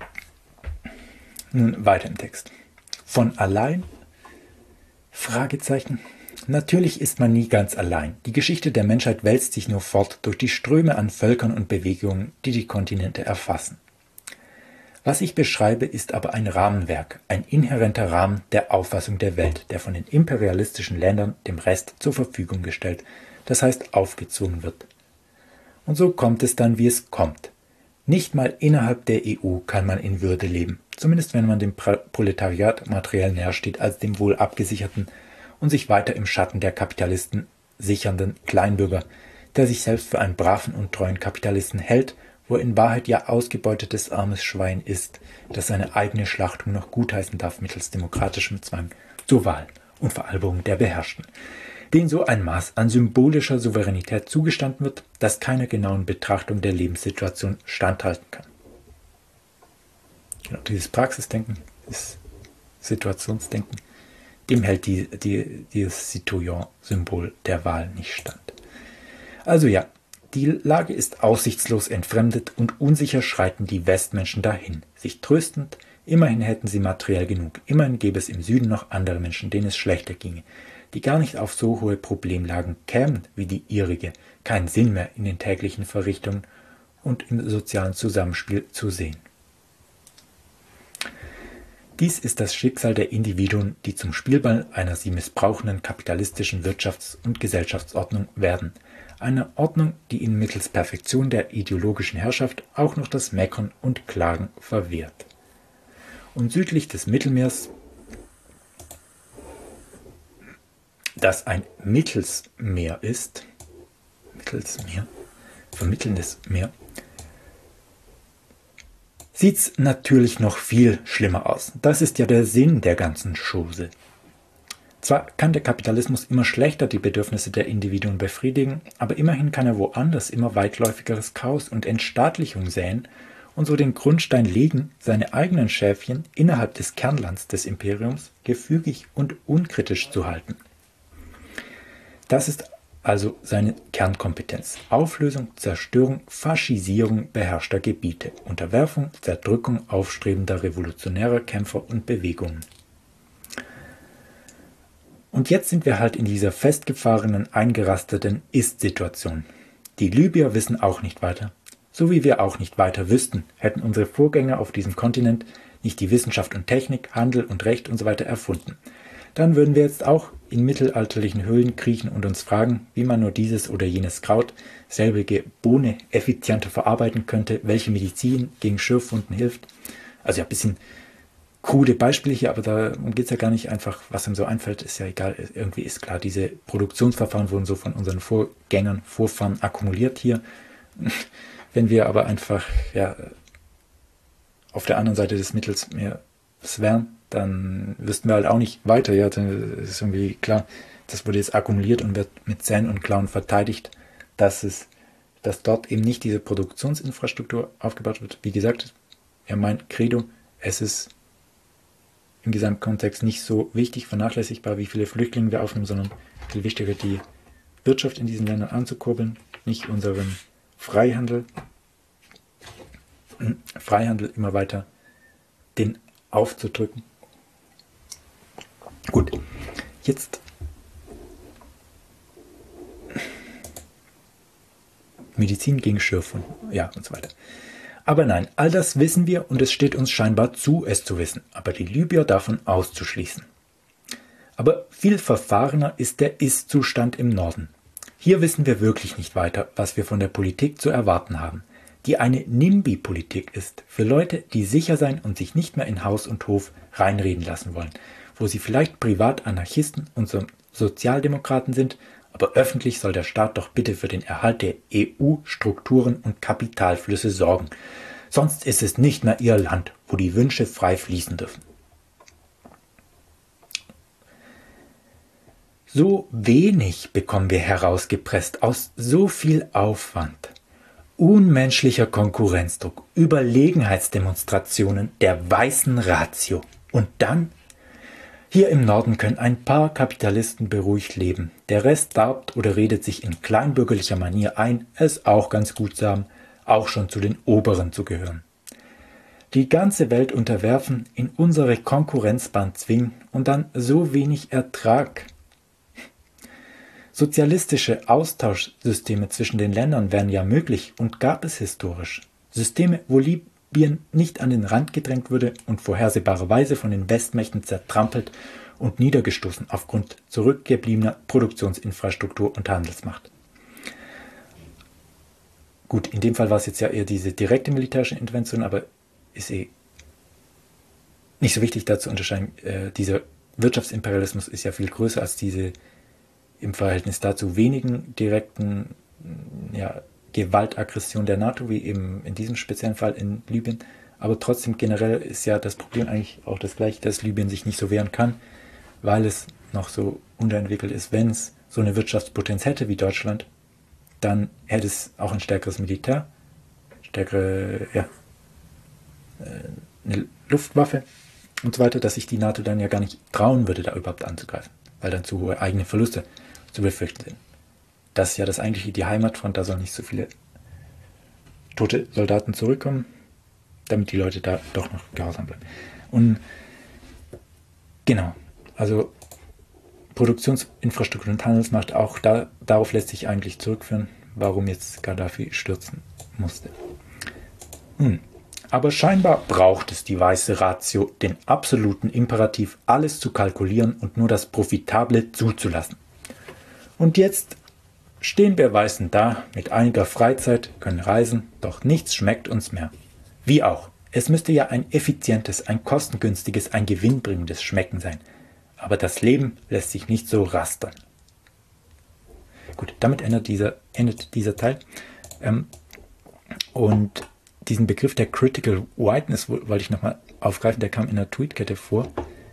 nun weiter im Text. Von allein? Fragezeichen. Natürlich ist man nie ganz allein. Die Geschichte der Menschheit wälzt sich nur fort durch die Ströme an Völkern und Bewegungen, die die Kontinente erfassen. Was ich beschreibe, ist aber ein Rahmenwerk, ein inhärenter Rahmen der Auffassung der Welt, der von den imperialistischen Ländern dem Rest zur Verfügung gestellt, das heißt aufgezwungen wird. Und so kommt es dann, wie es kommt. Nicht mal innerhalb der E U kann man in Würde leben, zumindest wenn man dem Proletariat materiell näher steht als dem wohl abgesicherten und sich weiter im Schatten der Kapitalisten sichernden Kleinbürger, der sich selbst für einen braven und treuen Kapitalisten hält, wo er in Wahrheit ja ausgebeutetes armes Schwein ist, das seine eigene Schlachtung noch gutheißen darf mittels demokratischem Zwang zur Wahl und Veralberung der Beherrschten, denen so ein Maß an symbolischer Souveränität zugestanden wird, das keiner genauen Betrachtung der Lebenssituation standhalten kann. Genau, dieses Praxisdenken, dieses Situationsdenken, dem hält die, die, dieses Citoyen-Symbol der Wahl nicht stand. Also ja, die Lage ist aussichtslos entfremdet und unsicher schreiten die Westmenschen dahin, sich tröstend, immerhin hätten sie materiell genug, immerhin gäbe es im Süden noch andere Menschen, denen es schlechter ginge, die gar nicht auf so hohe Problemlagen kämen wie die ihrige, keinen Sinn mehr in den täglichen Verrichtungen und im sozialen Zusammenspiel zu sehen. Dies ist das Schicksal der Individuen, die zum Spielball einer sie missbrauchenden kapitalistischen Wirtschafts- und Gesellschaftsordnung werden. Eine Ordnung, die ihnen mittels Perfektion der ideologischen Herrschaft auch noch das Meckern und Klagen verwehrt. Und südlich des Mittelmeers, das ein Mittelsmeer ist, Mittelsmeer, vermittelndes Meer, sieht's natürlich noch viel schlimmer aus. Das ist ja der Sinn der ganzen Chose. Zwar kann der Kapitalismus immer schlechter die Bedürfnisse der Individuen befriedigen, aber immerhin kann er woanders immer weitläufigeres Chaos und Entstaatlichung säen und so den Grundstein legen, seine eigenen Schäfchen innerhalb des Kernlands des Imperiums gefügig und unkritisch zu halten. Das ist also seine Kernkompetenz: Auflösung, Zerstörung, Faschisierung beherrschter Gebiete, Unterwerfung, Zerdrückung aufstrebender revolutionärer Kämpfer und Bewegungen. Und jetzt sind wir halt in dieser festgefahrenen, eingerasteten Ist-Situation. Die Libyer wissen auch nicht weiter. So wie wir auch nicht weiter wüssten, hätten unsere Vorgänger auf diesem Kontinent nicht die Wissenschaft und Technik, Handel und Recht und so weiter erfunden. Dann würden wir jetzt auch in mittelalterlichen Höhlen kriechen und uns fragen, wie man nur dieses oder jenes Kraut, selbige Bohne, effizienter verarbeiten könnte, welche Medizin gegen Schürfwunden hilft. Also ja, ein bisschen krude Beispiele hier, aber darum geht es ja gar nicht einfach, was ihm so einfällt, ist ja egal. Irgendwie ist klar, diese Produktionsverfahren wurden so von unseren Vorgängern, Vorfahren akkumuliert hier. Wenn wir aber einfach ja, auf der anderen Seite des Mittelmeers wären, dann wüssten wir halt auch nicht weiter. Ja, dann ist irgendwie klar, das wurde jetzt akkumuliert und wird mit Zähnen und Klauen verteidigt, dass es, dass dort eben nicht diese Produktionsinfrastruktur aufgebaut wird. Wie gesagt, ja, mein Credo, es ist im Gesamtkontext nicht so wichtig, vernachlässigbar, wie viele Flüchtlinge wir aufnehmen, sondern viel wichtiger, die Wirtschaft in diesen Ländern anzukurbeln, nicht unseren Freihandel, Freihandel immer weiter den aufzudrücken. Gut, jetzt Medizin gegen Schürfwunden, ja und so weiter. Aber nein, all das wissen wir und es steht uns scheinbar zu, es zu wissen, aber die Libyer davon auszuschließen. Aber viel verfahrener ist der Ist-Zustand im Norden. Hier wissen wir wirklich nicht weiter, was wir von der Politik zu erwarten haben, die eine NIMBY-Politik ist, für Leute, die sicher sein und sich nicht mehr in Haus und Hof reinreden lassen wollen, wo sie vielleicht privat Anarchisten und so Sozialdemokraten sind, aber öffentlich soll der Staat doch bitte für den Erhalt der E U-Strukturen und Kapitalflüsse sorgen. Sonst ist es nicht mehr ihr Land, wo die Wünsche frei fließen dürfen. So wenig bekommen wir herausgepresst aus so viel Aufwand. Unmenschlicher Konkurrenzdruck, Überlegenheitsdemonstrationen der weißen Ratio. Und dann? Hier im Norden können ein paar Kapitalisten beruhigt leben. Der Rest darbt oder redet sich in kleinbürgerlicher Manier ein, es auch ganz gut zu haben, auch schon zu den Oberen zu gehören. Die ganze Welt unterwerfen, in unsere Konkurrenzbahn zwingen und dann so wenig Ertrag. Sozialistische Austauschsysteme zwischen den Ländern wären ja möglich und gab es historisch. Systeme, wo Libyen nicht an den Rand gedrängt wurde und vorhersehbarerweise von den Westmächten zertrampelt und niedergestoßen aufgrund zurückgebliebener Produktionsinfrastruktur und Handelsmacht. Gut, in dem Fall war es jetzt ja eher diese direkte militärische Intervention, aber ist eh nicht so wichtig da zu unterscheiden. Äh, dieser Wirtschaftsimperialismus ist ja viel größer als diese im Verhältnis dazu wenigen direkten ja, Gewaltaggression der NATO, wie eben in diesem speziellen Fall in Libyen. Aber trotzdem generell ist ja das Problem eigentlich auch das gleiche, dass Libyen sich nicht so wehren kann, weil es noch so unterentwickelt ist. Wenn es so eine Wirtschaftspotenz hätte wie Deutschland, dann hätte es auch ein stärkeres Militär, stärkere, ja, eine Luftwaffe und so weiter, dass sich die NATO dann ja gar nicht trauen würde, da überhaupt anzugreifen, weil dann zu hohe eigene Verluste zu befürchten sind. Das ist ja das eigentliche, die Heimatfront, da sollen nicht so viele tote Soldaten zurückkommen, damit die Leute da doch noch gehorsam bleiben. Und genau, also Produktionsinfrastruktur und Handelsmacht, auch da, darauf lässt sich eigentlich zurückführen, warum jetzt Gaddafi stürzen musste. Hm. Aber scheinbar braucht es die weiße Ratio, den absoluten Imperativ, alles zu kalkulieren und nur das Profitable zuzulassen. Und jetzt stehen wir Weißen da, mit einiger Freizeit, können reisen, doch nichts schmeckt uns mehr. Wie auch, es müsste ja ein effizientes, ein kostengünstiges, ein gewinnbringendes Schmecken sein. Aber das Leben lässt sich nicht so rastern. Gut, damit endet dieser, endet dieser Teil. Ähm, und diesen Begriff der Critical Whiteness wollte ich nochmal aufgreifen, der kam in der Tweetkette vor.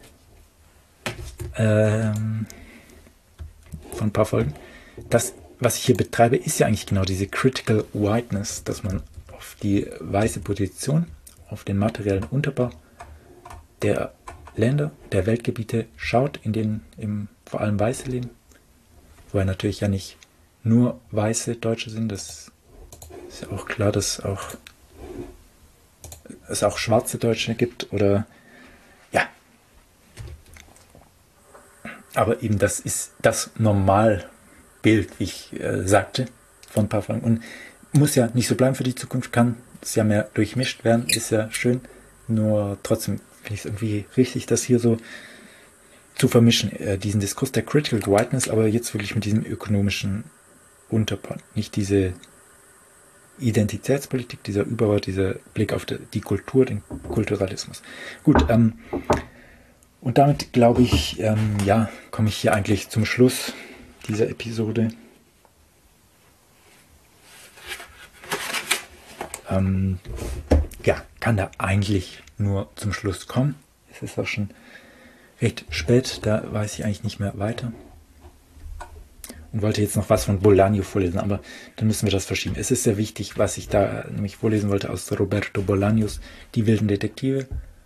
Ähm, von ein paar Folgen. Das, was ich hier betreibe, ist ja eigentlich genau diese Critical Whiteness, dass man auf die weiße Position, auf den materiellen Unterbau der Länder, der Weltgebiete schaut, in denen eben vor allem Weiße leben. Wobei natürlich ja nicht nur weiße Deutsche sind. Das ist ja auch klar, dass auch, es auch schwarze Deutsche gibt oder ja. Aber eben das ist das Normalbild, wie ich äh, sagte, von ein paar Folgen. Und muss ja nicht so bleiben für die Zukunft, kann es ja mehr durchmischt werden, ist ja schön. Nur trotzdem finde ich es irgendwie richtig, das hier so zu vermischen, äh, diesen Diskurs der Critical Whiteness, aber jetzt wirklich mit diesem ökonomischen Unterbau. Nicht diese Identitätspolitik, dieser Überbau, dieser Blick auf die Kultur, den Kulturalismus. Gut, ähm, und damit glaube ich, ähm, ja, komme ich hier eigentlich zum Schluss dieser Episode. Ähm, ja, kann da eigentlich nur zum Schluss kommen. Es ist auch schon recht spät, da weiß ich eigentlich nicht mehr weiter. Und wollte jetzt noch was von Bolaño vorlesen, aber dann müssen wir das verschieben. Es ist sehr wichtig, was ich da nämlich vorlesen wollte aus Roberto Bolaños, Die wilden Detektive.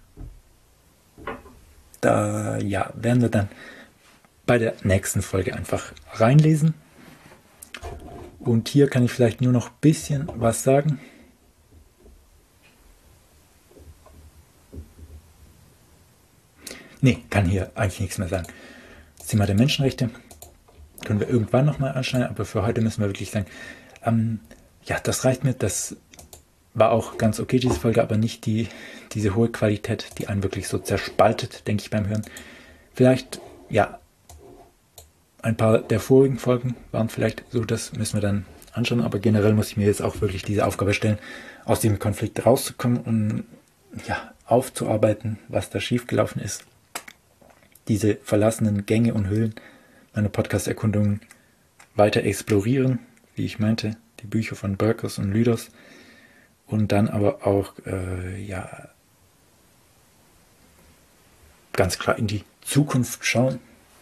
Da ja, werden wir dann bei der nächsten Folge einfach reinlesen. Und hier kann ich vielleicht nur noch ein bisschen was sagen. Nee, kann hier eigentlich nichts mehr sagen. Das Thema der Menschenrechte können wir irgendwann nochmal anschneiden, aber für heute müssen wir wirklich sagen, ähm, ja, das reicht mir, das war auch ganz okay, diese Folge, aber nicht die, diese hohe Qualität, die einen wirklich so zerspaltet, denke ich beim Hören. Vielleicht, ja, ein paar der vorigen Folgen waren vielleicht so, das müssen wir dann anschauen, aber generell muss ich mir jetzt auch wirklich diese Aufgabe stellen, aus dem Konflikt rauszukommen und ja, aufzuarbeiten, was da schiefgelaufen ist. Diese verlassenen Gänge und Höhlen, meine Podcast-Erkundungen weiter explorieren, wie ich meinte, die Bücher von Berkos und Lydos und dann aber auch, äh, ja, ganz klar in die Zukunft schauen.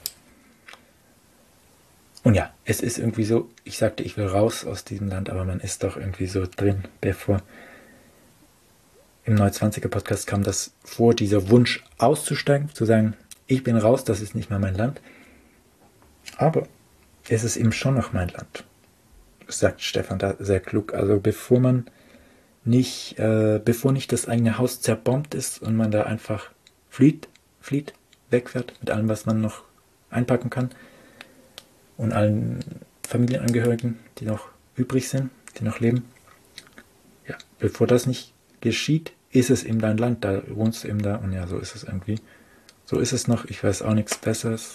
Und ja, es ist irgendwie so, ich sagte, ich will raus aus diesem Land, aber man ist doch irgendwie so drin, bevor im Neuzwanziger-Podcast kam das vor, dieser Wunsch auszusteigen, zu sagen, ich bin raus, das ist nicht mehr mein Land. Aber es ist eben schon noch mein Land, sagt Stefan da sehr klug. Also bevor man nicht, äh, bevor nicht das eigene Haus zerbombt ist und man da einfach flieht, flieht, wegfährt mit allem, was man noch einpacken kann und allen Familienangehörigen, die noch übrig sind, die noch leben. Ja, bevor das nicht geschieht, ist es eben dein Land, da wohnst du eben da und ja, so ist es irgendwie. So ist es noch, ich weiß auch nichts Besseres.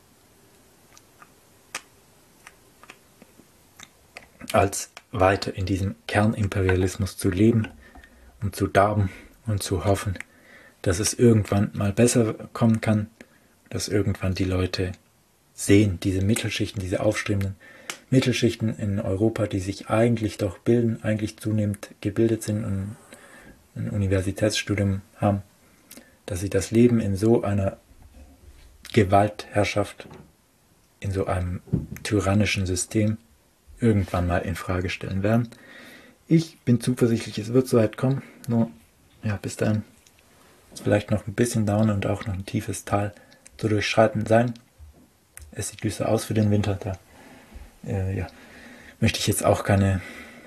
Als weiter in diesem Kernimperialismus zu leben und zu darben und zu hoffen, dass es irgendwann mal besser kommen kann, dass irgendwann die Leute sehen, diese Mittelschichten, diese aufstrebenden Mittelschichten in Europa, die sich eigentlich doch bilden, eigentlich zunehmend gebildet sind und ein Universitätsstudium haben, dass sie das Leben in so einer Gewaltherrschaft, in so einem tyrannischen System irgendwann mal in Frage stellen werden. Ich bin zuversichtlich, es wird so weit kommen, nur ja, bis dahin ist vielleicht noch ein bisschen dauern und auch noch ein tiefes Tal zu durchschreiten sein. Es sieht düster aus für den Winter, da äh, ja, möchte ich jetzt auch keine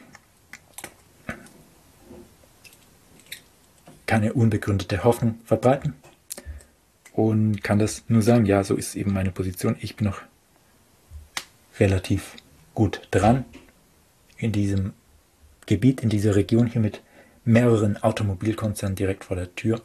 keine unbegründete Hoffnung verbreiten und kann das nur sagen, ja, so ist eben meine Position. Ich bin noch relativ gut dran in diesem Gebiet, in dieser Region hier mit mehreren Automobilkonzernen direkt vor der Tür.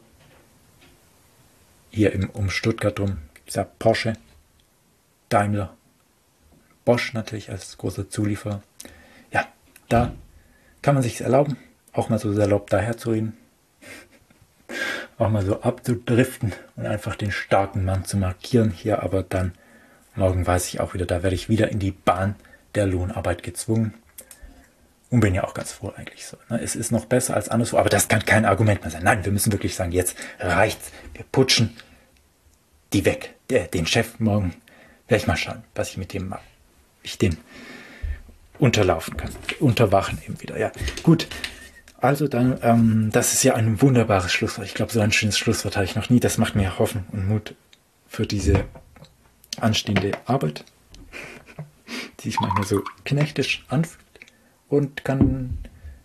Hier im, um Stuttgart rum gibt es ja Porsche, Daimler, Bosch natürlich als großer Zulieferer. Ja, da kann man sich erlauben, auch mal so salopp daherzureden, auch mal so abzudriften und einfach den starken Mann zu markieren. Hier aber dann, morgen weiß ich auch wieder, da werde ich wieder in die Bahn der Lohnarbeit gezwungen. Und bin ja auch ganz froh eigentlich so. Ne? Es ist noch besser als anderswo, aber das kann kein Argument mehr sein. Nein, wir müssen wirklich sagen, jetzt reicht's. Wir putschen die weg. Der, den Chef morgen werde ich mal schauen, was ich mit dem mache. Ich den unterlaufen kann. Unterwachen eben wieder. Ja, gut. Also dann, ähm, das ist ja ein wunderbares Schlusswort. Ich glaube, so ein schönes Schlusswort hatte ich noch nie. Das macht mir Hoffnung und Mut für diese anstehende Arbeit, die sich manchmal so knechtisch anfühlt und kann,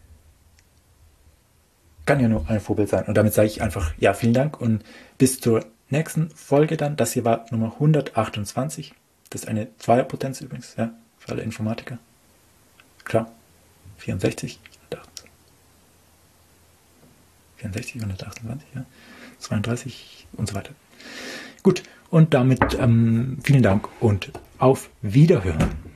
kann ja nur ein Vorbild sein. Und damit sage ich einfach, ja, vielen Dank und bis zur nächsten Folge dann. Das hier war Nummer hundertachtundzwanzig. Das ist eine Zweierpotenz übrigens, ja, für alle Informatiker. Klar, vierundsechzig, vierundsechzig, hundertachtundzwanzig, ja, zweiunddreißig und so weiter. Gut, und damit ähm, vielen Dank und auf Wiederhören.